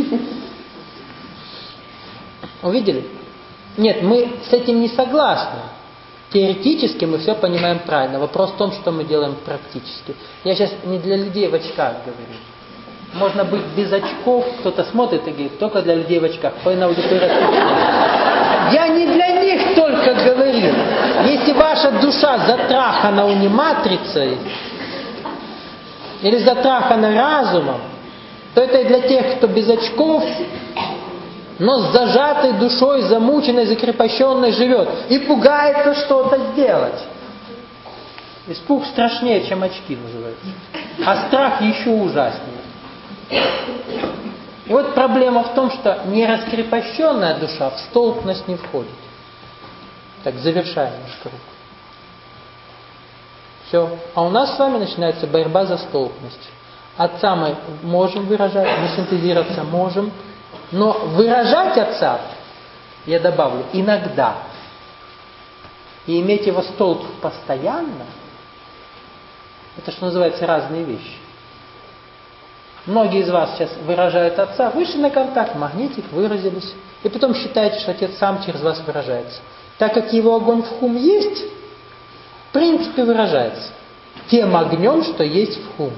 Увидели? Нет, мы с этим не согласны. Теоретически мы все понимаем правильно. Вопрос в том, что мы делаем практически. Я сейчас не для людей в очках говорю. Можно быть без очков, кто-то смотрит и говорит, только для людей в очках. Половина аудитории. Я не для говорил, если ваша душа затрахана униматрицей или затрахана разумом, то это и для тех, кто без очков, но с зажатой душой, замученной, закрепощенной живет и пугается что-то сделать. Испуг страшнее, чем очки называется. А страх еще ужаснее. И вот проблема в том, что нераскрепощенная душа в столпность не входит. Так, завершаем наш круг. Все. А у нас с вами начинается борьба за столпность. Отца мы можем выражать, мы синтезироваться можем, но выражать Отца, я добавлю, иногда, и иметь его столб постоянно, это, что называется, разные вещи. Многие из вас сейчас выражают Отца, вышли на контакт, магнитик, выразились, и потом считаете, что Отец сам через вас выражается. Так как его огонь в хум есть, в принципе выражается тем огнем, что есть в хум.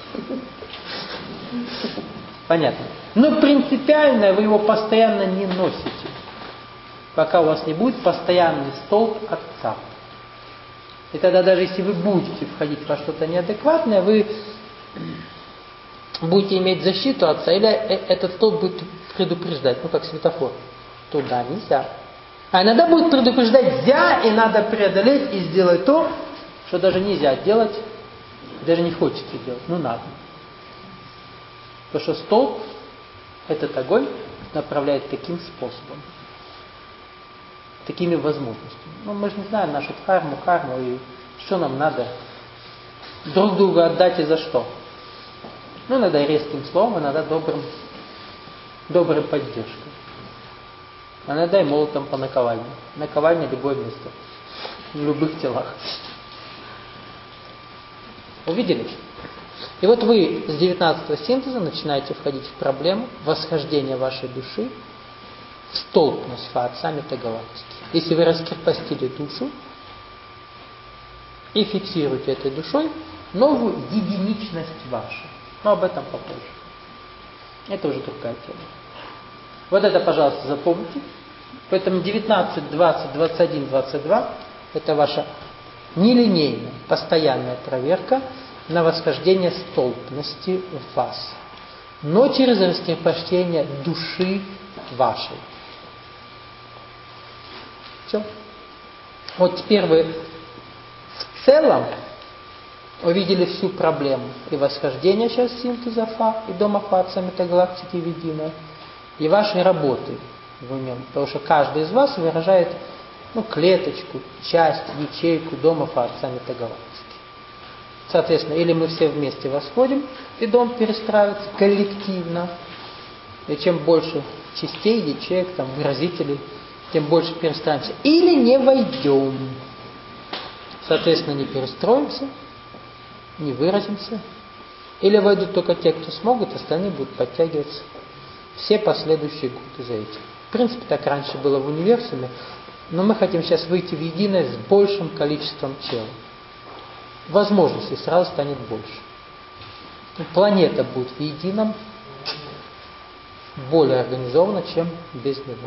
Понятно. Но принципиально вы его постоянно не носите, пока у вас не будет постоянный столб Отца. И тогда даже если вы будете входить во что-то неадекватное, вы будете иметь защиту Отца, или этот столб будет предупреждать, ну как светофор. Туда нельзя. А иногда будет предупреждать «зя», и надо преодолеть и сделать то, что даже нельзя делать, даже не хочется делать, но надо. Потому что столб, этот огонь, направляет таким способом, такими возможностями. Ну, мы же не знаем нашу карму, карму, и что нам надо друг другу отдать и за что. Ну, иногда резким словом, иногда добрым, доброй поддержкой. А иногда и молотом по наковальне. Наковальня – любое место. В любых телах. Увидели? И вот вы с девятнадцатого синтеза начинаете входить в проблему восхождения вашей души в столпность Отца метагалактики. Если вы раскрепостили душу и фиксируете этой душой новую единичность вашу. Но об этом попозже. Это уже другая тема. Вот это, пожалуйста, запомните. Поэтому девятнадцать, двадцать, двадцать один, двадцать два это ваша нелинейная, постоянная проверка на восхождение столпности в вас. Но через раскрепощение души вашей. Все. Вот теперь вы в целом увидели всю проблему и восхождения сейчас синтеза Фа, и дома Фа Отца метагалактики в единое, и вашей работы в нем. Потому что каждый из вас выражает ну, клеточку, часть, ячейку дома Фа Отца метагалактики. Соответственно, или мы все вместе восходим, и дом перестраивается коллективно. И чем больше частей, ячеек, там, выразителей, тем больше перестраиваемся. Или не войдем. Соответственно, не перестроимся, не выразимся. Или войдут только те, кто смогут, остальные будут подтягиваться все последующие годы за этим. В принципе, так раньше было в универсуме, но мы хотим сейчас выйти в единое с большим количеством тел. Возможностей сразу станет больше. Планета будет в едином более организована, чем без него.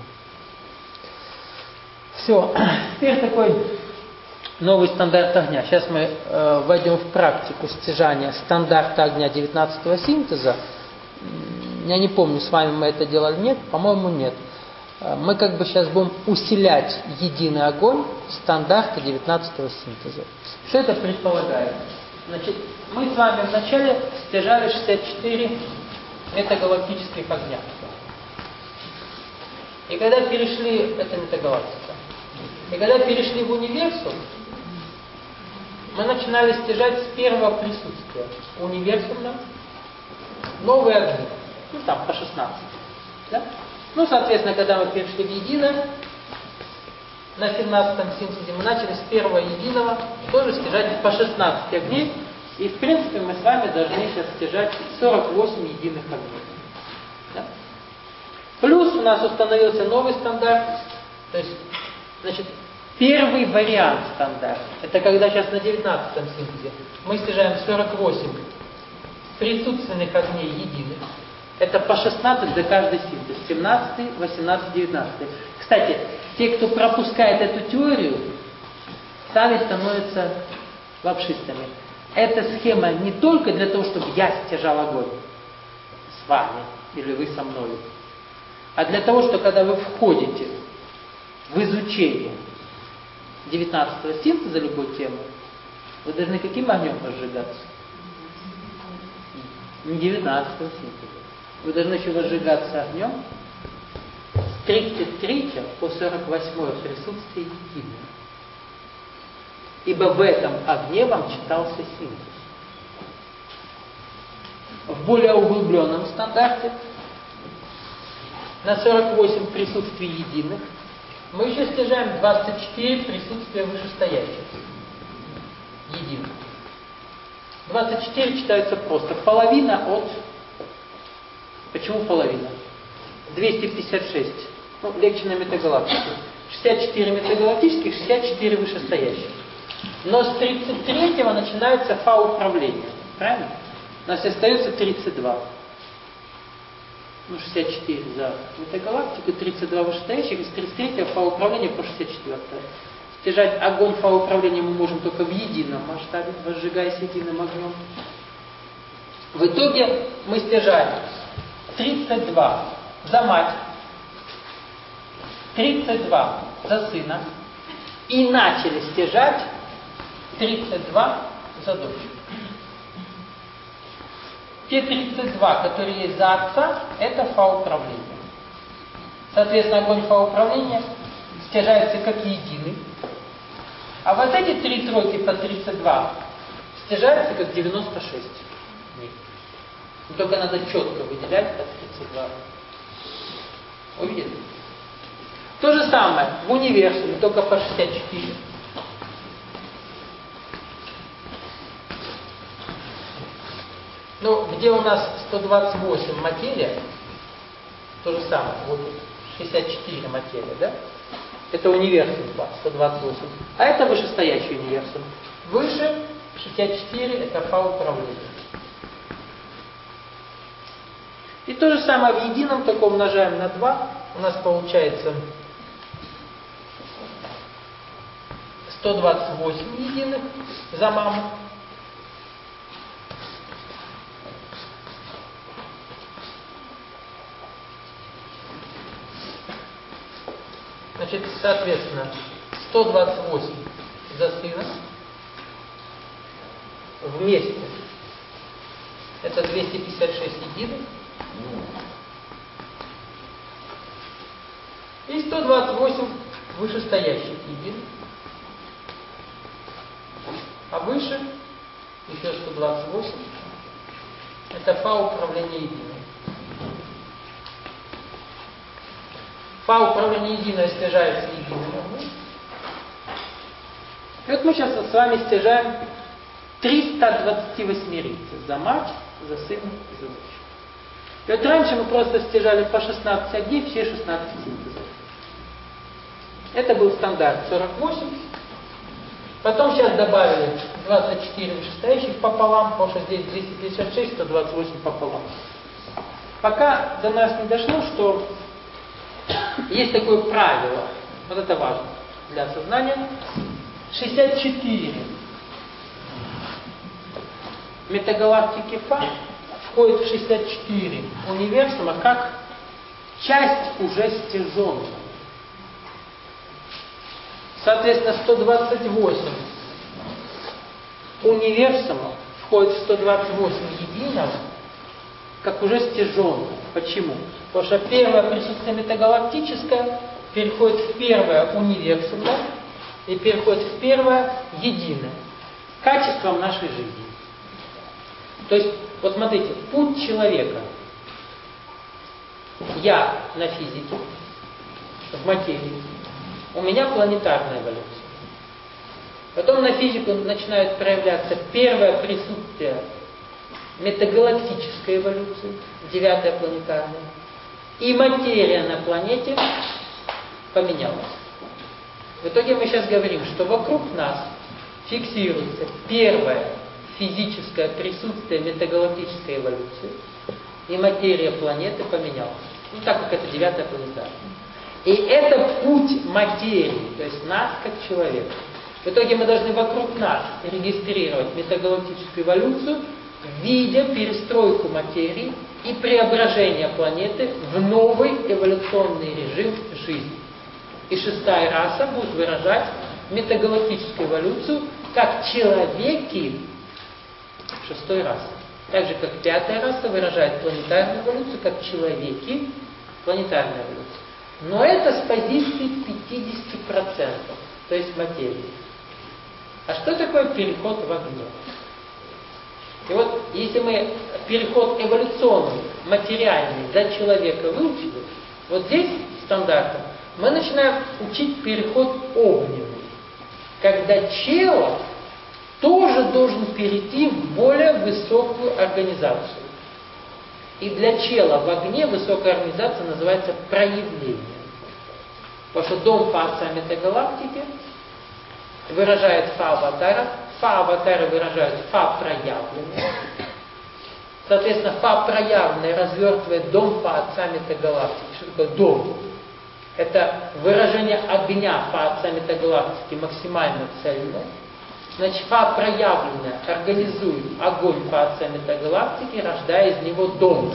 Все. Теперь такой новый стандарт огня. Сейчас мы э, войдем в практику стяжания стандарта огня девятнадцатого синтеза. Я не помню, с вами мы это делали, нет? По-моему, нет. Мы как бы сейчас будем усилять единый огонь стандарта девятнадцатого синтеза. Что это предполагает? Значит, мы с вами вначале стяжали шестьдесят четыре метагалактических огня. И когда перешли, это метагалактика, и когда перешли в универсум, мы начинали стяжать с первого присутствия универсума новые огни. Ну там по шестнадцать. Да? Ну, соответственно, когда мы перешли в единое, на семнадцатом синтезе мы начали с первого единого тоже стяжать по шестнадцать огней. И, в принципе, мы с вами должны сейчас стяжать сорок восемь единых огней. Да? Плюс у нас установился новый стандарт. То есть, значит, первый вариант стандарта. Это когда сейчас на девятнадцатом синтезе мы стяжаем сорок восемь присутственных огней единых. Это по шестнадцать за каждый синтез. семнадцатый, восемнадцатый, девятнадцатый. Кстати, те, кто пропускает эту теорию, сами становятся лапшистами. Эта схема не только для того, чтобы я стяжал огонь с вами или вы со мной, а для того, что когда вы входите в изучение девятнадцатого синтеза любой темы, вы должны каким огнем разжигаться? Не девятнадцатого синтеза. Вы должны еще разжигаться огнем с тридцать третьего по сорок восьмое присутствие единого. Ибо в этом огне вам читался синтез. В более углубленном стандарте на сорок восемь присутствий единых мы еще стяжаем двадцать четыре присутствия вышестоящих единых. двадцать четыре читаются просто. Половина от... Почему половина? двести пятьдесят шесть. Ну, легче на метагалактике. шестьдесят четыре метагалактических, шестьдесят четыре вышестоящих. Но с тридцать третьего начинается фа-управление. Правильно? У нас остается тридцать два. Ну, шестьдесят четыре за метагалактику, тридцать два вышестоящих, из тридцать третьего фа-управление по шестьдесят четвёртое. Стяжать огонь фа-управления мы можем только в едином масштабе, разжигаясь единым огнем. В итоге мы стяжаем тридцать два за мать, тридцать два за сына и начали стяжать тридцать два за дочь. Те тридцать два, которые есть за отца, это фа-управление. Соответственно, огонь фа-управления стяжается как единый. А вот эти три тройки по тридцать два стяжаются как девяносто шесть. Только надо четко выделять по тридцать два. Увидели? То же самое в универсуме, только по шестьдесят четыре. Ну, где у нас сто двадцать восемь материя, то же самое, вот шестьдесят четыре материя, да? Это универсум два, сто двадцать восемь. А это вышестоящий универсум. Выше шестьдесят четыре это фа-управление. И то же самое в едином, только умножаем на два. У нас получается сто двадцать восемь единых за маму. Значит, соответственно, сто двадцать восемь за сына вместе это двести пятьдесят шесть единых. И сто двадцать восемь вышестоящих единых. А выше еще сто двадцать восемь. Это фа-управление единое. Фа-управление единое стяжается единым. И вот мы сейчас с вами стяжаем триста двадцать восемь за мать, за сына и за дочь. И вот раньше мы просто стяжали по шестнадцать огней, все шестнадцать синтезов. Это был стандарт сорок восемь. Потом сейчас добавили двадцать четыре вышестоящих пополам, потому что здесь двести пятьдесят шесть, сто двадцать восемь пополам. Пока до нас не дошло, что есть такое правило, вот это важно для осознания. шестьдесят четыре метагалактики Фа входит в шестьдесят четыре универсума как часть уже стяженная. Соответственно, сто двадцать восемь универсумов входит в сто двадцать восемь единого как уже стяженная. Почему? Потому что первое присутствие метагалактическое переходит в первое универсумное и переходит в первое единое. Качеством нашей жизни. То есть, вот смотрите, путь человека. Я на физике, в материи. У меня планетарная эволюция. Потом на физику начинает проявляться первое присутствие метагалактической эволюции, девятая планетарная. И материя на планете поменялась. В итоге мы сейчас говорим, что вокруг нас фиксируется первое физическое присутствие метагалактической эволюции, и материя планеты поменялась. Ну, так как это девятая планетарная. И это путь материи, то есть нас как человека. В итоге мы должны вокруг нас регистрировать метагалактическую эволюцию, видя перестройку материи и преображение планеты в новый эволюционный режим жизни. И шестая раса будет выражать метагалактическую эволюцию как человеки шестой расы. Так же, как пятая раса выражает планетарную эволюцию как человеки планетарной эволюции. Но это с позиции пятьдесят процентов, то есть материи. А что такое переход в огне? И вот если мы переход эволюционный, материальный за человека выучили, вот здесь стандартом мы начинаем учить переход огненный, когда чело тоже должен перейти в более высокую организацию. И для чела в огне высокая организация называется проявление. Потому что дом фа отца метагалактики выражает фа аватара, фа аватары выражают фа проявленное. Соответственно, фа проявленное развертывает дом фа отца метагалактики. Что такое дом? Это выражение огня фа отца метагалактики максимально цельное. Значит, фа проявленное организует огонь фа отца метагалактики, рождая из него дом.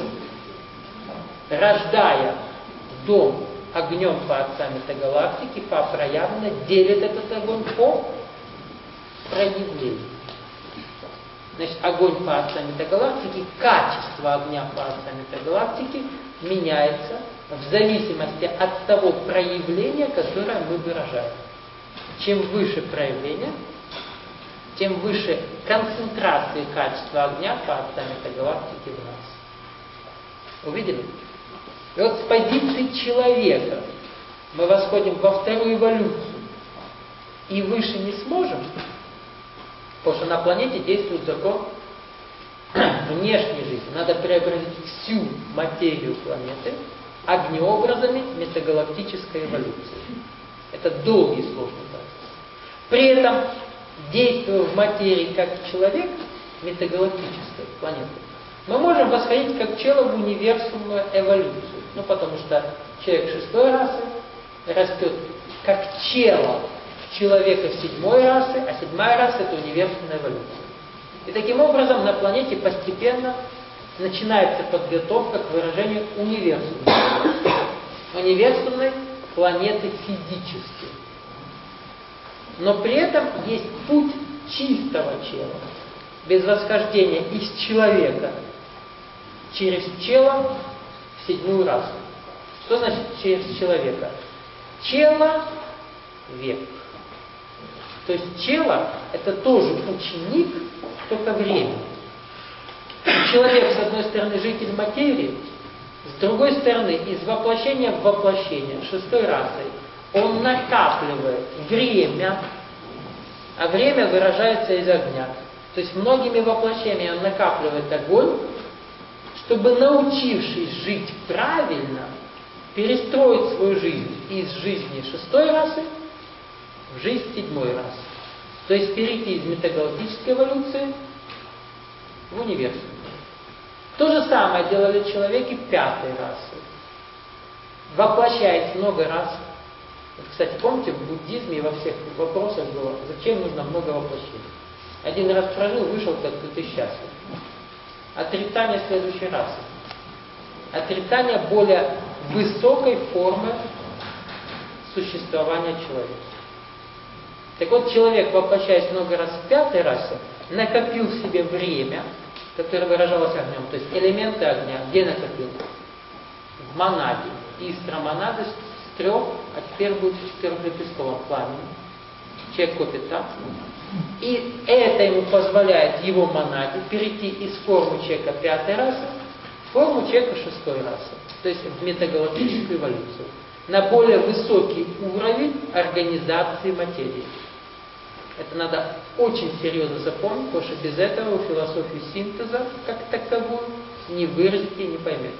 Рождая дом огнем фа отца метагалактики, фа проявленное делит этот огонь по проявлению. Значит, огонь фа отца метагалактики, качество огня фа отца метагалактики меняется в зависимости от того проявления, которое мы выражаем. Чем выше проявление, тем выше концентрации качества огня фа отца метагалактики в нас. Увидели? И вот с позиции человека мы восходим во вторую эволюцию и выше не сможем, потому что на планете действует закон внешней жизни. Надо преобразить всю материю планеты огнеобразами метагалактической эволюции. Это долгий и сложный процесс. При этом, действуя в материи как человек метагалактической планеты, мы можем восходить как чело в универсумную эволюцию. Ну, потому что человек шестой расы растет как чело человека седьмой расы, а седьмая раса — это универсумная эволюция. И таким образом на планете постепенно начинается подготовка к выражению универсумной, универсумной планеты физической. Но при этом есть путь чистого чела, без восхождения из человека через чело в седьмую расу. Что значит через человека? Чело — век. То есть чело — это тоже ученик, только времени. Человек, с одной стороны, житель материи, с другой стороны, из воплощения в воплощение шестой расой он накапливает время, а время выражается из огня. То есть многими воплощениями он накапливает огонь, чтобы, научившись жить правильно, перестроить свою жизнь из жизни шестой расы в жизнь седьмой расы. То есть перейти из метагалактической эволюции в универсум. То же самое делали человеки пятой расы. Воплощаясь много раз. Вот, кстати, помните, в буддизме и во всех вопросах было, зачем нужно много воплощений. Один раз прожил, вышел, как ты счастлив. Отрицание следующей расы. Отрицание более высокой формы существования человека. Так вот, человек, воплощаясь много раз в пятой расе, накопил в себе время, которое выражалось огнем, то есть элементы огня. Где накопил? В монаде. Истра монады с трех, а теперь будет в четырехлепестковом пламени. Человек копит там. И это ему позволяет его монаде перейти из формы человека пятой расы в форму человека шестой расы. То есть в метагалактическую эволюцию. На более высокий уровень организации материи. Это надо очень серьезно запомнить, потому что без этого философию синтеза как таковую не выразите и не поймете.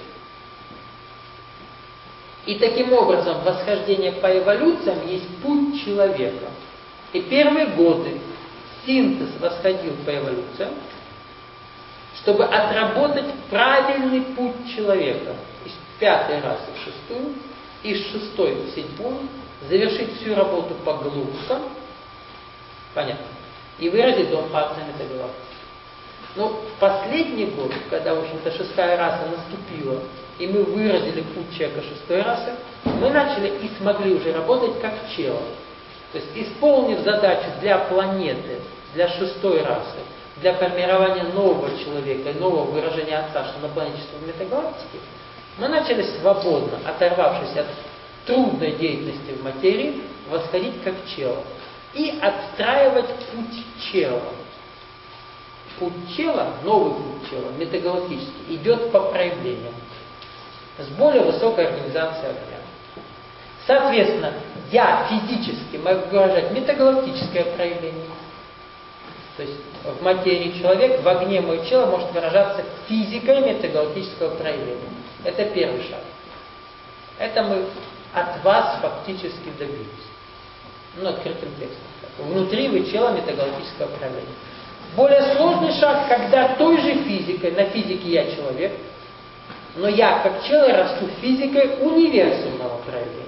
И таким образом восхождение по эволюциям есть путь человека. И первые годы синтез восходил по эволюциям, чтобы отработать правильный путь человека из пятой расы в шестую, из шестой в седьмую, завершить всю работу по глубкам, понятно, и выразить дом по отцам метагалактики. Но в последний год, когда, в общем-то, шестая раса наступила, и мы выразили путь человека шестой расы, мы начали и смогли уже работать как чело. То есть, исполнив задачу для планеты, для шестой расы, для формирования нового человека и нового выражения Отца, что на планете, что в метагалактике, мы начали свободно, оторвавшись от трудной деятельности в материи, восходить как чело и отстраивать путь чела. Путь чела, новый путь чела, метагалактический, идет по проявлениям, с более высокой организацией огня. Соответственно, я физически могу выражать метагалактическое проявление. То есть в материи человек, в огне мой чело может выражаться физикой метагалактического проявления. Это первый шаг. Это мы от вас фактически добились. Ну, открытым текстом. Внутри вы чело метагалактического проявления. Более сложный шаг, когда той же физикой, на физике я человек, но я как чело расту физикой универсумного проявления.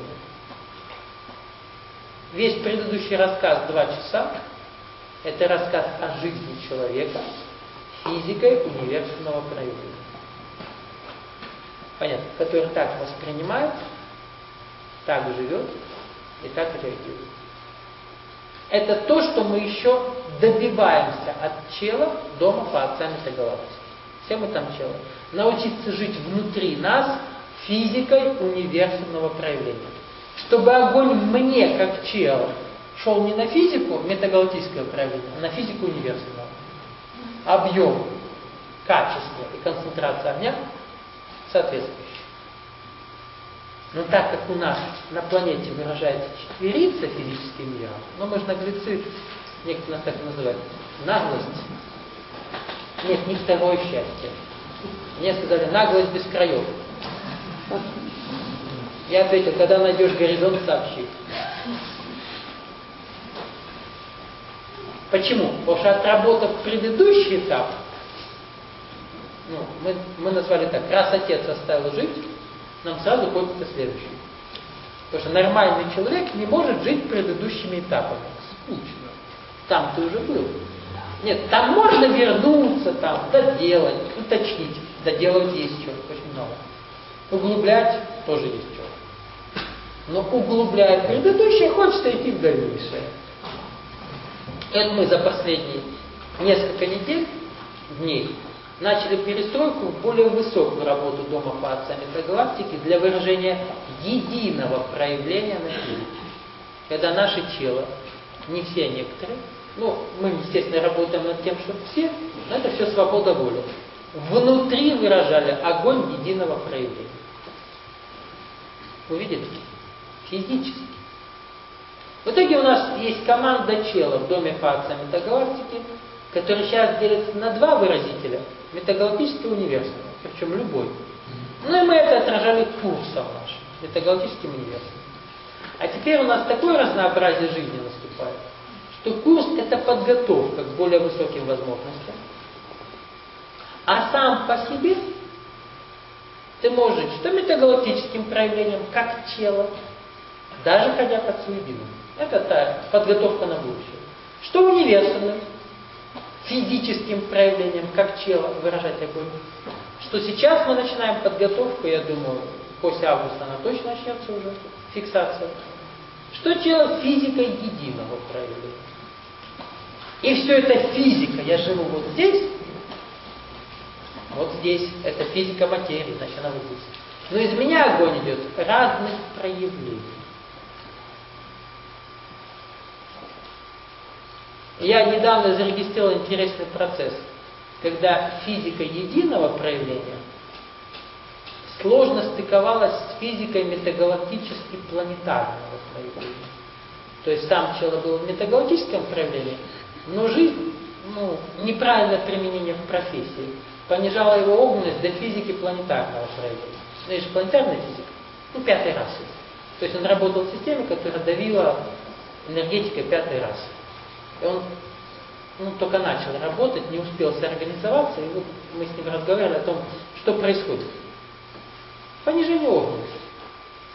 Весь предыдущий рассказ два часа – это рассказ о жизни человека физикой универсумного проявления. Понятно? Который так воспринимает, так живет и так реагирует. Это то, что мы еще добиваемся от чела дома по отцам метагалактики. Все мы там чело. Научиться жить внутри нас физикой универсумного проявления. Чтобы огонь мне, как чело, шел не на физику метагалактического проявления, а на физику универсумного. Объем, качество и концентрация огня соответствующие. Но так как у нас на планете выражается четверица физическим миром, ну мы же наглецы, некоторые нас так и называют, наглость. Нет, не второе счастье. Мне сказали, наглость без краев. Я ответил, когда найдешь горизонт, сообщи. Почему? Потому что отработав предыдущий этап, ну, мы, мы назвали так, раз Отец оставил жить, нам сразу хочется следующий. Потому что нормальный человек не может жить предыдущими этапами. Скучно. Там ты уже был. Нет, там можно вернуться, там, доделать, уточнить. Доделать есть что, очень много. Углублять тоже есть что. Но углубляя предыдущее, хочется идти в дальнейшее. Это мы за последние несколько недель, дней, начали перестройку в более высокую работу Дома по отцам метагалактики для выражения единого проявления на физике. Когда наше тело, не все, а некоторые, ну, мы, естественно, работаем над тем, чтобы все, но это все свобода воли. Внутри выражали огонь единого проявления. Увидели? Физически. В итоге у нас есть команда чела в Доме по отцам метагалактики, который сейчас делится на два выразителя. Метагалактический и универсальный. Причем любой. Ну и мы это отражали курсом нашим. Метагалактическим универсальным. А теперь у нас такое разнообразие жизни наступает, что курс – это подготовка к более высоким возможностям. А сам по себе ты можешь жить что метагалактическим проявлением, как тело, даже ходя к Отцу Единому. Это та подготовка на будущее. Что универсальным, физическим проявлением, как чело, выражать огонь. Что сейчас мы начинаем подготовку, я думаю, после августа она точно начнется уже, фиксация. Что чело физикой единого проявления. И все это физика. Я живу вот здесь, вот здесь. Это физика материи, значит она вот здесь. Но из меня огонь идет разных проявлений. Я недавно зарегистрировал интересный процесс, когда физика единого проявления сложно стыковалась с физикой метагалактически планетарного проявления. То есть сам чело был в метагалактическом проявлении, но жизнь, ну, неправильное применение в профессии понижала его огненность до физики планетарного проявления. Ну, есть же планетарная физика, ну, пятой расы. То есть он работал в системе, которая давила энергетикой пятой расы. И он, ну, только начал работать, не успел соорганизоваться, и вот мы с ним разговаривали о том, что происходит. Понижение огненности.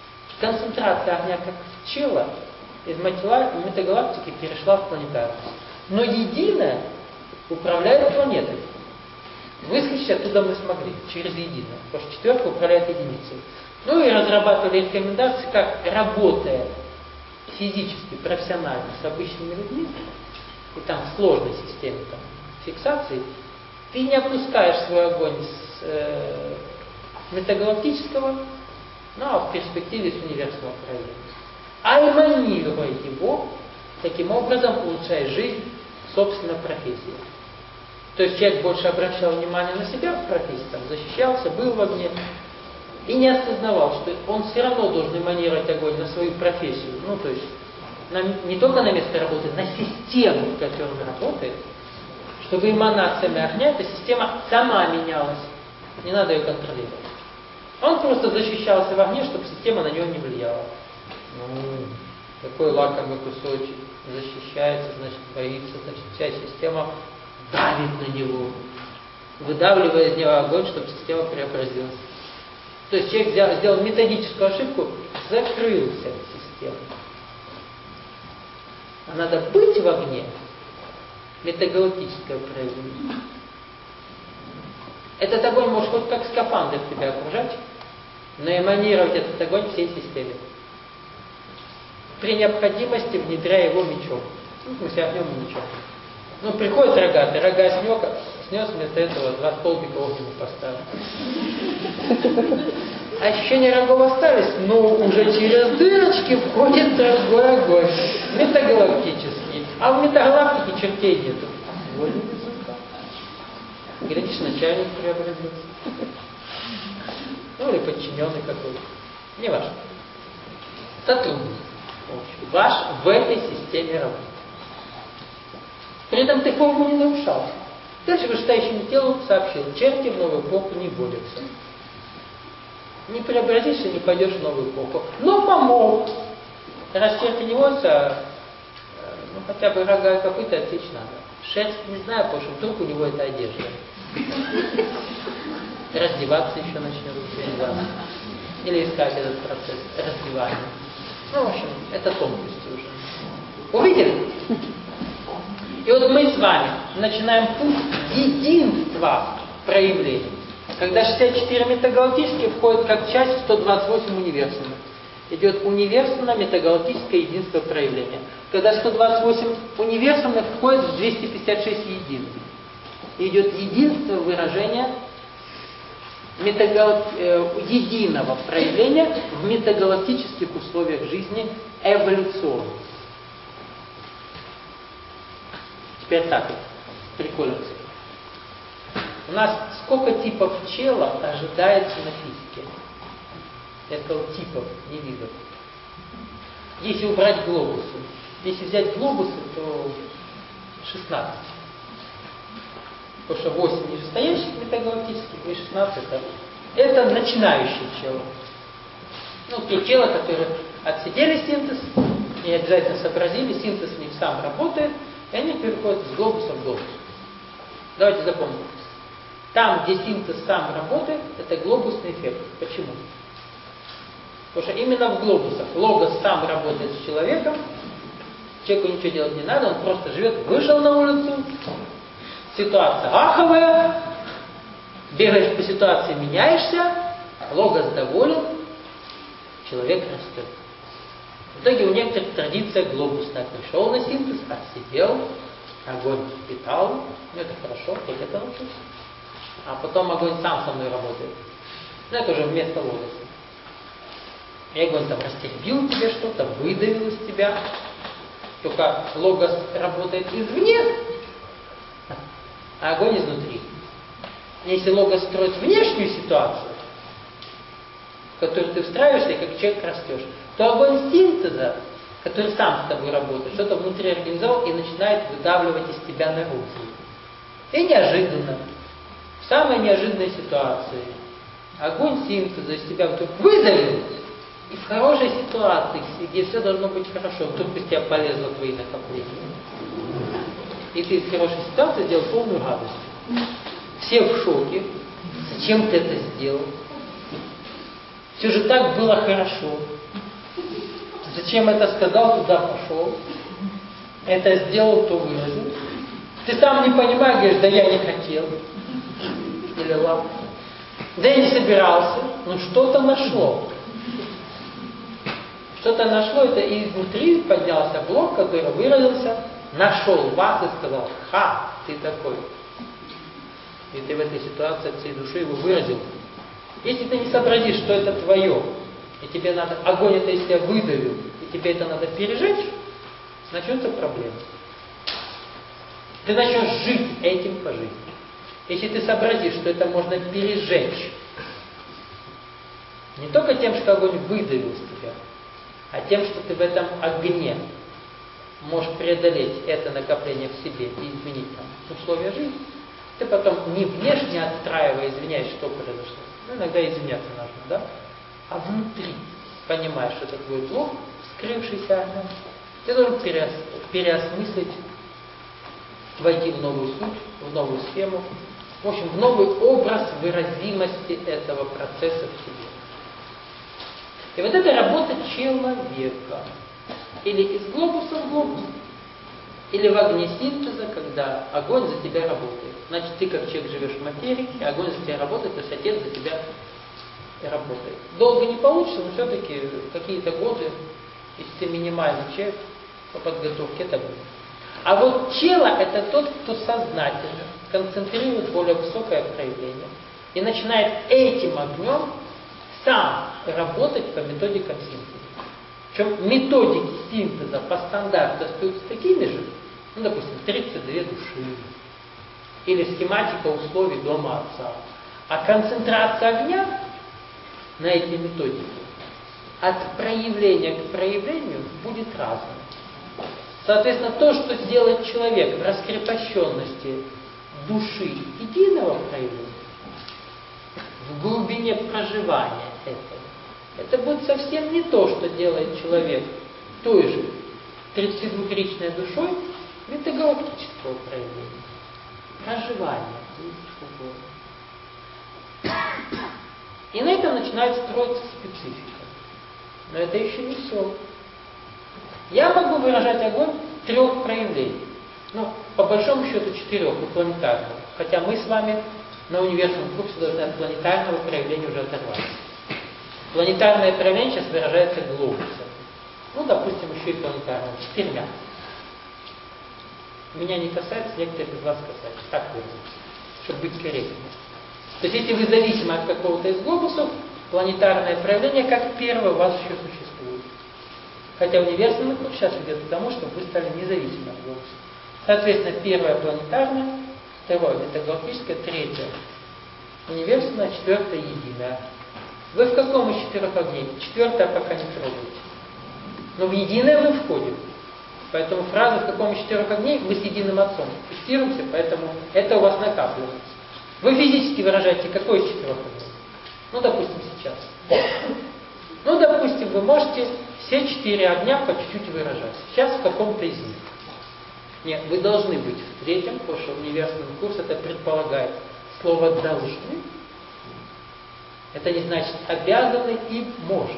концентрация огня как пчела из метагалактики перешла в планетарность. Но единое управляет планетой. Выскочить оттуда мы смогли, через единое. Потому что четверка управляет единицей. Ну и разрабатывали рекомендации, как, работая физически, профессионально с обычными людьми, и там в сложной системе там, фиксации, ты не опускаешь свой огонь с э, метагалактического, ну а в перспективе с универсального проявления. А эманируя его, таким образом улучшая жизнь собственной профессии. То есть человек больше обращал внимание на себя в профессии, там, защищался, был в огне, и не осознавал, что он все равно должен эманировать огонь на свою профессию. Ну, то есть на, не только на место работы, на систему, в которой он работает, чтобы эманациями огня эта система сама менялась. Не надо ее контролировать. Он просто защищался в огне, чтобы система на него не влияла. Ну, такой лакомый кусочек защищается, значит, боится, значит, вся система давит на него, выдавливая из него огонь, чтобы система преобразилась. То есть человек взял, сделал методическую ошибку, закрылся от системы. А надо быть в огне, метагалактическое проявление. Этот огонь может хоть как скафандр тебя окружать, но эманировать этот огонь всей системе. При необходимости внедряя его мечом. Ну, в смысле, огнем и мечом. Ну, приходит рогатый, рога снес, снес вместо этого два столбика огненных поставил. Ощущения рогов остались, но уже через дырочки входит другой огонь. Метагалактический. А в метагалактике чертей нету. Вводим результат. Глядишь, начальник преобразился. Ну, или подчиненный какой-то. Не важно. Сотрудник. Ваш в этой системе работы. При этом ты форму не нарушал. Дальше вышестоящему телу сообщил, черти в новую эпоху не борются. Не преобразишься, не пойдешь в новую эпоху. Но помог. Раз черти не водятся, ну хотя бы рога и копыта отсечь надо. Шерсть не знаю, потому что вдруг у него это одежда. Раздеваться еще начнет через вас. Или искать этот процесс раздевания. Ну, в общем, это тонкости уже. Увидели? И вот мы с вами начинаем путь единства проявлений. Когда шестьдесят четыре метагалактические входят как часть в сто двадцать восемь универсумов. Идет универсумное метагалактическое единство проявления. Когда сто двадцать восемь универсумов входит в двести пятьдесят шесть единых. Идет единство выражения метагал... э, единого проявления в метагалактических условиях жизни эволюционных. Теперь так вот, прикольно. У нас сколько типов тела ожидается на физике? Я сказал типов, не видов. Если убрать глобусы. Если взять глобусы, то шестнадцать. Потому что восемь нижестоящих метагалактических и шестнадцать это, это начинающее тело. Ну, те тела, которые отсидели синтез, и обязательно сообразили, синтез в них сам работает, и они переходят из глобуса в глобус. Давайте запомним. Там, где синтез сам работает, это глобусный эффект. Почему? Потому что именно в глобусах логос сам работает с человеком, человеку ничего делать не надо, он просто живет, вышел на улицу, ситуация аховая, бегаешь по ситуации, меняешься, логос доволен, человек растет. В итоге у некоторых традиция глобусная. Пришел на синтез, отсидел, огонь питал, ну это хорошо, хоть это научился. А потом огонь сам со мной работает. Ну это уже вместо логоса. И огонь там растеребил тебе что-то, выдавил из тебя. Только логос работает извне, а огонь изнутри. Если логос строит внешнюю ситуацию, в которую ты встраиваешься и как человек растешь, то огонь синтеза, который сам с тобой работает, что-то внутри организовал и начинает выдавливать из тебя наружу. И неожиданно, в самой неожиданной ситуации, огонь синтеза из тебя вдруг выдавил, и в хорошей ситуации, где все должно быть хорошо, вдруг из тебя полезло твои накопления. И ты из хорошей ситуации сделал полную радость. Все в шоке. Зачем ты это сделал? Все же так было хорошо. Зачем это сказал, туда пошел. Это сделал, то выразил. Ты сам не понимаешь, говоришь, да я не хотел. Или ладно. Да я не собирался. Ну что-то нашло. Что-то нашло, это изнутри поднялся блок, который выразился, нашел вас и сказал, ха, ты такой. И ты в этой ситуации от всей души его выразил. Если ты не сообразишь, что это твое, и тебе надо, огонь это из тебя выдавил, и тебе это надо пережечь, начнутся проблемы. Ты начнешь жить этим по жизни. Если ты сообразишь, что это можно пережечь, не только тем, что огонь выдавил из тебя, а тем, что ты в этом огне можешь преодолеть это накопление в себе и изменить там условия жизни, ты потом не внешне отстраивая, извиняясь, что произошло, ну, иногда извиняться нужно, да? А внутри понимаешь, что это твой блок, скрывшийся от нас, ты должен переос, переосмыслить, войти в новую суть, в новую схему, в общем, в новый образ выразимости этого процесса в тебе. И вот это работа человека. Или из глобуса в глобус, или в огне синтеза, когда огонь за тебя работает. Значит, ты как человек живешь в материи, и огонь за тебя работает, то есть отец за тебя работает. Долго не получится, но все-таки какие-то годы, если ты минимальный человек по подготовке, это будет. А вот тело – это тот, кто сознательно концентрирует более высокое проявление и начинает этим огнем сам работать по методикам синтеза. Причем методики синтеза по стандарту остаются такими же, ну, допустим, тридцать две души, или схематика условий дома отца. А концентрация огня на эти методики от проявления к проявлению будет разной. Соответственно, то, что сделает человек в раскрепощенности души единого проявления, в глубине проживания этого, это будет совсем не то, что делает человек той же тридцатидвухричной душой метагалактического проявления. Проживание. И на этом начинает строиться специфика. Но это еще не все. Я могу выражать огонь трех проявлений. Ну, по большому счету четырех, у планетарного. Хотя мы с вами на универсальном курсе должны от планетарного проявления уже оторваться. Планетарное проявление сейчас выражается глобусом. Ну, допустим, еще и планетарное. Четырьмя. Меня не касается, некоторых из вас касается. Так выразиться, чтобы быть корректным. То есть, если вы зависимы от какого-то из глобусов, планетарное проявление как первое у вас еще существует. Хотя универсальный курс сейчас ведет к тому, чтобы вы стали независимы от глобусов. Соответственно, первое планетарное, второе метагалактическое, третье универсальное, четвертое единое. Вы в каком из четырех огней? Четвертое пока не трогайте. Но в единое мы входим. Поэтому фраза «в каком из четырех огней» мы с единым отцом фиксируемся, поэтому это у вас накапливается. Вы физически выражаете какой из четырех огней? Ну, допустим, сейчас. Ну, допустим, вы можете все четыре огня по чуть-чуть выражать. Сейчас в каком-то из них. Нет, вы должны быть в третьем, потому что универсальный курс это предполагает. Слово «должны» это не значит обязаны и можете.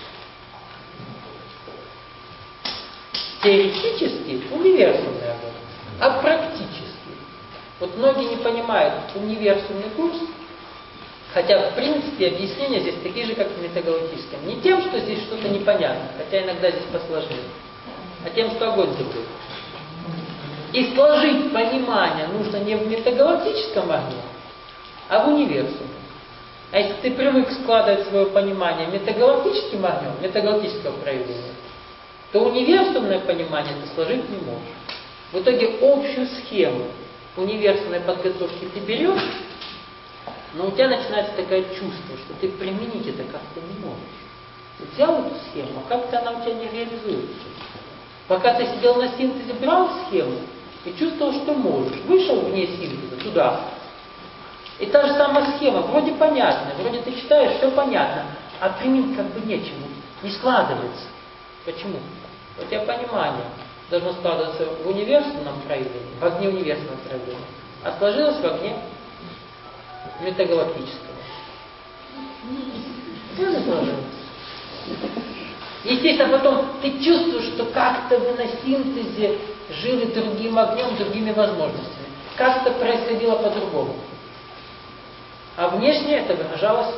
Теоретически универсальный огонь, а практически. Вот многие не понимают универсальный курс, хотя в принципе объяснения здесь такие же, как в метагалактическом. Не тем, что здесь что-то непонятно, хотя иногда здесь посложнее, а тем, что огонь другой. И сложить понимание нужно не в метагалактическом огне, а в универсуме. А если ты привык складывать свое понимание метагалактическим огнем, метагалактического проявления, то универсумное понимание ты сложить не можешь. В итоге общую схему универсальной подготовки ты берешь, но у тебя начинается такое чувство, что ты применить это как-то не можешь. Ты взял эту схему, а как-то она у тебя не реализуется. Пока ты сидел на синтезе, брал схему и чувствовал, что можешь. Вышел вне синтеза, туда. И та же самая схема, вроде понятная, вроде ты читаешь, все понятно, а применить как бы нечему, не складывается. Почему? У тебя понимание должно складываться в универсальном проявлении, в огне универсального проявления, а сложилось в огне метагалактического. Ну, не сложилось. Естественно, потом ты чувствуешь, что как-то вы на синтезе жили другим огнем, другими возможностями. Как-то происходило по-другому. А внешне это выражалось,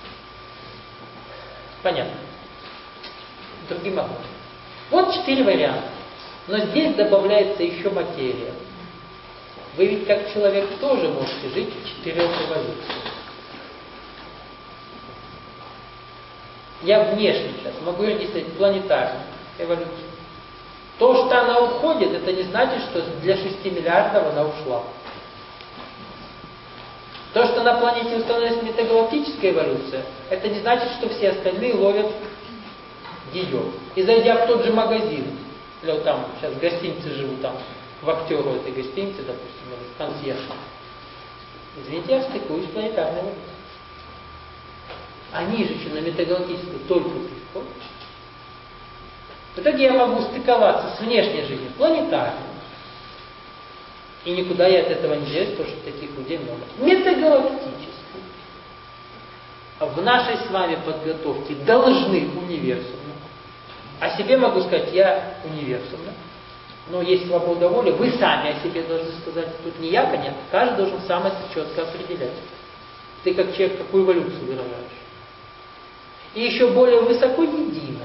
понятно, другим огнем. Вот четыре варианта. Но здесь добавляется еще материя. Вы ведь как человек тоже можете жить в четырех эволюциях. Я внешне сейчас могу регистрировать планетарную эволюцию. То, что она уходит, это не значит, что для шести миллиардов она ушла. То, что на планете установилась метагалактическая эволюция, это не значит, что все остальные ловят ее. И зайдя в тот же магазин, или вот там, сейчас в гостинице живу, там, в актеру этой гостиницы, допустим, или в консьерже. Извините, я стыкуюсь с планетарной эволюцией. Они же что, на метагалактическую только приходят. В итоге я могу стыковаться с внешней жизнью, планетарной. И никуда я от этого не деюсь, потому что таких людей много. Метагалактической. А в нашей с вами подготовке должны универсумно. О себе могу сказать, я универсумно. Но есть свобода воли, вы сами о себе должны сказать. Тут не я, понятно. Каждый должен сам это четко определять. Ты как человек, какую эволюцию выражаешь. И еще более высоко едино.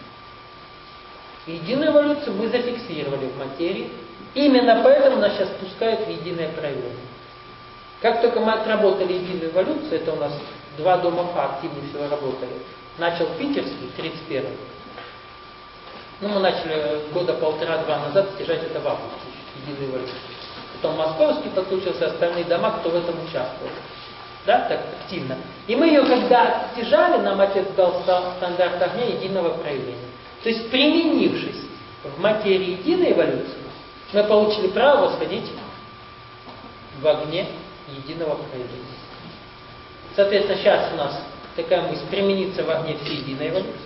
Единую эволюцию мы зафиксировали в материи. Именно поэтому нас сейчас пускают в единое проявление. Как только мы отработали единую эволюцию, это у нас два дома Фа активнее всего работали. Начал питерский, тридцать первый. Ну, мы начали года полтора-два назад стяжать это в августе, единую эволюцию. Потом московский подключился, остальные дома, кто в этом участвовал. Да, так активно. И мы ее, когда стяжали, нам отец дал стандарт огня единого проявления. То есть, применившись в материи единой эволюции, мы получили право восходить в огне единого проявления. Соответственно, сейчас у нас такая мысль: примениться в огне всеединой эволюции.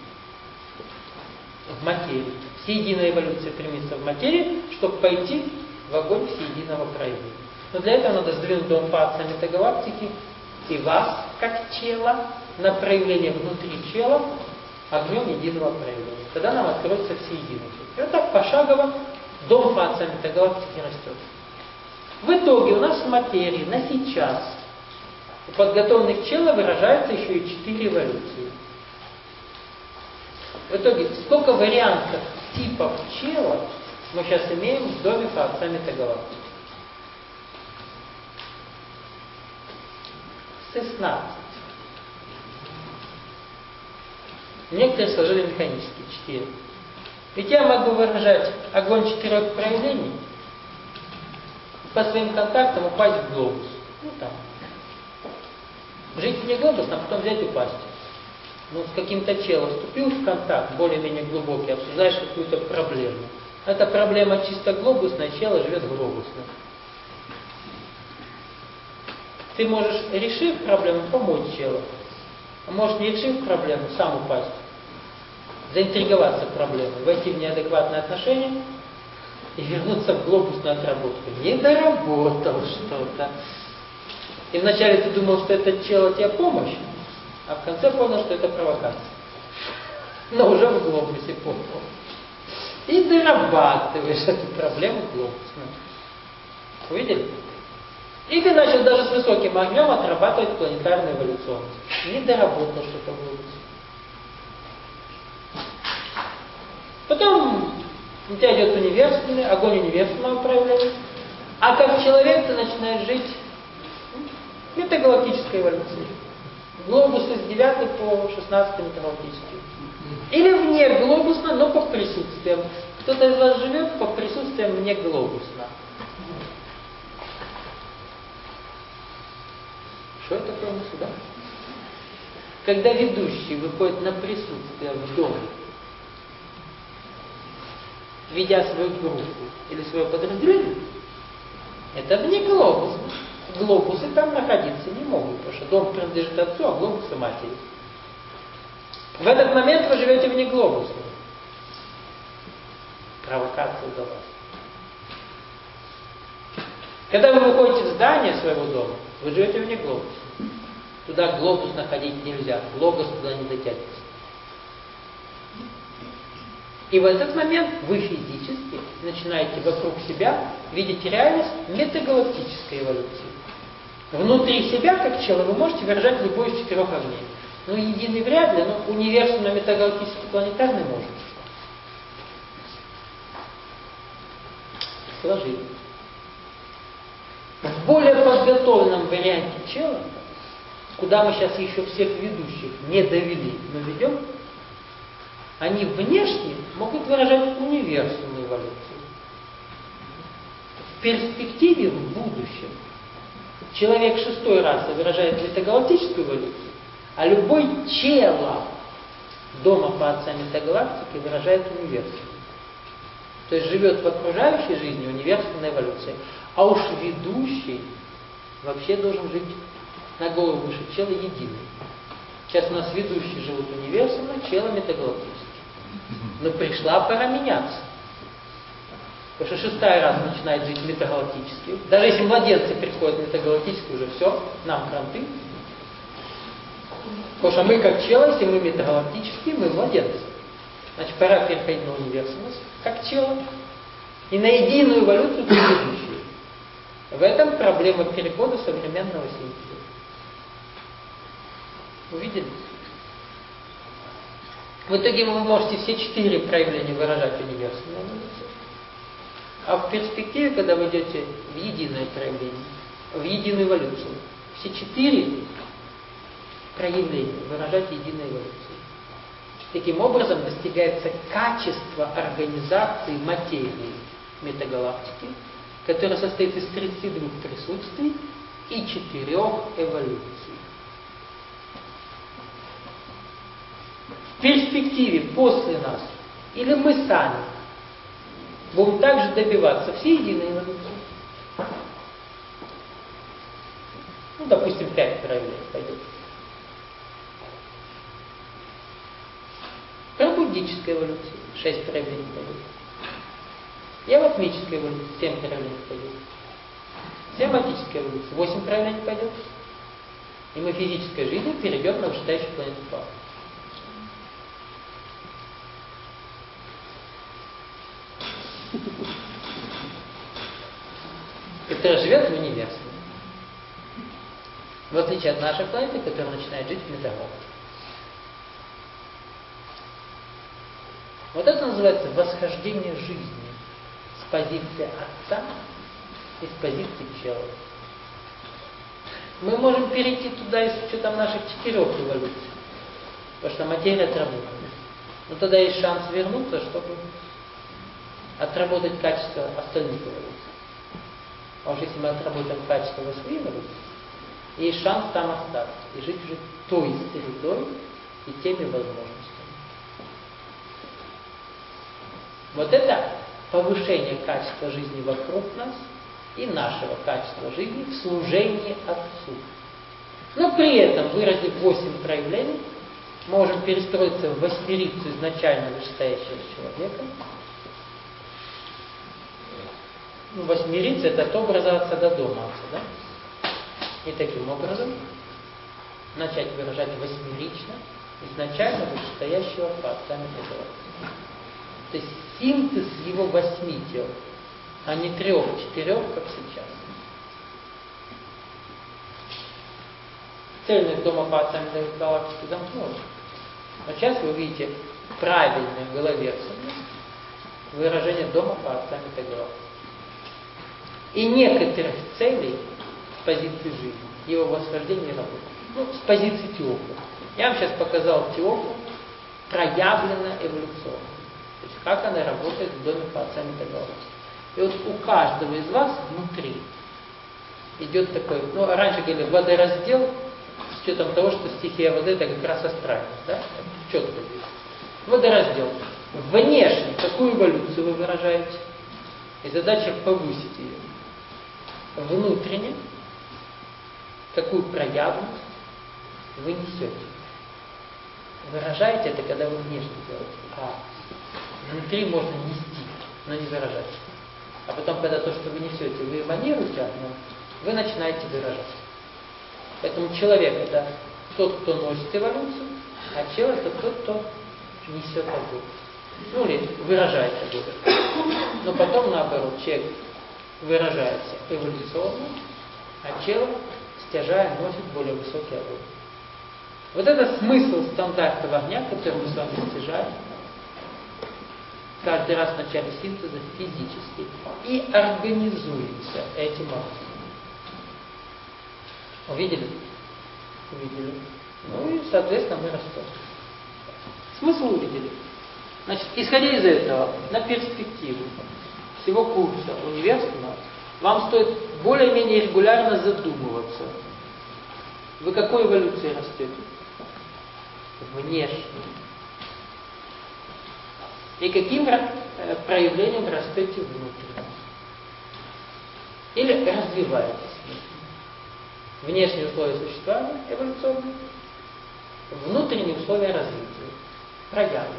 В материи. Всеединая эволюция применится в материи, чтобы пойти в огонь всеединого проявления. Но для этого надо сдвинуть дом Фа от метагалактики и вас, как чела, на проявление внутри чела огнем единого проявления. Тогда нам откроется всеединый. И вот так пошагово дом Фа от метагалактики растет. В итоге у нас в материи на сейчас у подготовленных чела выражается еще и четыре эволюции. В итоге, сколько вариантов типов чела мы сейчас имеем в доме Фа от метагалактики? шестнадцать. Некоторые сложили механически, четыре. Ведь я могу выражать огонь четырех проявлений, по своим контактам упасть в глобус. Ну там. Жить вне глобуса, а потом взять и упасть. Ну, с каким-то челом вступил в контакт, более-менее глубокий, обсуждаешь какую-то проблему. Эта проблема чисто глобусная, чело живет глобусно. Ты можешь, решив проблему, помочь челу. А можешь, не решив проблему, сам упасть. Заинтриговаться проблемой, войти в неадекватные отношения и вернуться в глобусную отработку. Не доработал что-то. И вначале ты думал, что это чело тебе помощь, а в конце понял, что это провокация. Но уже в глобусе понял. И дорабатываешь эту проблему глобусную. Увидели? И ты начал даже с высоким огнем отрабатывать планетарную эволюционность. Не доработал что-то в глобусе. Потом у тебя идет универсальный, огонь универсального проявления. А как человек ты начинаешь жить в метагалактической эволюции. Глобусы с девятой по шестнадцатой метагалактические. Или вне глобусно, но по присутствиям. Кто-то из вас живет по присутствиям вне глобусно. Что это такое мысль, да? Когда ведущий выходит на присутствие в доме, ведя свою группу или свое подразделение, это вне глобуса. Глобусы там находиться не могут, потому что дом принадлежит отцу, а глобусы матери. В этот момент вы живете вне глобуса. Провокация удалась. Когда вы выходите в здание своего дома, вы живете вне глобуса. Туда глобус находить нельзя. Логос туда не дотягивается. И в этот момент вы физически начинаете вокруг себя видеть реальность метагалактической эволюции. Внутри себя, как чело, вы можете выражать любой из четырех огней. Ну, единый вряд ли, но универсум метагалактический планетарный может. Сложили. В более подготовленном варианте чела, куда мы сейчас еще всех ведущих не довели, но ведем, они внешне могут выражать универсальную эволюцию. В перспективе, в будущем, человек шестой расы выражает метагалактическую эволюцию, а любой чело дома по отцам метагалактики выражает универсальную. То есть живет в окружающей жизни универсальная эволюция. А уж ведущий вообще должен жить на голову выше чела единый. Сейчас у нас ведущие живут универсально, чело метагалактически. Но пришла пора меняться. Потому что шестая раса начинает жить метагалактически. Даже если младенцы приходят метагалактически, уже все, нам кранты. Потому что мы как чело, если мы метагалактические, мы младенцы. Значит, пора переходить на универсальность, как чело, и на единую эволюцию предыдущую. В этом проблема перехода современного синтеза. Увидели? В итоге вы можете все четыре проявления выражать универсальной эволюцией. А в перспективе, когда вы идете в единое проявление, в единую эволюцию, все четыре проявления выражать единой эволюцией. Таким образом достигается качество организации материи метагалактики, которая состоит из тридцати двух присутствий и четырех эволюций. В перспективе после нас, или мы сами, будем также добиваться всей единой эволюции. Ну, допустим, пять проявлений пойдет. Пробудическая эволюция, шесть проявлений пойдет. Яватмическая эволюция, семь проявлений пойдет. Сиаматическая эволюция, восемь проявлений пойдет. И мы физической жизнью перейдем на вышестоящую планету Пал. Которая живет в универсуме. В отличие от нашей планеты, которая начинает жить в метагалактике. Вот это называется восхождение жизни с позиции Отца и с позиции Чела. Мы можем перейти туда и с учетом наших четырех эволюций, потому что материя отработана. Но тогда есть шанс вернуться, чтобы отработать качество остальных эволюций. А уж если мы отработаем качество восьми эволюций, есть шанс там остаться и жить уже той средой и теми возможностями. Вот это повышение качества жизни вокруг нас и нашего качества жизни в служении Отцу. Но при этом, выразив восемь проявлений, мы можем перестроиться в восьмерицу изначально вышестоящего человека. Ну, восьмерица — это от образа Отца до дома Отца, да? И таким образом начать выражать восьмерично изначально вышестоящего по Отцам и То есть синтез его восьми тел, а не трех, четырех, как сейчас. Цельность дома по Отцам и галактики замкнулась. Но сейчас вы видите правильное головерсовное выражение дома по Отцам и галактики. И некоторых целей с позиции жизни, его восхождения и работы. Ну, с позиции Теофа. Я вам сейчас показал Теофу проявленно эволюционно. То есть как она работает в доме по Отцам и галактики. И вот у каждого из вас внутри идет такой, ну, раньше говорили, водораздел, с учетом того, что стихия воды это как раз астральность, да? Четко здесь. Водораздел. Внешне какую эволюцию вы выражаете? И задача повысить ее. Внутренне какую проявленность вы несете. Выражаете это, когда вы внешне делаете. А внутри можно нести, но не выражать. А потом, когда то, что вы несете, вы эманируете от него, вы начинаете выражать. Поэтому человек — это тот, кто носит эволюцию, а человек — это тот, кто несет огонь. Ну или выражается более. Но потом наоборот, человек выражается эволюционно, а тело, стяжая, носит более высокий огонь. Вот это смысл стандартов огня, который мы с вами стяжаем каждый раз в начале синтеза физически и организуется этим огнем. Увидели? Увидели. Ну и, соответственно, мы растем. Смысл увидели. Значит, исходя из этого, на перспективу всего курса университета, вам стоит более-менее регулярно задумываться. Вы какой эволюции растете? Внешней. И каким проявлением растете внутренне? Или развиваетесь? Внешние условия существования эволюционные, внутренние условия развития, проявленные.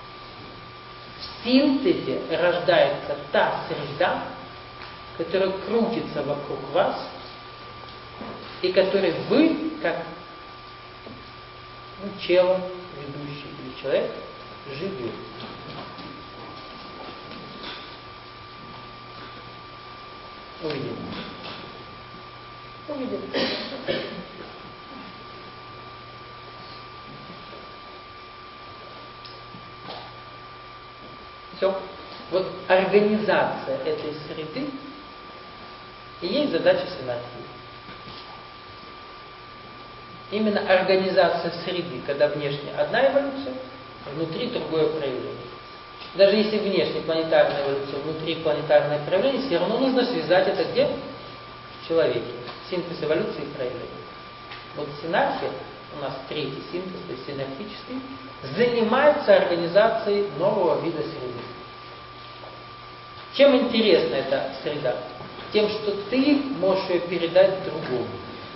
В синтезе рождается та среда, которая крутится вокруг вас, и которой вы, как ну, чело, ведущий или человек, живете. Увидели. Увидели. Все. Вот организация этой среды и есть задача синергии. Именно организация среды, когда внешне одна эволюция, внутри другое проявление. Даже если внешне планетарная эволюция, внутри планетарное проявление, все равно нужно связать это где? В человеке. Синтез эволюции и проявления. Вот синархия, у нас третий синтез, то есть синархический, занимается организацией нового вида среды. Чем интересна эта среда? Тем, что ты можешь ее передать другому.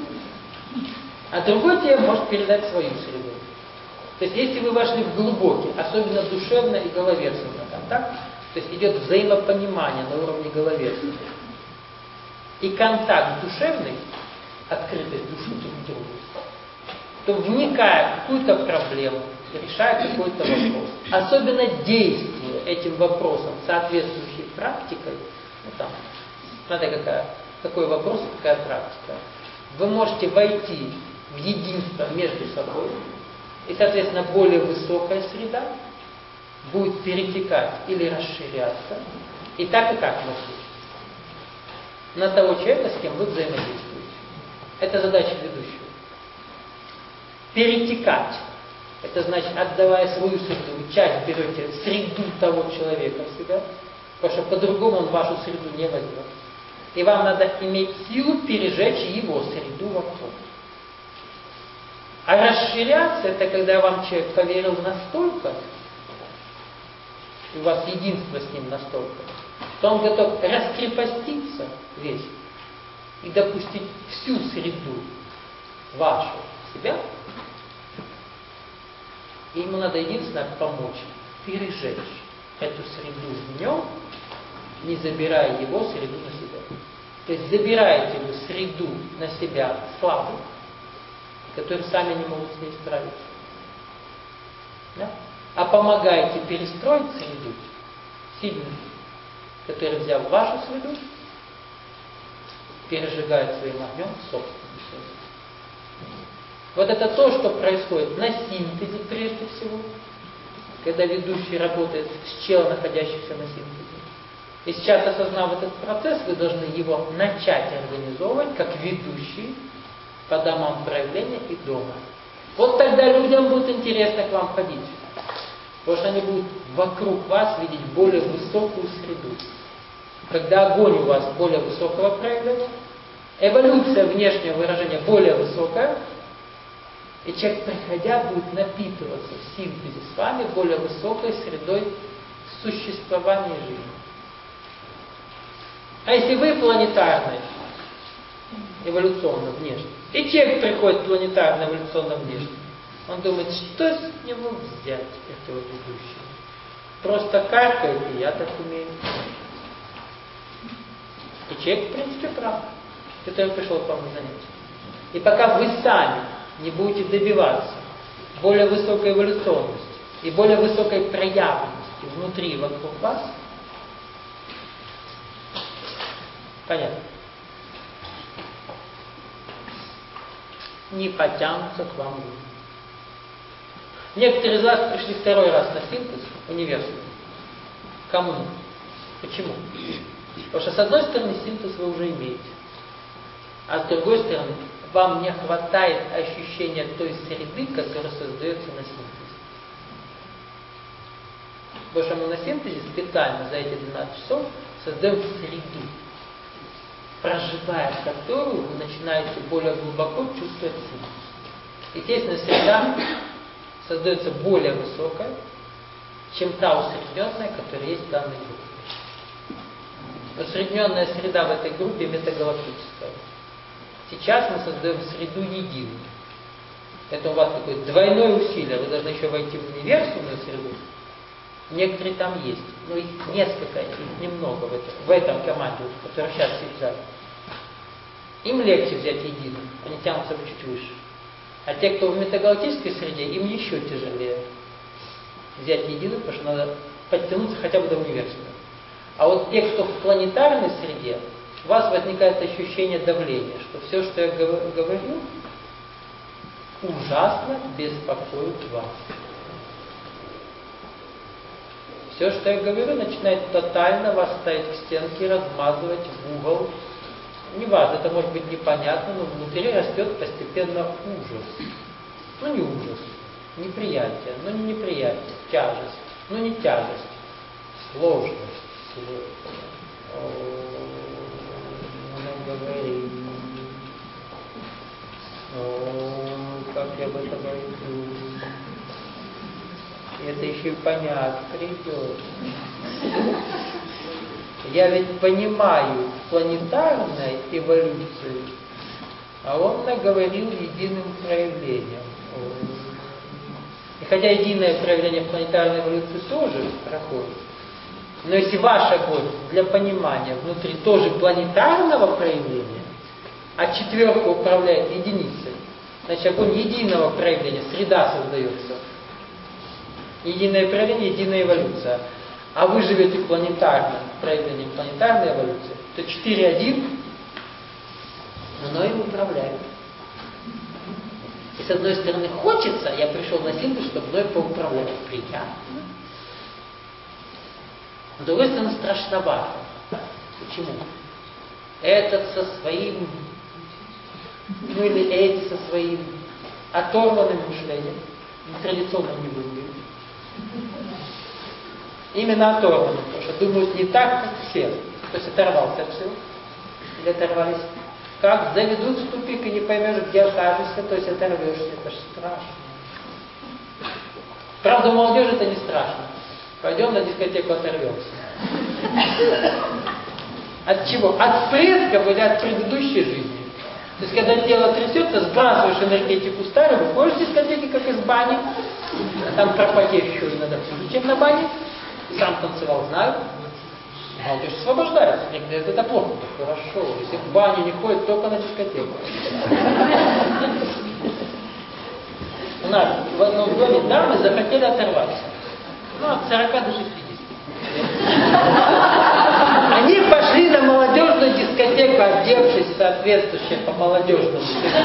А другой тебе может передать свою среду. То есть, если вы вошли в глубокий, особенно душевно и головерственный контакт, то есть идет взаимопонимание на уровне головерства, и контакт душевный, открытость души друг к другу, то вникая в какую-то проблему, решая какой-то вопрос, особенно действуя этим вопросом соответствующей практикой, ну там, смотря какая, какой вопрос, какая практика, вы можете войти в единство между собой, и, соответственно, более высокая среда будет перетекать или расширяться, и так и так может быть, на того человека, с кем вы взаимодействуете. Это задача ведущего. Перетекать. Это значит, отдавая свою среду, вы часть берете среду того человека в себя, потому что по-другому он вашу среду не возьмет. И вам надо иметь силу пережечь его среду вокруг. А расширяться, это когда вам человек поверил настолько, и у вас единство с ним настолько, что он готов раскрепоститься весь и допустить всю среду вашу себя, и ему надо единственное помочь, пережечь эту среду в нем, не забирая его среду на себя. То есть забираете вы среду на себя слабых, которые сами не могут с ней справиться. Да? А помогаете перестроить среду сильных, который, взяв вашу среду, пережигает своим огнем собственную среду. Вот это то, что происходит на синтезе прежде всего, когда ведущий работает с челом, находящихся на синтезе. И сейчас, осознав этот процесс, вы должны его начать организовывать как ведущий по домам проявления и дома. Вот тогда людям будет интересно к вам ходить. Потому что они будут вокруг вас видеть более высокую среду. Когда огонь у вас более высокого проявления, эволюция внешнего выражения более высокая, и человек, приходя, будет напитываться в синтезе с вами более высокой средой существования жизни. А если вы планетарный, эволюционно внешне, и человек приходит планетарно, эволюционно внешне, он думает, что с него взять, этого ведущего? Просто каркает, и я так умею. И человек, в принципе, прав, который пришел к вам на занятие. И пока вы сами не будете добиваться более высокой эволюционности и более высокой проявленности внутри и вокруг вас, понятно, не потянутся к вам люди. Некоторые из вас пришли второй раз на синтез университет. Кому? Почему? Потому что с одной стороны синтез вы уже имеете, а с другой стороны вам не хватает ощущения той среды, которая создается на синтезе. Потому что мы на синтезе специально за эти двенадцать часов создаем среду, проживая которую вы начинаете более глубоко чувствовать синтез. Естественно, среда создается более высокая, чем та усредненная, которая есть в данной группе. Усредненная среда в этой группе метагалактическая. Сейчас мы создаем среду единую. Это у вас такое двойное усилие. Вы должны еще войти в универсальную среду. Некоторые там есть, но их несколько, их немного в этом, в этом команде, который сейчас все взяли. Им легче взять единую, они тянутся чуть выше. А те, кто в метагалактической среде, им еще тяжелее взять единую, потому что надо подтянуться хотя бы до университета. А вот те, кто в планетарной среде, у вас возникает ощущение давления, что все, что я говорю, ужасно беспокоит вас. Все, что я говорю, начинает тотально вас ставить к стенке, размазывать в угол. Не важно, это может быть непонятно, но внутри растет постепенно ужас. Ну не ужас, неприятие, ну не неприятие, тяжесть, ну не тяжесть, сложность. Ну говори, ну как я об этом говорю. Это еще и понятно придет. Я ведь понимаю планетарной эволюцию, а он наговорил единым проявлением. И хотя единое проявление планетарной эволюции тоже проходит, но если ваш огонь для понимания внутри тоже планетарного проявления, а четверка управляет единицей, значит огонь единого проявления, среда создается. Единое проявление, единая эволюция. А вы живете планетарным проявлением планетарной эволюции, то четыре один мной управляет. И с одной стороны хочется, я пришел на синтез, чтобы мной поуправлять. Приятно. С другой стороны страшновато. Почему? Этот со своим, ну или эти со своим оторванным мышлением, нетрадиционным не будем говорить. Именно оторванным, потому что думают не так, как все. То есть оторвался от всего. Или оторвались. Как заведут в тупик и не поймешь, где окажешься, то есть оторвешься. Это же страшно. Правда, у молодежи это не страшно. Пойдем на дискотеку оторвемся. От чего? От предков или от предыдущей жизни? То есть, когда тело трясется, сбрасываешь энергетику старую, выходишь с дискотеки, как из бани, а там пропадешь еще иногда хуже, чем на бане. Сам танцевал, знаю. Молодежь освобождается. Мне это плохо. Хорошо. Если в баню не ходит, только на дискотеку. У нас в одном доме дамы захотели оторваться. Ну, от сорока до шестидесяти. Они пошли на молодежную дискотеку, одевшись соответствующе по молодежному.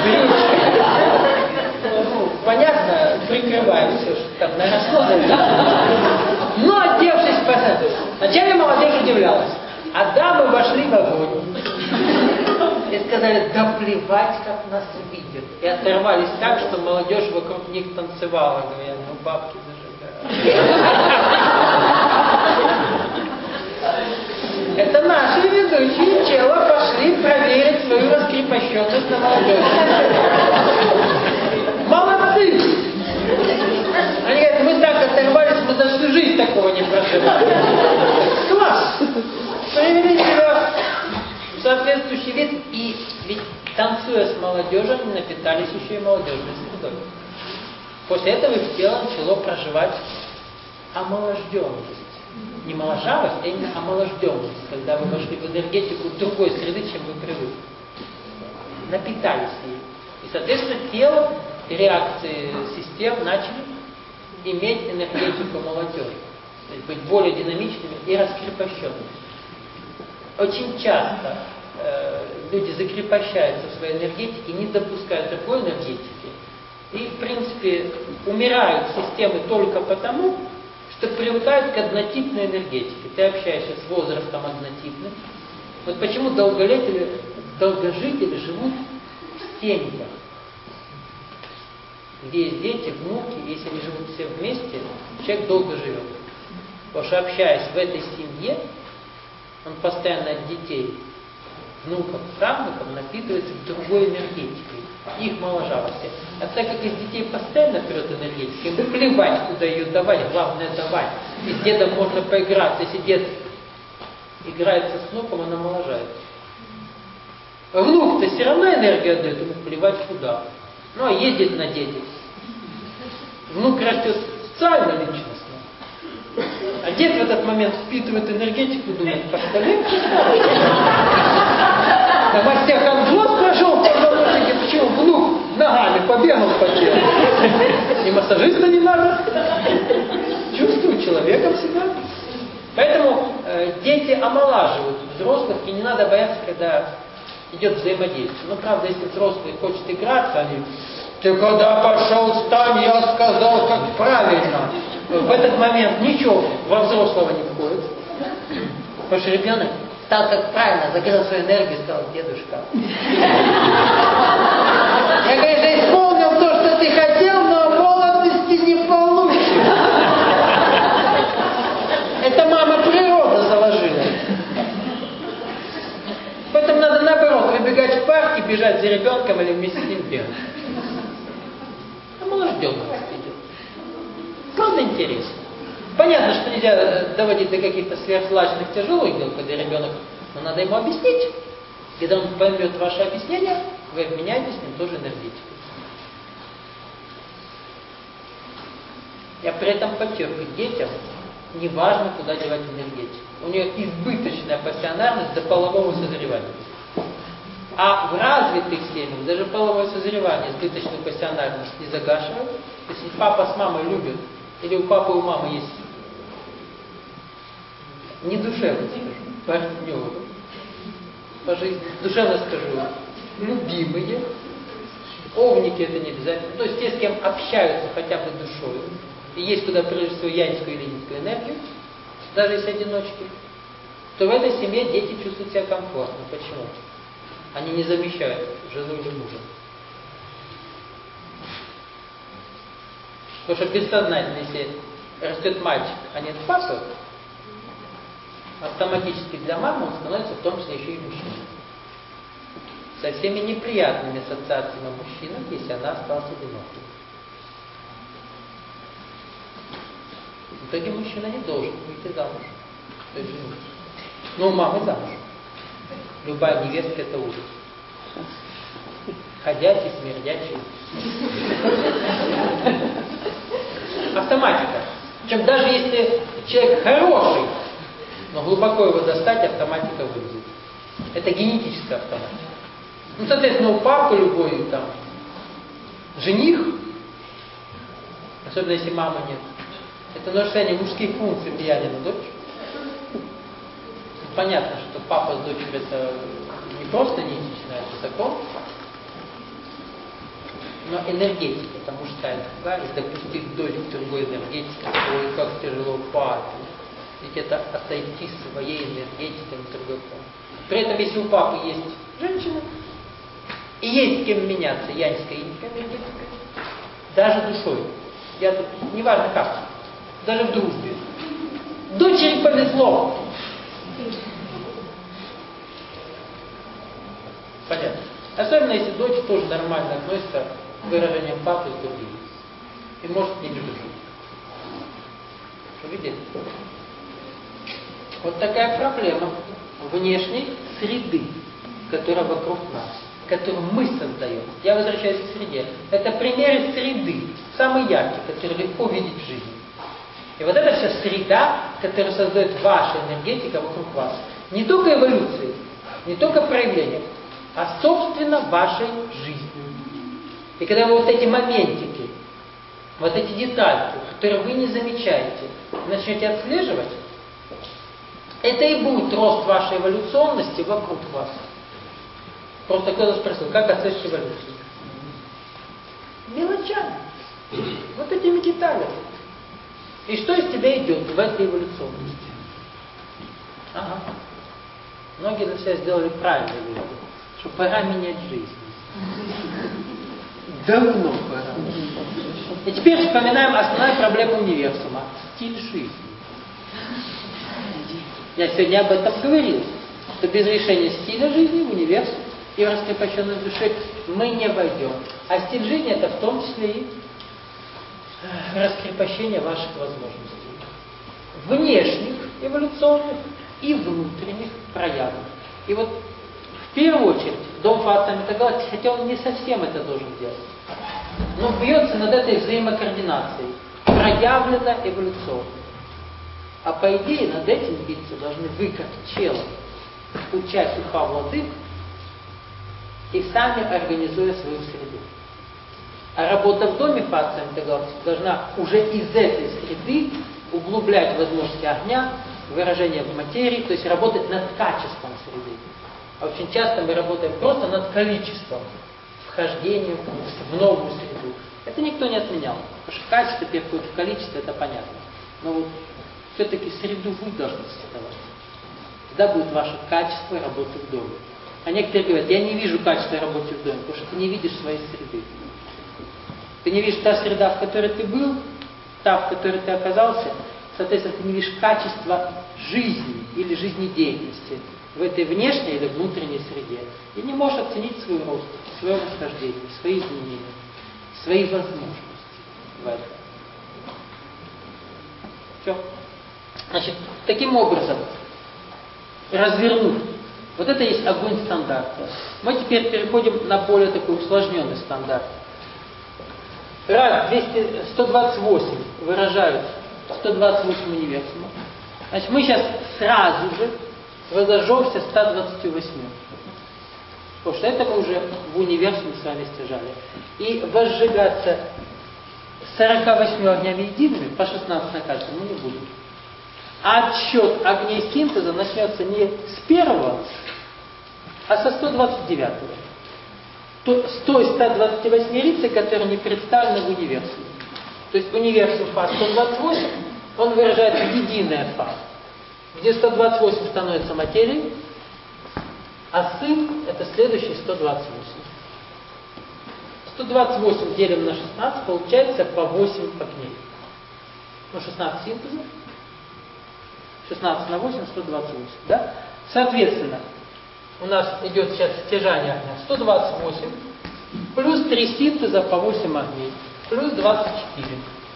Ну, понятно, прикрывая все, что там наросло. Но одевшись по... Вначале молодежь удивлялась. А дамы вошли в огонь. И сказали, да плевать, как нас видят. И оторвались так, что молодежь вокруг них танцевала, говоря, ну бабки зажигают. Это наши ведущие чела пошли проверить свою раскрепощенность на молодежь. Молодцы! Они говорят, мы так оторвались, мы за всю жизнь такого не проживали. Класс! Привели себя в соответствующий вид. И ведь танцуя с молодежью, они напитались еще и молодежной средой. После этого их тело начало проживать омоложденность. Не моложавость, а именно омоложденность, когда вы вошли в энергетику другой среды, чем вы привыкли. Напитались ей. И, соответственно, тело, реакции систем начали иметь энергетику молодежи. То есть быть более динамичными и раскрепощенными. Очень часто э, люди закрепощаются в своей энергетике, не допускают другой энергетики. И, в принципе, умирают системы только потому, что привыкают к однотипной энергетике. Ты общаешься с возрастом однотипным. Вот почему долголетие, долгожители живут в семьях, где есть дети, внуки, если они живут все вместе, человек долго живет. Потому что, общаясь в этой семье, он постоянно от детей, внуков, правнуков напитывается другой энергетикой, их моложавости. А так как из детей постоянно прет энергетика, им плевать, куда ее давать, главное давать. И с дедом можно поиграться. Если дед играется с внуком, она моложает. А внук-то все равно энергию отдает, ему плевать куда. Ну, а ездит на детях. Внук растет социально личностно. А дед в этот момент впитывает энергетику и думает, постоянно на мастях англос прошел в позвоночнике, почему внук ногами побегал по телу. И массажиста не надо. Чувствует человеком себя. Поэтому э, дети омолаживают взрослых, и не надо бояться, когда идет взаимодействие. Но правда, если взрослый хочет играться, они: ты когда пошел встань, я сказал, как правильно. В этот момент ничего во взрослого не входит. Потому что ребенок стал как правильно, закрыл свою энергию и сказал: дедушка. Я, конечно, исполнил то, что ты хотел, но молодости не получишь. Это мама природа заложила. Поэтому надо наоборот выбегать в парк и бежать за ребенком или вместе с ним бегать. А малыш ждет нас идет. Правда интересно. Понятно, что нельзя доводить до каких-то сверхсложных тяжелых дел, когда ребенок, но надо ему объяснить. Когда он поймет ваше объяснение, вы обменяетесь с ним тоже энергетикой. Я при этом подчеркиваю, детям не важно, куда девать энергетику. У нее избыточная пассионарность до полового созревания. А в развитых семьях даже половое созревание избыточную пассионарность не загашивает. То есть папа с мамой любят, или у папы и у мамы есть не душевно скажу, партнеры по жизни, душевно скажу, любимые, овники это не обязательно, то есть те, с кем общаются хотя бы душой, и есть куда прежде всего янскую и линейскую энергию, даже если одиночки, то в этой семье дети чувствуют себя комфортно. Почему? Они не замещают жену или мужа. Потому что бессознательно, если растет мальчик, а нет папы, автоматически для мамы он становится в том числе еще и мужчиной. Со всеми неприятными ассоциациями о мужчинах, если она осталась одинокой. В итоге мужчина не должен выйти замуж. То есть жениться. Но у мамы замуж. Любая невестка — это ужас. Ходячий, смердячий. Автоматика. Причем даже если человек хороший, но глубоко его достать, автоматика вылезет. Это генетическая автоматика. Ну, соответственно, у папы любой там жених, особенно если мамы нет, это нарушение мужских функций, влияния на дочь. Понятно, что папа с дочерью это не просто неэтично, это закон. Но энергетика, это мужская да, и допустить дочь к другой энергетике, ой, как тяжело папе. Ведь это отойти своей энергетикой на другой план. При этом, если у папы есть женщина, и есть с кем меняться янской и инской энергетикой, даже душой, я тут, неважно как, даже в дружбе, дочери повезло. Понятно. Особенно, если дочь тоже нормально относится к выражениям папы с другими. И может с ними дружить. Видите? Вот такая проблема внешней среды, которая вокруг нас, которую мы создаем. Я возвращаюсь к среде. Это примеры среды, самый яркий, который легко видеть в жизни. И вот эта вся среда, которая создает ваша энергетика вокруг вас. Не только эволюции, не только проявления, а собственно вашей жизни. И когда вы вот эти моментики, вот эти детальки, которые вы не замечаете, начнете отслеживать, это и будет рост вашей эволюционности вокруг вас. Просто кто-то спросил, как отслеживать эволюцию? Мелочами. Вот этими деталями. И что из тебя идет в этой эволюционности? Ага. Многие для себя сделали правильный вывод, что пора менять жизнь. Давно пора. И теперь вспоминаем основную проблему универсума. Стиль жизни. Я сегодня об этом говорил, что без решения стиля жизни в универсум и в раскрепощенной душе мы не войдем. А стиль жизни это в том числе и раскрепощение ваших возможностей. Внешних, эволюционных и внутренних проявленных. И вот в первую очередь дом Фатса Метагалактики, хотя он не совсем это должен делать, но бьется над этой взаимокоординацией, проявлено эволюционно. А по идее над этим биться должны вы, как чело, учась у Павла Дык, и сами организуя свою среду. А работа в доме Фатса Метагалактики должна уже из этой среды углублять возможности огня, выражение в материи, то есть работать над качеством среды. А очень часто мы работаем просто над количеством, вхождением в новую среду. Это никто не отменял, потому что качество переходит в количество, это понятно. Но вот все-таки среду вы должны создавать. Тогда будет ваше качество работы в доме. А некоторые говорят, я не вижу качества работы в доме, потому что ты не видишь своей среды. Ты не видишь та среда, в которой ты был, та, в которой ты оказался, соответственно, ты не видишь качества жизни или жизнедеятельности в этой внешней или внутренней среде. И не можешь оценить свой рост, свое восхождение, свои изменения, свои возможности в этом. Все. Значит, таким образом, развернув, вот это есть огонь стандарта. Мы теперь переходим на более такой усложненный стандарт. Раз двести, сто двадцать восемь выражают сто двадцать восемь универсумов. Значит, мы сейчас сразу же возожжемся ста двадцатью восьмью. Потому что это мы уже в универсуме с вами стяжали. И возжигаться сорока восьмью огнями едиными, по шестнадцать на каждом, мы не будем. А отсчет огней синтеза начнется не с первого, а со сто двадцать девятого. То, с той ста двадцати восьмерицей, которая не представлена в универсуме. То есть универсум фаз сто двадцать восемь, он выражает единое фаз, где сто двадцать восемь становится материей, а сын это следующий сто двадцать восемь. сто двадцать восемь делим на шестнадцать, получается по восемь огней. Ну, шестнадцать синтезов. шестнадцать на восемь, сто двадцать восемь. Да? Соответственно, у нас идет сейчас стяжание огня. сто двадцать восемь плюс три синтеза по восемь огней. Плюс двадцать четыре.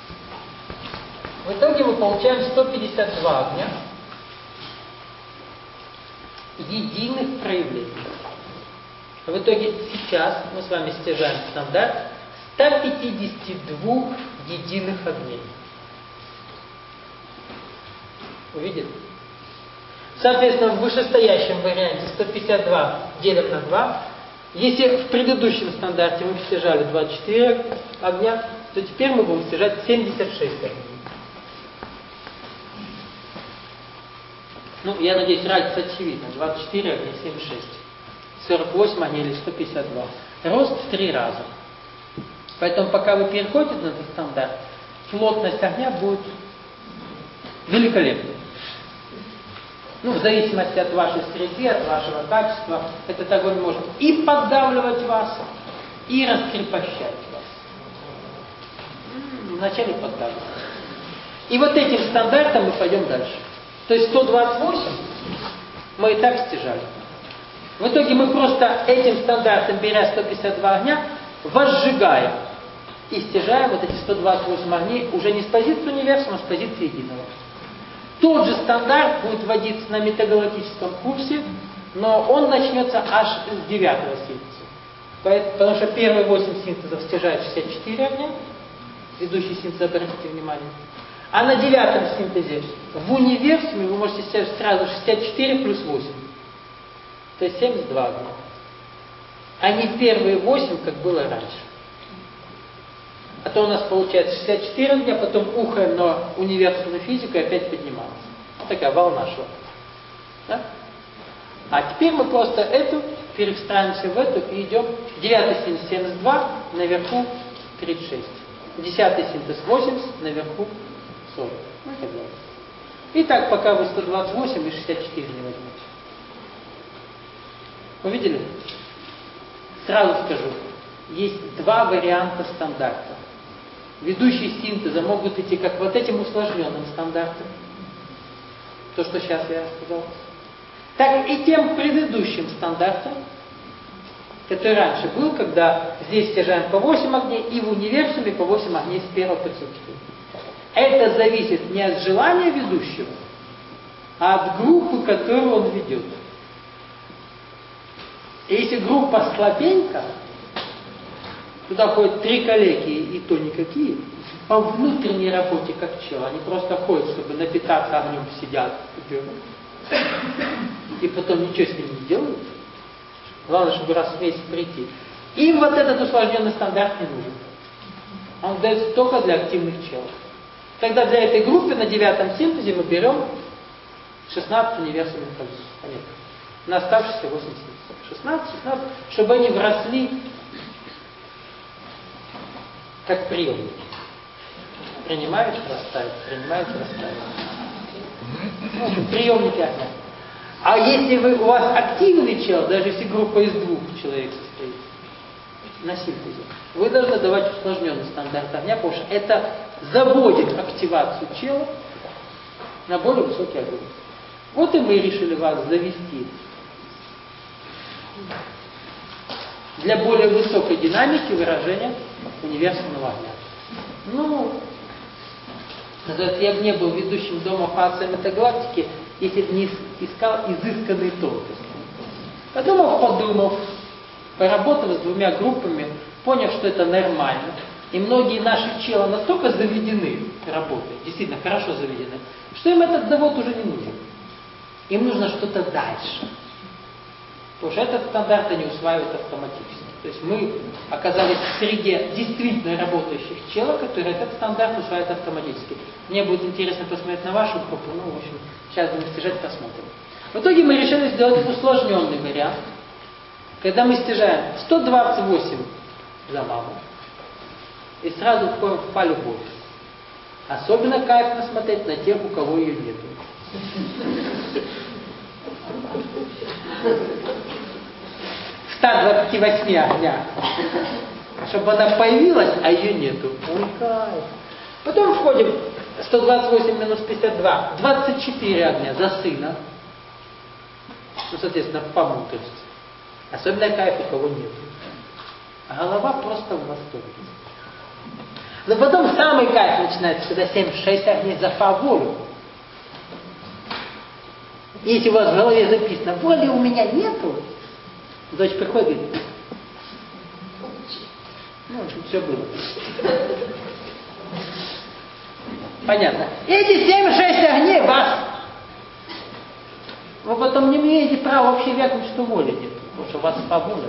В итоге мы получаем сто пятьдесят два огня единых проявлений. В итоге сейчас мы с вами стяжаем стандарт ста пятидесяти двух единых огней. Увидели? Соответственно, в вышестоящем варианте сто пятьдесят два делим на два. Если в предыдущем стандарте мы стяжали двадцать четыре огня, то теперь мы будем стяжать семьдесят шесть огней. Ну, я надеюсь, разница очевидна. двадцать четыре огня, семьдесят шесть. сорок восемь огней или сто пятьдесят два. Рост в три раза. Поэтому, пока вы переходите на этот стандарт, плотность огня будет великолепной. Ну, в зависимости от вашей среды, от вашего качества, этот огонь может и поддавливать вас, и раскрепощать вас. Вначале поддавливать. И вот этим стандартом мы пойдем дальше. То есть сто двадцать восемь мы и так стяжали. В итоге мы просто этим стандартом, беря сто пятьдесят два огня, возжигаем и стяжаем вот эти сто двадцать восемь огней уже не с позиции универсума, а с позиции единого. Тот же стандарт будет вводиться на метагалактическом курсе, но он начнется аж с девятого синтеза. Потому что первые восемь синтезов стяжают шестьдесят четыре огня, ведущий синтез, обратите внимание. А на девятом синтезе в универсуме вы можете стяжать сразу шестьдесят четыре плюс восемь. То есть семьдесят два огня. А не первые восемь, как было раньше. А что у нас получается? шестьдесят четыре огня, потом ухаем на универсальную физику и опять поднимаемся. Вот такая волна шла. Да? А теперь мы просто эту перестраиваемся в эту и идем. Девятый синтез семьдесят два, наверху тридцать шесть. Десятый синтез восемьдесят, наверху сорок. Ну и так далее. И так, пока вы сто двадцать восемь и шестьдесят четыре не возьмете. Увидели? Сразу скажу. Есть два варианта стандарта. Ведущие синтеза могут идти как вот этим усложненным стандартом. То, что сейчас я сказал. Так и тем предыдущим стандартом, который раньше был, когда здесь стяжаем по восемь огней и в универсуме по восемь огней с первого по четыре. Это зависит не от желания ведущего, а от группы, которую он ведет. И если группа слабенькая, туда ходят три коллеги и то никакие, по внутренней работе как чел, они просто ходят, чтобы напитаться огнем, сидят, и потом ничего с ним не делают. Главное, чтобы раз в месяц прийти. Им вот этот усложненный стандарт не нужен. Он дается только для активных челов. Тогда для этой группы на девятом синтезе мы берем шестнадцать универсальных количеств. На оставшиеся восемь синтезов. шестнадцать, шестнадцать, чтобы они вросли как приемники. Принимают, растают, принимают, растают. Ну, приемники огня. А если вы, у вас активный чел, даже если группа из двух человек состоит на синтезе, вы должны давать усложненный стандарт огня, потому что это заводит активацию чела на более высокий огонь. Вот и мы решили вас завести для более высокой динамики выражения универсального огня. Ну, я бы не был ведущим дома фации метагалактики, если бы не искал изысканные тонкости. Подумав, подумав, поработав с двумя группами, поняв, что это нормально, и многие наши челы настолько заведены работой, действительно хорошо заведены, что им этот завод уже не нужен. Им нужно что-то дальше. Потому что этот стандарт они усваивают автоматически. То есть мы оказались в среде действительно работающих челов, которые этот стандарт усваивают автоматически. Мне будет интересно посмотреть на вашу группу, ну, в общем, сейчас будем стяжать, посмотрим. В итоге мы решили сделать усложненный вариант, когда мы стяжаем сто двадцать восемь за маму и сразу входим в полюбовь. Особенно кайфно смотреть на тех, у кого ее нет. В ста двадцати восьми огнях. Чтобы она появилась, а ее нету. Ой, кайф. Потом входим сто двадцать восемь минус пятьдесят два. двадцать четыре огня за сына. Ну, соответственно, по мудрости. Особенно кайф, у кого нету. А голова просто в восторге. Но потом самый кайф начинается, когда семьдесят шесть огней за фа-волю. Если у вас в голове записано, воли у меня нету, дочь приходит и говорит, ну, все было. Понятно. Эти семь-шесть огней вас. Вы потом не имеете права вообще вякнуть, что воли нет, потому что у вас фа-воля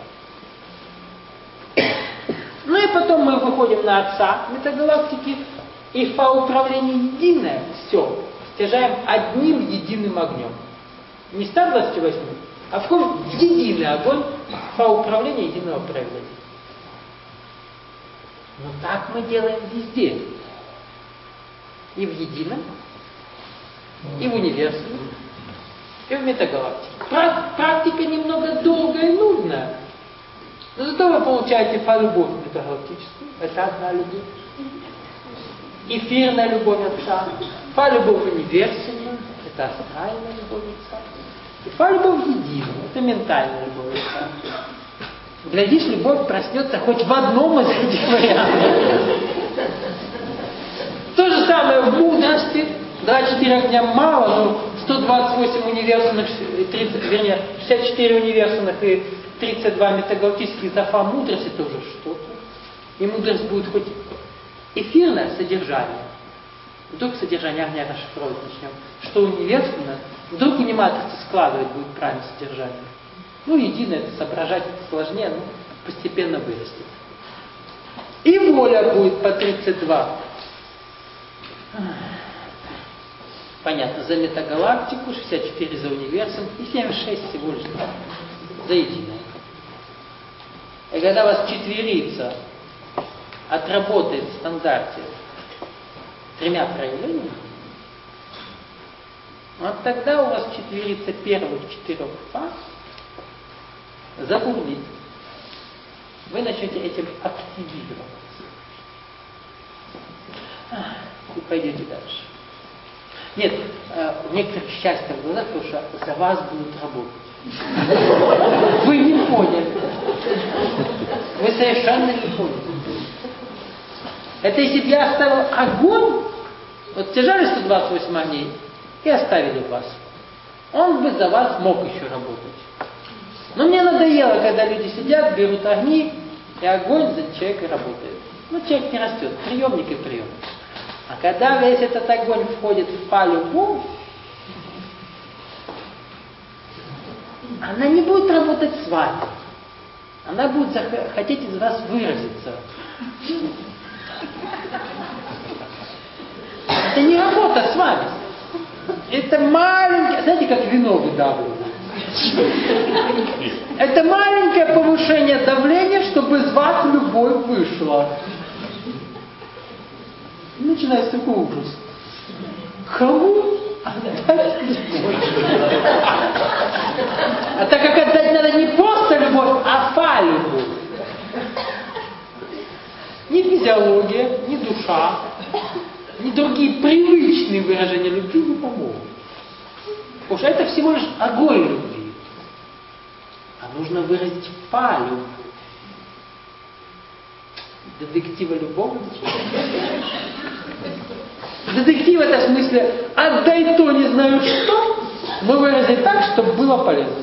вошла. Ну и потом мы выходим на отца метагалактики, и фа-управление единое, все. Стяжаем одним единым огнем. Не ста двадцати восьми, а входим в единый огонь фа-управления единого проявления. Но так мы делаем везде. И в едином, и в универсуме, и в метагалактике. Практика немного долгая и нудная. Но зато вы получаете фа-любовь метагалактическую. Это одна любовь. Эфирная любовь Отца. Фа-любовь универсальная. Это астральная любовь Отца. И фа-любовь единая. Это ментальная любовь Отца. Глядишь, любовь проснется хоть в одном из этих вариантов. То же самое в мудрости. двадцать четыре огня мало, но сто двадцать восемь универсальных, тридцать, вернее, шестьдесят четыре универсальных и тридцать два метагалактических за фа мудрости тоже что-то. И мудрость будет хоть эфирное содержание. Вдруг содержание огня расшифровать начнем. Что универсально, вдруг и не матрицы складывать будет правильное содержание. Ну, единое, это соображать это сложнее, но постепенно вырастет. И воля будет по тридцать два. Понятно, за метагалактику, шестьдесят четыре за универсум и семьдесят шесть всего лишь за единое. И когда у вас четверица отработает в стандарте тремя проявлениями, вот тогда у вас четверица первых четырех фаз забурлит. Вы начнете этим активироваться. И пойдете дальше. Нет, у некоторых счастье в глазах, потому что за вас будут работать. Вы не поняли. Вы совершенно не поняли. Это если бы я оставил огонь, вот держали сто двадцать восемь огней и оставили вас, он бы за вас мог еще работать. Но мне надоело, когда люди сидят, берут огни, и огонь за человека работает. Ну, человек не растет, приемник и приемник. А когда весь этот огонь входит в по-любовь, она не будет работать с вами. Она будет зах- хотеть из вас выразиться. Это не работа с вами. Это маленькое, знаете, как вино выдавливают. Это маленькое повышение давления, чтобы из вас любовь вышла. И начинается такой ужас. Кому отдать любовь? А так как отдать надо не просто любовь, а по-любовь. Ни физиология, ни душа, ни другие привычные выражения любви не помогут. Потому что это всего лишь огонь любви. А нужно выразить по-любовь. Детектива любовницы. Детектив это в смысле отдай то не знаю что, но выразить так, чтобы было полезно.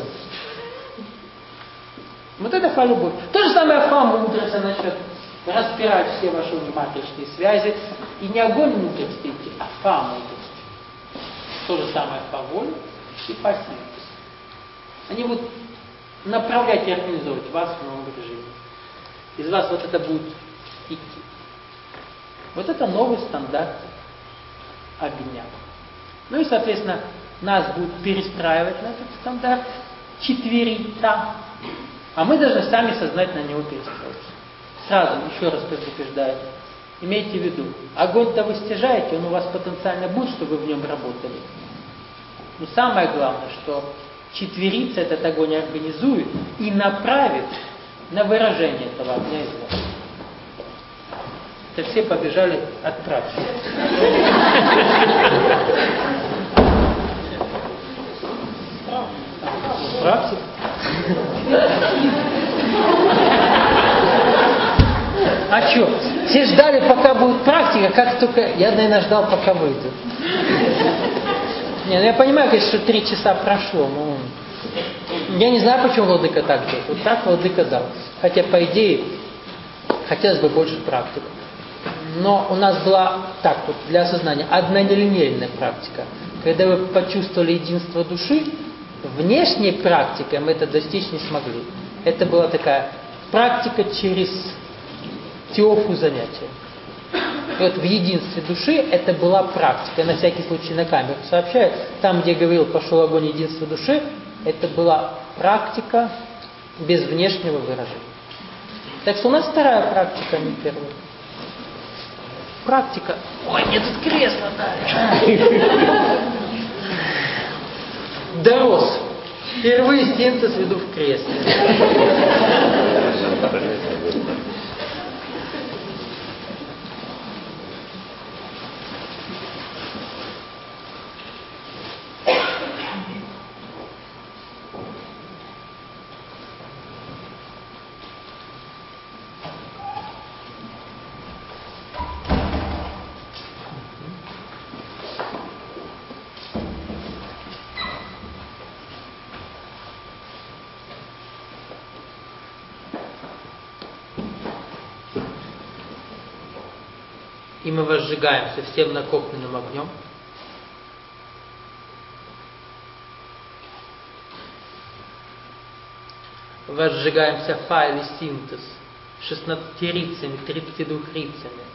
Вот это фа-любовь. То же самое фа-мудрость, она начнет распирать все ваши матричные связи. И не огонь мудрости идти, а фа-мудрость. То же самое фа-воля и фа-синтез. Они будут направлять и организовывать вас в новом образе жизни. Из вас вот это будет идти. Вот это новый стандарт огня. Ну и, соответственно, нас будут перестраивать на этот стандарт четверица, а мы должны сами сознательно на него перестроиться. Сразу, еще раз предупреждаю, имейте в виду, огонь-то вы стяжаете, он у вас потенциально будет, чтобы вы в нем работали. Но самое главное, что четверица этот огонь организует и направит на выражение этого огня из вас. Это все побежали от практики. Практика. А что? Все ждали, пока будет практика, как только... Я, наверное, ждал, пока выйдет. Не, ну я понимаю, конечно, что три часа прошло, но... Я не знаю, почему владыка так делает. Вот так владыка дал. Хотя, по идее, хотелось бы больше практик. Но у нас была, так вот, для осознания, однолинейная практика. Когда вы почувствовали единство души, внешней практикой мы это достичь не смогли. Это была такая практика через теофу занятия. И вот в единстве души это была практика. Я на всякий случай на камеру сообщаю. Там, где я говорил, пошел огонь единства души, это была практика без внешнего выражения. Так что у нас вторая практика, а не первая. Практика. Ой, мне тут кресло дали. Дорос. Впервые синтез веду в кресле. И мы возжигаемся всем накопленным огнем. Возжигаемся фа или синтез шестнадцатирицами, тридцатидвухрицами.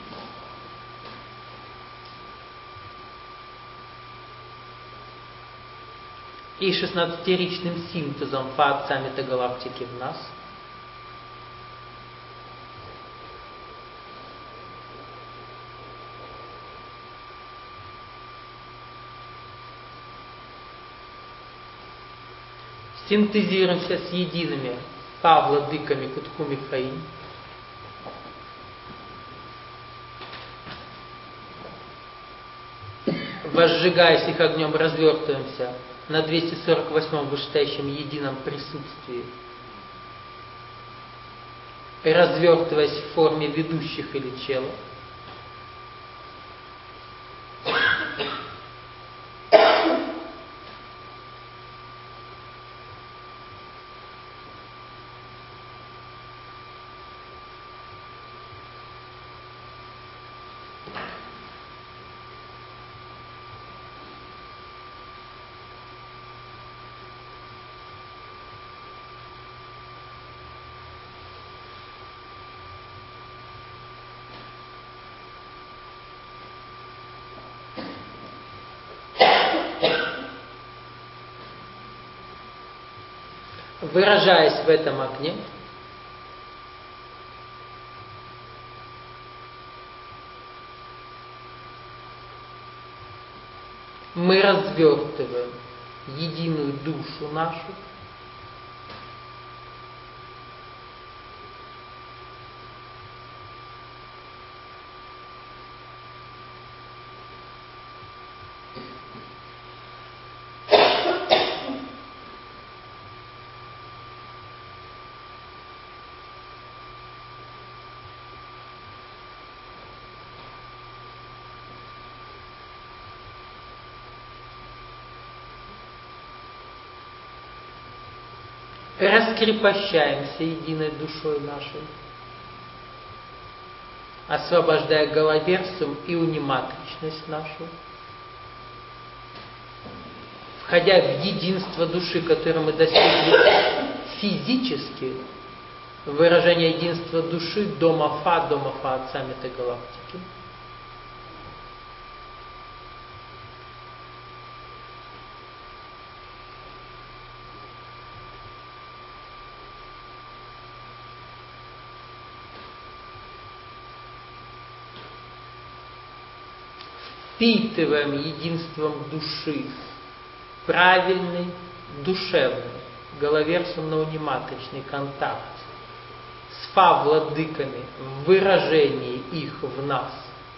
И шестнадцатиричным синтезом фа-отца метагалактики в нас. Синтезируемся с едиными фа-владыками Кутхуми Фаин. Возжигаясь их огнем, развертываемся на двести сорок восьмом вышестоящем едином присутствии, развертываясь в форме ведущих или челов. Выражаясь в этом огне, мы развертываем единую душу нашу, раскрепощаемся единой душой нашей, освобождая головерсум и униматричность нашу, входя в единство души, которое мы достигли физически, выражение единства души дома Фа, дома Фа-отца метагалактики. Впитываем единством души правильный, душевный, головерсумно-униматричный контакт с фа-владыками в выражении их в нас.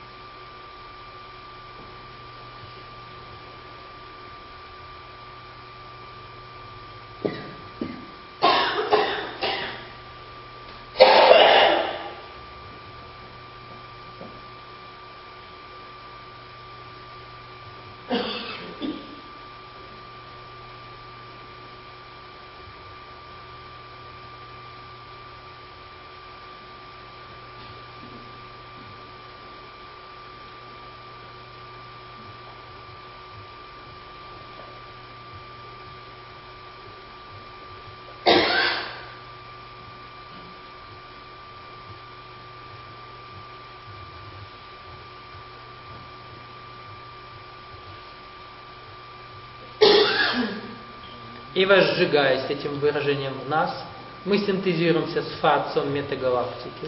И возжигаясь этим выражением в нас, мы синтезируемся с Фа-отцом метагалактики.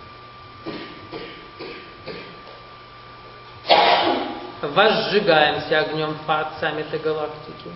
Возжигаемся огнем Фа-отца метагалактики.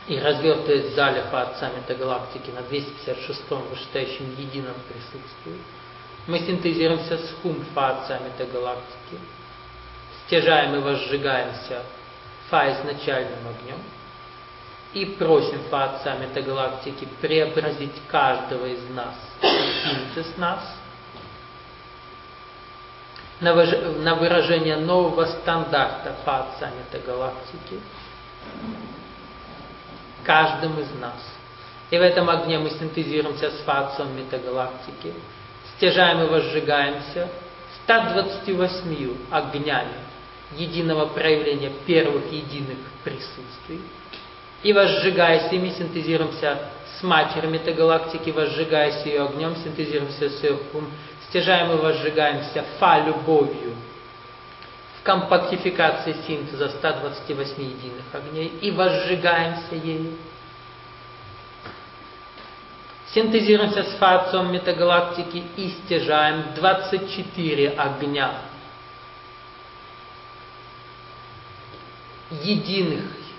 и развертываясь в зале Фа-Отца Метагалактики на двести пятьдесят шестом вышестоящем едином присутствии, мы синтезируемся с Хум Фа-Отца Метагалактики, стяжаем и возжигаемся Фа изначальным огнем и просим Фа-Отца Метагалактики преобразить каждого из нас в синтез нас на выражение нового стандарта Фа-Отца Метагалактики каждым из нас. И в этом огне мы синтезируемся с Фа-Отцом Метагалактики, стяжаем и возжигаемся ста двадцатью восьмью огнями единого проявления первых единых присутствий. И возжигаясь ими, синтезируемся с Матерью Метагалактики, возжигаясь ее огнем, синтезируемся с ее Хум, стяжаем и возжигаемся Фа-любовью в компактификации синтеза ста двадцати восьми единых огней и возжигаемся ею. Синтезируемся с Фа-Отцом Метагалактики и стяжаем двадцать четыре огня единых,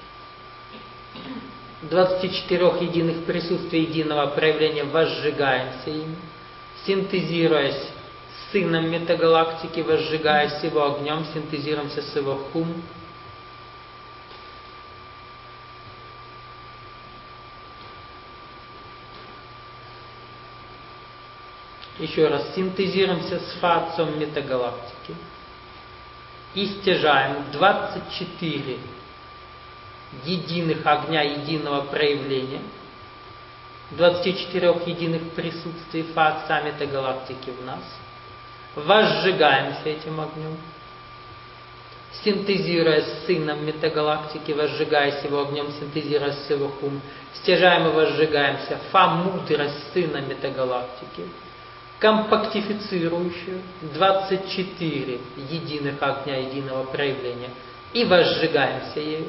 двадцати четырёх единых присутствий единого проявления, возжигаемся им, синтезируясь с Сыном Метагалактики, возжигаясь его огнем, синтезируемся с его Хум. Еще раз, синтезируемся с Фа-Отцом Метагалактики и стяжаем двадцать четыре единых огня единого проявления, двадцати четырёх единых присутствий Фа-Отца Метагалактики в нас, возжигаемся этим огнем, синтезируя с Сыном Метагалактики, возжигаясь его огнем, синтезируя с его Хум, стяжаем и возжигаемся Фа-мудрость Сына Метагалактики, компактифицирующую двадцать четыре единых огня единого проявления, и возжигаемся ею.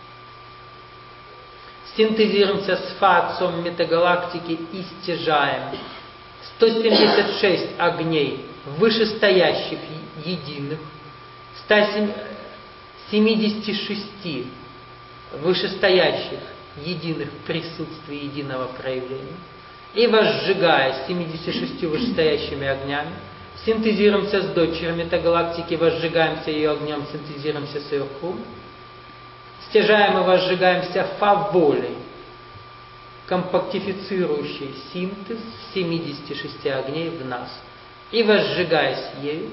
Синтезируемся с Фа-Отцом Метагалактики и стяжаем сто семьдесят шесть огней вышестоящих единых, ста семидесяти шести вышестоящих единых присутствий единого проявления, и возжигая семидесятью шестью вышестоящими огнями, синтезируемся с дочерью Метагалактики, возжигаемся ее огнем, синтезируемся с ее Хум, стяжаем и возжигаемся Фа-волей, компактифицирующий синтез семидесяти шести огней в нас, и возжигаясь ею,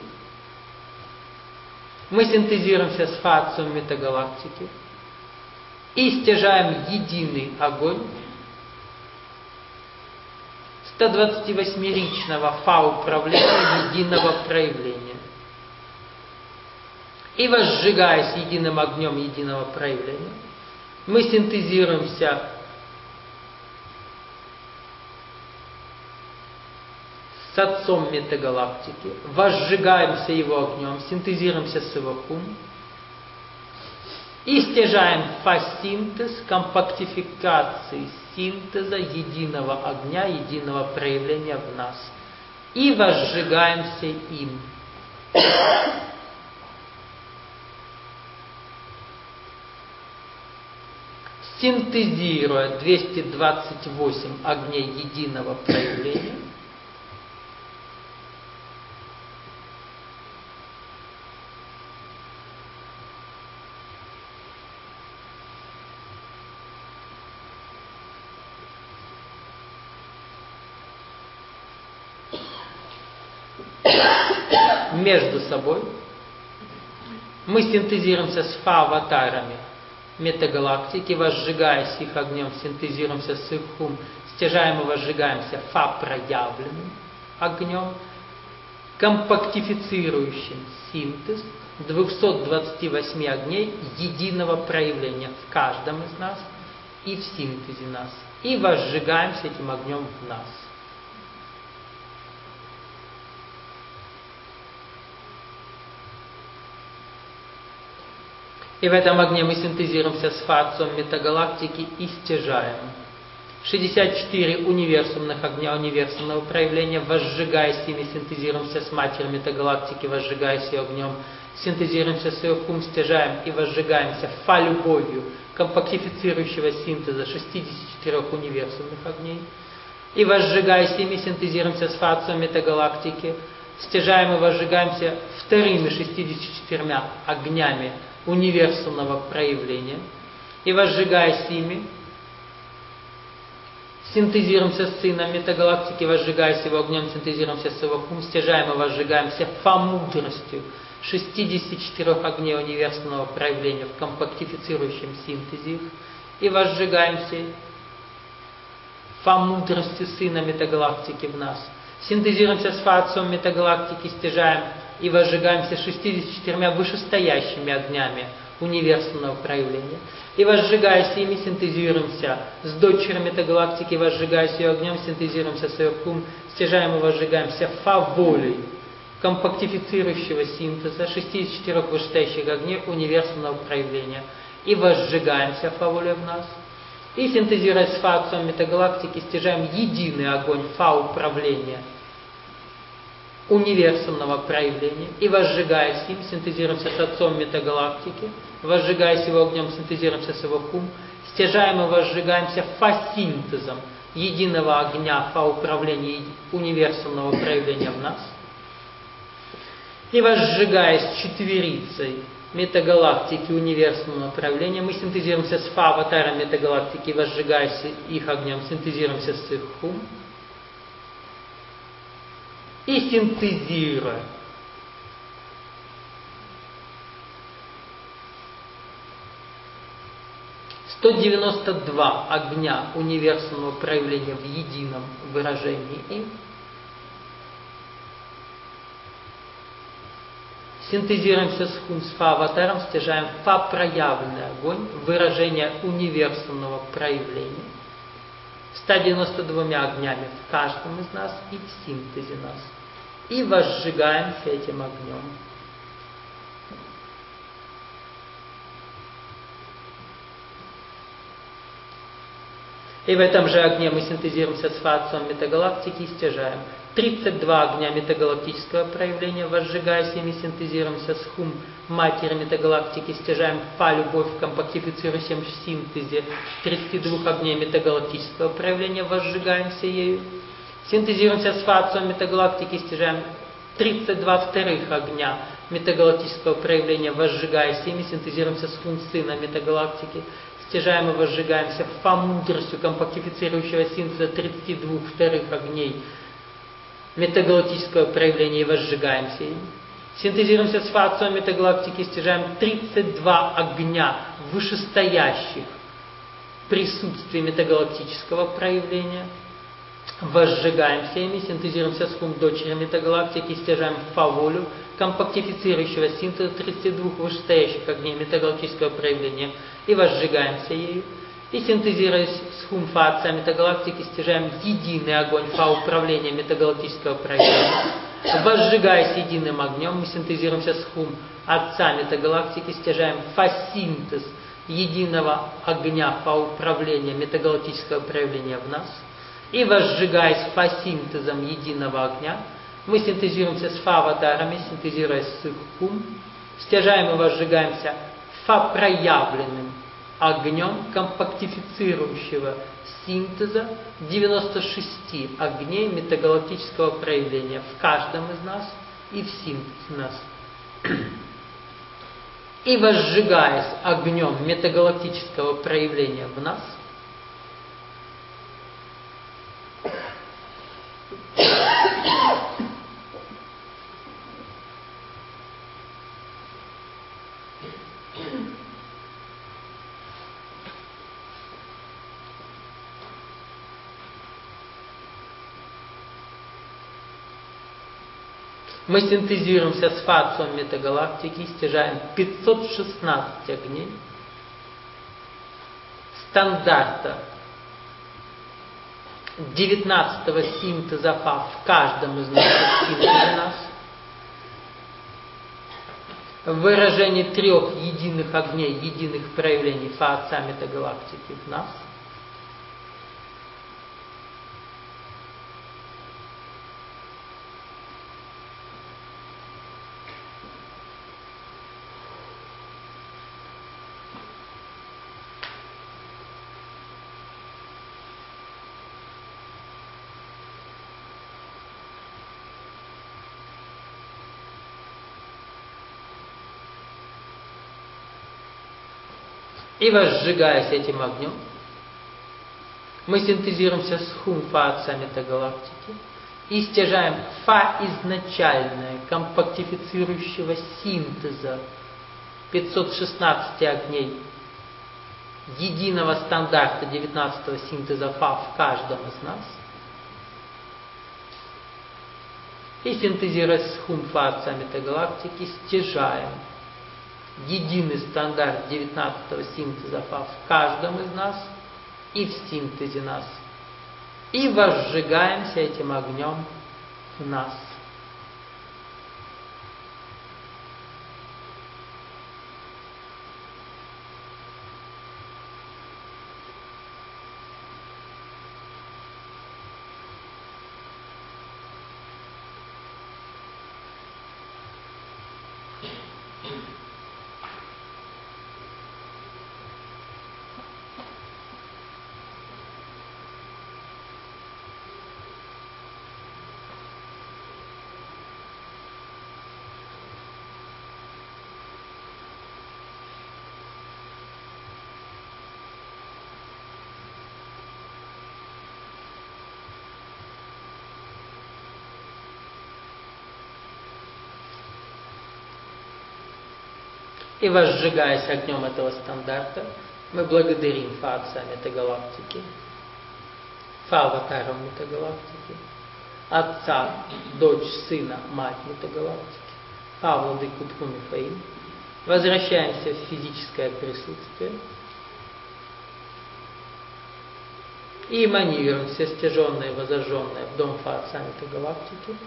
мы синтезируемся с Фа-Отцом Метагалактики и стяжаем единый огонь ста двадцати восьмеричного Фа-управления единого проявления. И возжигаясь единым огнем единого проявления, мы синтезируемся с Отцом Метагалактики, возжигаемся его огнем, синтезируемся с его Хум и стяжаем Фа-синтез компактификации синтеза единого огня, единого проявления в нас, и возжигаемся им. Синтезируя двести двадцать восемь огней единого проявления, между собой мы синтезируемся с Фа-аватарами Метагалактики, возжигаясь их огнем, синтезируемся с их Хум, стяжаем и возжигаемся Фа-проявленным огнем, компактифицирующим синтез двухсот двадцати восьми огней единого проявления в каждом из нас и в синтезе нас, и возжигаемся этим огнем в нас. И в этом огне мы синтезируемся с Фа-Отцом Метагалактики и стяжаем шестьдесят четыре универсумных огня универсумного проявления, возжигаясь ими, синтезируемся с Матерью Метагалактики, возжигаясь ее огнем, синтезируемся сверхум, стяжаем и возжигаемся фа-любовью компактифицирующего синтеза шестидесяти четырёх универсумных огней. И возжигаясь ими, синтезируемся с фа-отцом метагалактики, стяжаем и возжигаемся вторыми шестьюдесятью четырьмя огнями универсумного проявления. И возжигаясь ими, синтезируемся с сыном метагалактики, возжигаясь его огнем, синтезируемся с его хум, стяжаем и возжигаемся фа-мудростью шестидесяти четырёх огней универсального проявления в компактифицирующем синтезе их, и возжигаемся фа-мудростью сына метагалактики в нас. Синтезируемся с фа-отцом метагалактики, стяжаем и возжигаемся шестьюдесятью четырьмя вышестоящими огнями универсального проявления. И возжигаясь ими, синтезируемся с дочерью метагалактики, возжигаясь ее огнем, синтезируемся с ее хум, стяжаем и возжигаемся фа-волей компактифицирующего синтеза шестидесяти четырёх вышестоящих огней универсального проявления. И возжигаемся фа-волей в нас. И синтезируясь с фа-отцом метагалактики, стяжаем единый огонь фа-управления универсального проявления, и возжигаясь им, синтезируемся с отцом метагалактики, возжигаясь его огнем, синтезируемся с его хум, стяжаем и возжигаемся фа-синтезом единого огня фа-управления универсального проявления в нас, и возжигаясь четверицей метагалактики универсального проявления, мы синтезируемся с фа-аватаром метагалактики, возжигаясь их огнем, синтезируемся с их хум, и синтезируя сто девяносто два огня универсального проявления в едином выражении им, синтезируемся с хум, с фа-аватаром, стяжаем фа-проявленный огонь, выражение универсального проявления, ста девяноста двумя огнями в каждом из нас и в синтезе нас. И возжигаемся этим огнем. И в этом же огне мы синтезируемся с фа-отцом метагалактики и стяжаем тридцать два огня метагалактического проявления, возжигаясь ими, синтезируемся с хум матери метагалактики, стяжаем фа-любовь в компактифицирующем синтезе тридцати двух огней метагалактического проявления, возжигаемся ею. Синтезируемся с фа-отцом метагалактики, стяжаем тридцать два вторых огня метагалактического проявления, возжигаясь ими, синтезируемся с хум сына метагалактики, стяжаем и возжигаемся фа-мудростью компактифицирующего синтеза тридцати двух вторых огней метагалактического проявления и возжигаемся им. Синтезируемся с фа-отцом метагалактики, стяжаем тридцать два огня вышестоящих присутствия метагалактического проявления, возжигаемся ими, синтезируемся с хум дочери метагалактики, стяжаем фа-волю компактифицирующего синтеза тридцати двух вышестоящих огней метагалактического проявления и возжигаемся ею. И синтезируясь с хум фа-отца метагалактики, стяжаем единый огонь фа-управления метагалактического проявления. Возжигаясь единым огнем, мы синтезируемся с хум отца метагалактики, стяжаем фа-синтез единого огня фа-управления метагалактического проявления в нас. И возжигаясь фа-синтезом единого огня, мы синтезируемся с фа-аватарами, синтезируясь с их хум, стяжаем и возжигаемся фа-проявленным огнем компактифицирующего синтеза девяноста шести огней метагалактического проявления в каждом из нас и в синтезе нас. И возжигаясь огнем метагалактического проявления в нас, мы синтезируемся с фа-отцом метагалактики и стяжаем пятьсот шестнадцать огней стандарта девятнадцатого синтеза фа в каждом из наших синтеза нас, в выражении трех единых огней, единых проявлений фа-отца метагалактики в нас, И возжигаясь этим огнем, мы синтезируемся с хум-фа отца метагалактики и стяжаем фа изначальное компактифицирующего синтеза пятьсот шестнадцать огней единого стандарта девятнадцатого синтеза фа в каждом из нас. И синтезируясь с хум-фа отца метагалактики, стяжаем единый стандарт девятнадцатого синтеза фа в каждом из нас и в синтезе нас. И возжигаемся этим огнем в нас. И возжигаясь огнем этого стандарта, мы благодарим Фа Отца Метагалактики, Фа Аватаром Метагалактики, Отца, Дочь, Сына, Мать Метагалактики, Фа Владыку Тхуми Фаим. Возвращаемся в физическое присутствие и эманируем все стяженное и возожженное в дом Фа Отца Метагалактики.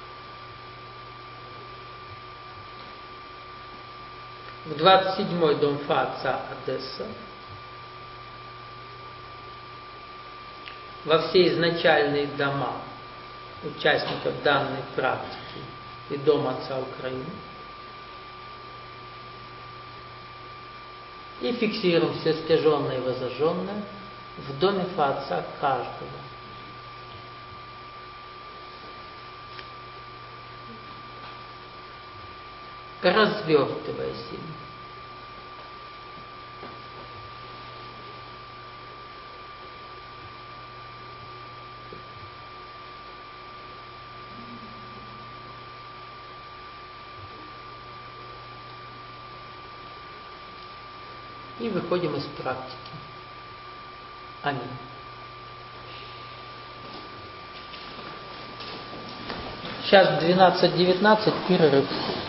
В двадцать седьмой дом Фа Отца Одесса, во все изначальные дома участников данной практики и дом Отца Украины, и фиксируем все стяженное и возожженное в доме Фа Отца каждого. Развертываясь им. И выходим из практики. Аминь. Сейчас двенадцать девятнадцать, перерыв.